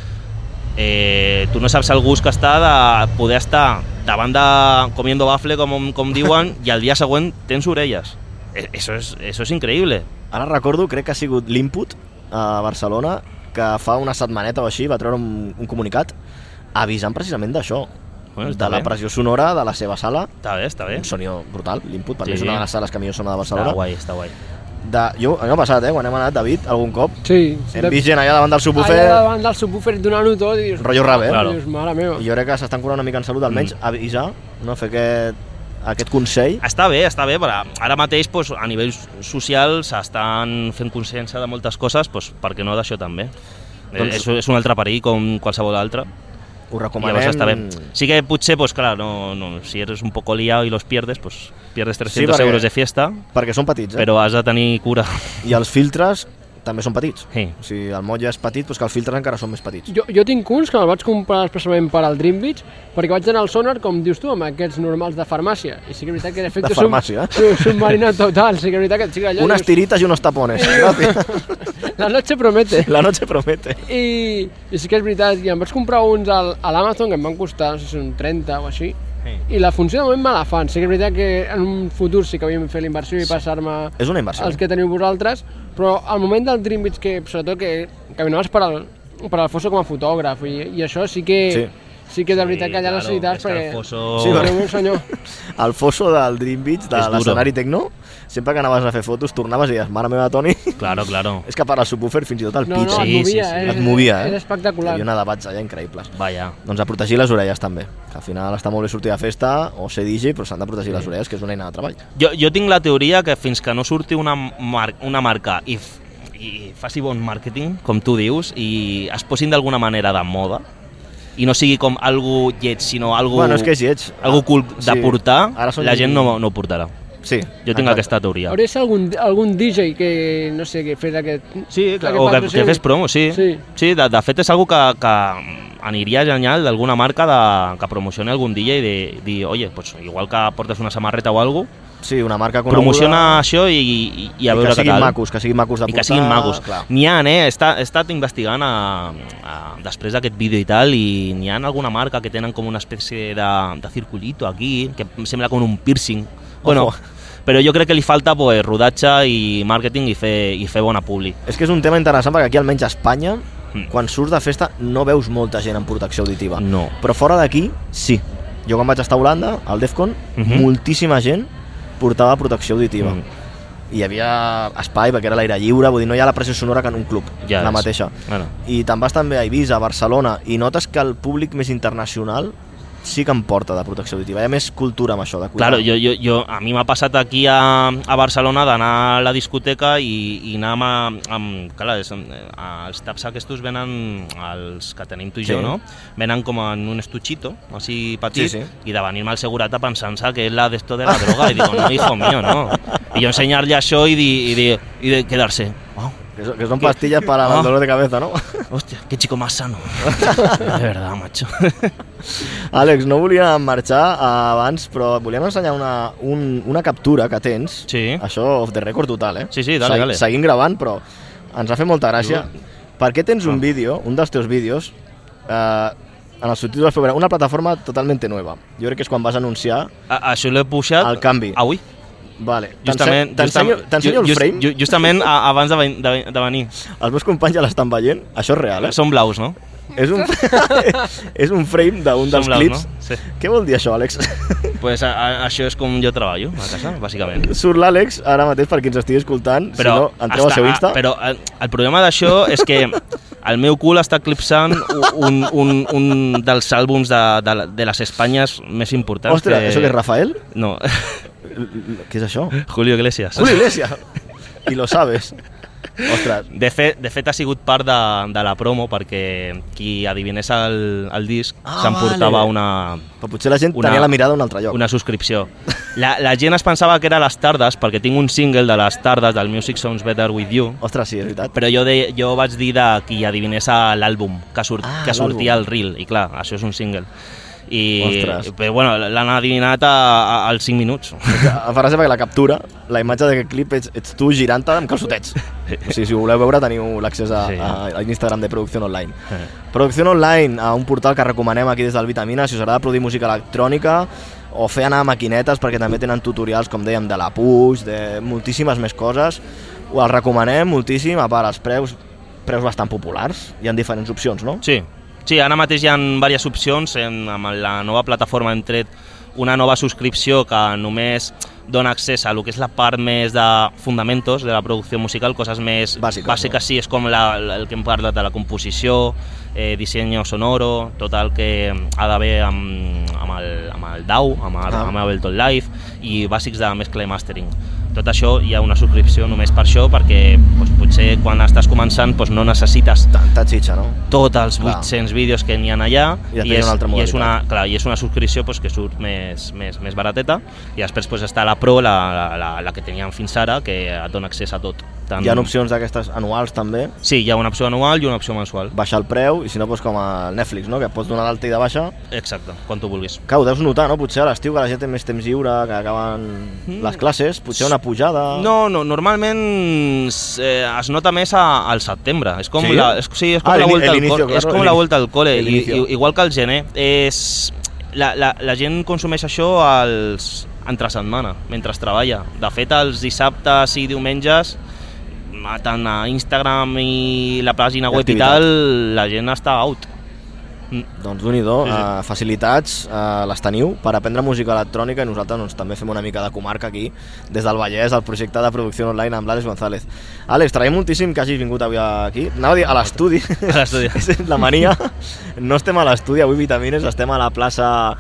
eh, tu no saps el gust que està de poder estar davant de comiendo bafle, com, com diuen, i al dia següent tens orelles. Eh, Eso és, eso és increïble. Ara recordo, crec que ha sigut l'Input a Barcelona, que fa una setmaneta o així va treure un, un comunicat avisant precisament d'això, Bueno, de està la bé. pressió sonora de la seva sala. Està bé, està bé. Un sonido brutal, l'Input, per Sí, mi és sí. una de les sales que millor sona de Barcelona. Està guai, està guai. De, jo, a mi m'ha passat, eh, quan hem anat, David, algun cop, Sí. hem vist gent allà davant del subwoofer, Allà davant del subwoofer donant-ho tot i dius... rotllo rave, eh? Claro. Dius, mare meva. I jo crec que s'estan curant una mica en salut, almenys Mm. avisar, no? Fer aquest, aquest consell. Està bé, està bé, però ara mateix doncs, a nivell social s'estan fent consciència de moltes coses, doncs, per què no d'això també? Doncs- És, és un altre perill com qualsevol altre. Ho I recomanem. llavors està bé. Sí que potser, pues clar, no, no, si eres un poco liado y los pierdes, pues pierdes trescientos Sí, perquè- euros de fiesta, Perquè són petits, eh? però has de tenir cura. I els filtres també són petits. Sí. O sigui, el motlle és petit, doncs que els filtres encara són més petits. Jo, jo tinc uns que me'l vaig comprar expressament per al Dream Beach, perquè vaig anar al Sonar, com dius tu, amb aquests normals de farmàcia. I sí que és veritat que d'efecte De farmàcia, eh? sub, submarina total, sí que és veritat que sí que allò... Unes dius- tirites i unos tapones. Gràcies. La noche promete. La noche promete. I, i sí que és veritat, i em vaig comprar uns al, a l'Amazon que em van costar, no sé si són trenta o així, sí. I la funció de moment me la fan. Sí que és veritat que en un futur sí que havíem fet la inversió i passar-me És una inversió. els que teniu vosaltres, però al moment del Dream Beach, que sobretot que caminaves per al, per al fosso com a fotògraf, i, i això sí que... Sí. Sí que de veritat que allà claro, necessitats, és que el perquè... fosso- Sí, Déu meu senyor. El fosso del Dream Beach, de És duro. l'escenari Tecno, sempre que anaves a fer fotos, tornaves i deies, mare meva, Toni, Claro, claro. és que per al subwoofer fins i tot el No, pitch no, Sí, et movia, sí, sí. eh? et movia, eh? Era espectacular. Hi havia una debats allà increïbles. Vaya. Doncs a protegir les orelles també, que al final està molt bé sortir de festa o ser D J, però s'han de protegir les orelles, que és una eina de treball. Jo, jo tinc la teoria que fins que no surti una, mar una marca i, f i faci bon màrqueting, com tu dius, i es posin d'alguna manera de moda, i no sigui com algú lleig, sinó algú, Bueno, és que és lleig. algú cool de Sí. portar, Ara són- la gent no, no ho portarà. Sí. Jo tinc exacte. aquesta teoria. Hauria de ser algun, algun D J que, no sé, que fes aquest... Sí, clar, aquest o que, patrocini. que fes promo, sí. Sí. sí de, de fet, és algo que, que aniria genial d'alguna marca de, que promocioni algun D J i de dir, oye, pues, igual que portes una samarreta o alguna cosa, Sí, una marca coneguda. promociona això i, i, i a I veure que què siguin tal. macos, que siguin macos de I portar. que siguin macos. Clar. N'hi ha, eh? He estat, he estat investigant a, a, després d'aquest vídeo i tal, i n'hi ha alguna marca que tenen com una espècie de, de circulito aquí, que em sembla com un piercing. Bueno, Ojo. però jo crec que li falta pues, rodatge i màrqueting i fer, i fer bona publi. És que és un tema interessant perquè aquí almenys a Espanya, Mm. quan surts de festa no veus molta gent amb protecció auditiva. No. Però fora d'aquí, sí. Jo quan vaig estar a Holanda, al Defcon, Mhm. moltíssima gent portava protecció auditiva. Mm. I hi havia espai perquè era l'aire lliure, vull dir, no hi ha la pressió sonora que en un club, Ja la és. mateixa. Bueno. I te'n vas també a Eivissa, a Barcelona, i notes que el públic més internacional sí que em porta de protecció auditiva. Hi ha més cultura amb això, de cuidar. Claro, jo, jo, jo, a mi m'ha passat aquí a, a Barcelona d'anar a la discoteca i, i anar amb, amb clar, és, els taps aquests venen, els que tenim tu i Sí. jo, no? Venen com en un estuchito, així petit, Sí, sí. i de venir-me al segurata pensant-se que és la d'esto de la droga, i dic, no, hijo mío, no. I jo ensenyar-li això i dir, i dir, i de quedar-se, oh, Que son, que son pastillas para Ah. el dolor de cabeza, ¿no? hòstia, qué chico más sano. De verdad, macho. Àlex, no volíem marxar eh, abans, però volíem ensenyar una, un, una captura que tens. Sí. Això off the record total, eh? Sí, sí, dale, Segui- dale. Seguim gravant, però ens ha fet molta gràcia. Per què tens un vídeo, un dels teus vídeos, eh, en els subtítols feu veure una plataforma totalment nova. Jo crec que és quan vas anunciar A, això l'he pujat el canvi. avui. Vale. Justament, T'ensenyo justament, t'ensenyo el just, frame. ju- justament a, abans de, ven- de, de venir. Els meus companys ja l'estan veient. Això és real, eh? Són blaus, no? És un, és un frame d'un dels Són blaus, clips. no? Sí. Què vol dir això, Àlex? Pues a, a, això és com jo treballo a casa, bàsicament. Surt l'Àlex ara mateix per qui ens estigui escoltant. si no, entreu al seu Insta. Però el, el problema d'això és que el meu cul està eclipsant un, un, un dels àlbums de, de, de les Espanyes més importants. Ostres, ¿eso que es Rafael? No, ¿Qué es això? Julio Iglesias. Julio Iglesias. Y lo sabes. Ostres, De fet, de fet ha sigut part de, de la promo perquè qui adivinés el, el disc Ah, s'emportava vale. una, però potser la gent Una- tenia la mirada a un altre lloc. una subscripció. La, la gent es pensava que era les tardes perquè tinc un single de les tardes del Music Sounds Better With You, Ostres, sí, és veritat. però jo, de, jo vaig dir de qui adivinés l'àlbum que, surt, Ah, que sortia l'àlbum. al reel, i clar, això és un single. I, Ostres. però bueno, l'han adivinat a, a, als cinc minuts. Em fa gràcia perquè la captura, la imatge d'aquest clip, ets, ets tu girant-te amb calçotets. O sigui, si ho voleu veure, teniu l'accés a, Sí. a, a l'Instagram de Producció Online. Producció Online, a un portal que recomanem aquí des del Vitamina, si us agrada produir música electrònica o fer anar a maquinetes, perquè també tenen tutorials, com dèiem, de la push, de moltíssimes més coses. Ho els recomanem moltíssim, a part els preus, preus bastant populars. Hi ha diferents opcions, no? Sí, sí, ara mateix hi ha diverses opcions. En, amb la nova plataforma hem tret una nova subscripció que només dona accés a lo que és la part més de fundamentos de la producció musical, coses més Bàsiques, bàsiques no? sí, és com la, la, el que hem parlat de la composició, eh, disseny sonoro, tot el que ha d'haver amb, amb, el, amb el D A W, amb, el, Ah. amb Ableton Live, i bàsics de mescla i mastering. Tot això hi ha una subscripció només per això, perquè doncs, potser quan estàs començant doncs, no necessites Tanta xitxa, no? tots els Clar. vuit-cents vídeos que n'hi ha allà, I ja i, tenia és, una altra i, és una, modalitat. clar, i és una subscripció pues, que surt més, més, més barateta, i després pues, està la Pro, la, la, la, la que teníem fins ara, que et dona accés a tot. Tant... Hi ha opcions d'aquestes anuals també, Sí, hi ha una opció anual i una opció mensual. baixar el preu, i si no, doncs com a Netflix, no? Que pots donar d'alta i de baixa. Exacte, quan tu vulguis. Que ho deus notar, no? Potser a l'estiu, que la gent té més temps lliure, que acaben les classes, potser una pujada... No, no, normalment eh, es nota porta més a, al setembre. És com Sí? la, és, sí, és com Ah, la el- volta el al inicio, cole. claro, és com el la inicio. volta al cole. El I, inicio. i, igual que el gener. És, la, la, la gent consumeix això als, entre setmana, mentre treballa. De fet, els dissabtes i diumenges, tant a Instagram i la pàgina web i Activitat. tal, la gent està out. Doncs d'un-i-do, Sí, sí. uh, facilitats uh, les teniu per aprendre música electrònica i nosaltres doncs, també fem una mica de comarca aquí, des del Vallès, el projecte de producció online amb l'Àlex González. Àlex, t'agraïm moltíssim que hagis vingut avui aquí. Anava a dir a l'estudi. A l'estudi. És la mania. No estem a l'estudi avui, Vitamines, estem a la plaça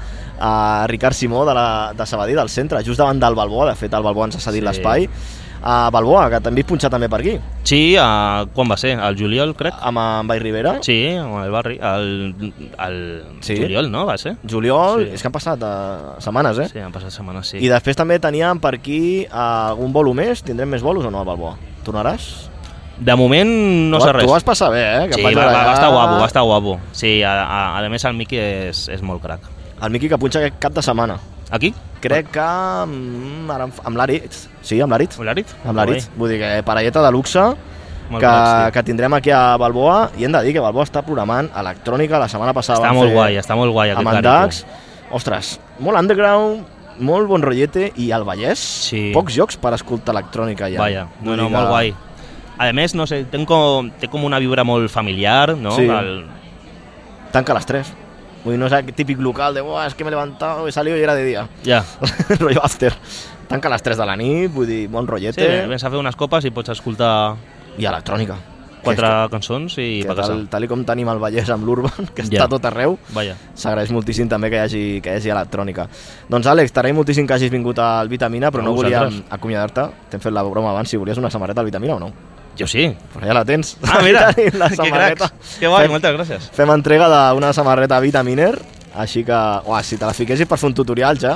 a Ricard Simó de, la, de Sabadell, del centre, just davant del Balboa. De fet, el Balboa ens ha cedit Sí. l'espai. A Balboa, que també he punxat també per aquí, Sí, uh, quan va ser? El juliol, crec? amb en Vall Rivera. Sí, amb el barri. El, el Sí. juliol, no? Va ser? Juliol, Sí. és que han passat uh, setmanes, eh? Sí, han passat setmanes, sí. I després també teníem per aquí uh, algun bolo més. Tindrem més bolos o no al Balboa? Tornaràs? De moment no tu, sé res. Tu vas passar bé, eh? Que Sí, em vaig va, veure va, va allà. estar guapo, va estar guapo. Sí, a, a, a més el Miqui és, és molt crac. El Miqui que punxa aquest cap de setmana. Aquí? Crec que mm, ara, amb, amb l'Aritz. Sí, amb l'Aritz. Amb l'Arit? Amb l'Aritz. Vull dir que parelleta de luxe Molt que, cracs, que tindrem aquí a Balboa. I hem de dir que Balboa està programant electrònica. La setmana passada Està vam molt fer guai, està molt guai aquest amb en Garito. Dax. Ostres, molt underground, molt bon rotllete, i al Vallès Sí. pocs jocs per escoltar electrònica ja. Vaya, Vull no, no, dir molt que- guai. A més, no sé, té com, té com una vibra molt familiar, no? Sí. El, Tanca a las tres. Vull dir, no és el típic local de "Buah, es que me he levantado, he salido y era de día". ja. Rollo after. Tanca a les tres de la nit, vull dir, bon Sí, rotllete. vens a fer unes copes i pots escoltar I electrònica. quatre Que és cançons i que, per que casa. tal, tal i com tenim el Vallès amb l'Urban, que està Ja. a tot arreu, Vaja. s'agraeix moltíssim també que hi hagi, que hi hagi electrònica. Doncs Àlex, t'agraïm moltíssim que hagis vingut al Vitamina, però A no volíem vosaltres. acomiadar-te. T'hem fet la broma abans, si volies una samarreta al Vitamina o no. Jo sí. Però ja la tens. Ah, mira, Aquí tenim la que samarreta. cracs. Que guai, Fem- moltes gràcies. Fem entrega d'una samarreta Vitaminer, així que, uah, si te la fiquessis per fer un tutorial ja.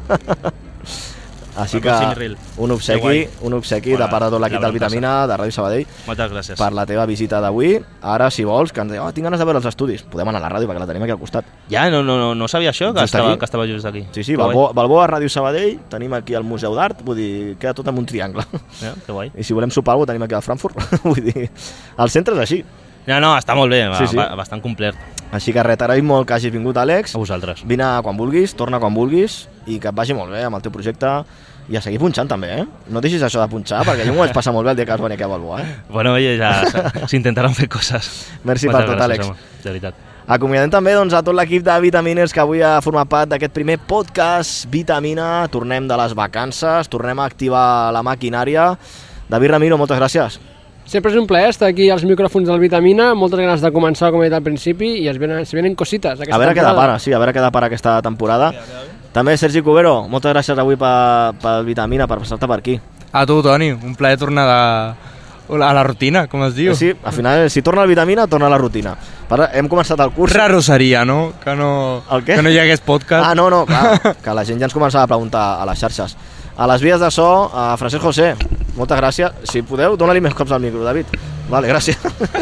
Així El que pròxim reel. un Que obsequi, guai. un obsequi Bona, de part de tot l'equip la del Vitamina, de Ràdio Sabadell, Moltes gràcies. per la teva visita d'avui. Ara, si vols, que ens diu, oh, tinc ganes de veure els estudis, podem anar a la ràdio perquè la tenim aquí al costat. Ja, no, no, no, no sabia això, que Just estava, aquí. que estava just aquí. Sí, sí, Que guai. Balboa, Balboa Ràdio Sabadell, tenim aquí el Museu d'Art, vull dir, queda tot en un triangle. Ja, que guai. I si volem sopar alguna cosa, tenim aquí a Frankfurt. Vull dir, el centre és així. No, no, està molt bé, Sí, sí, sí. sí. bastant complet. Així que res, t'agraïm molt que hagis vingut, Àlex. A vosaltres. Vine quan vulguis, torna quan vulguis i que et vagi molt bé amb el teu projecte i a seguir punxant també, eh? No deixis això de punxar perquè jo m'ho vaig passar molt bé el dia que vas venir aquí a Balboa, eh? Bueno, oye, ja s- s'intentaran fer coses. Merci Moltes per tot, gràcies, Àlex. home, de veritat. Acomiadem també doncs, a tot l'equip de Vitaminers que avui ha format part d'aquest primer podcast Vitamina. Tornem de les vacances, tornem a activar la maquinària. David Ramiro, moltes gràcies. Sempre és un plaer estar aquí als micròfons del Vitamina, moltes ganes de començar, com he dit al principi, i es venen, se venen cosites. A veure què depara, sí, a veure què depara aquesta temporada. També Sergi Cubero, moltes gràcies avui pel, pel Vitamina, per passar-te per aquí. A tu, Toni, un plaer tornar de... a la rutina, com es diu. Sí, al final, si torna el Vitamina, torna la rutina. Per, hem començat el curs... Raro seria, no? Que no, El què? que no hi hagués podcast. Ah, no, no, clar, que la gent ja ens començava a preguntar a les xarxes. A les vies de so, a Francesc José, moltes gràcies. Si podeu, dona-li més cops al micro, David. Vale, gràcies.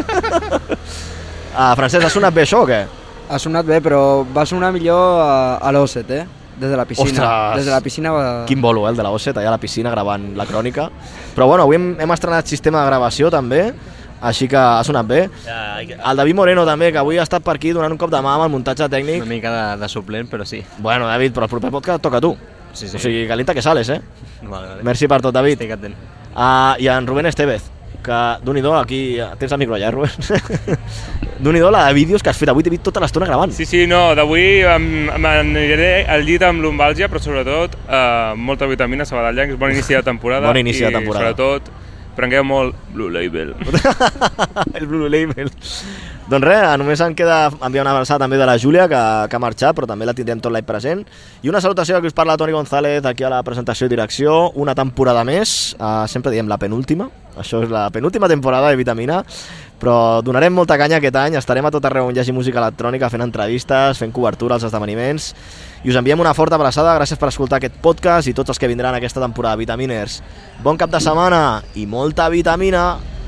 Ah, Francesc, ha sonat bé això o què? Ha sonat bé, però va sonar millor a, a l'Osset, eh? Des de la piscina. Ostres! Des de la piscina va... Quin bolo, eh, el de la Osset, allà a la piscina gravant la crònica. Però bueno, avui hem, hem estrenat sistema de gravació també, així que ha sonat bé. Ja, hay que... El David Moreno també, que avui ha estat per aquí donant un cop de mà amb el muntatge tècnic. Una mica de, de suplent, però sí. Bueno, David, però el proper podcast et toca a tu. Sí, sí. O sigui, calienta que sales, eh? Vale, vale. Merci per tot, David. Estic atent. Uh, I en Rubén Estevez, que d'un-i-do, aquí tens el micro allà, eh, Rubén? d'un-i-do la de vídeos que has fet avui, t'he vist tota l'estona gravant. Sí, sí, no, d'avui em- m'aniré al llit amb lumbàlgia, però sobretot eh, molta vitamina sabadellenc, és bon inici de temporada. Bon inici de i temporada. sobretot prengueu molt Blue Label. El Blue Label. Doncs res, només em queda enviar una abraçada també de la Júlia, que, que ha marxat, però també la tindrem tot l'any present. I una salutació que us parla Toni González aquí a la presentació i direcció. Una temporada més, uh, sempre diem la penúltima. Això és la penúltima temporada de Vitamina, però donarem molta canya aquest any, estarem a tot arreu on hi hagi música electrònica, fent entrevistes, fent cobertura als esdeveniments, i us enviem una forta abraçada, gràcies per escoltar aquest podcast i tots els que vindran aquesta temporada. Vitaminers, bon cap de setmana i molta vitamina!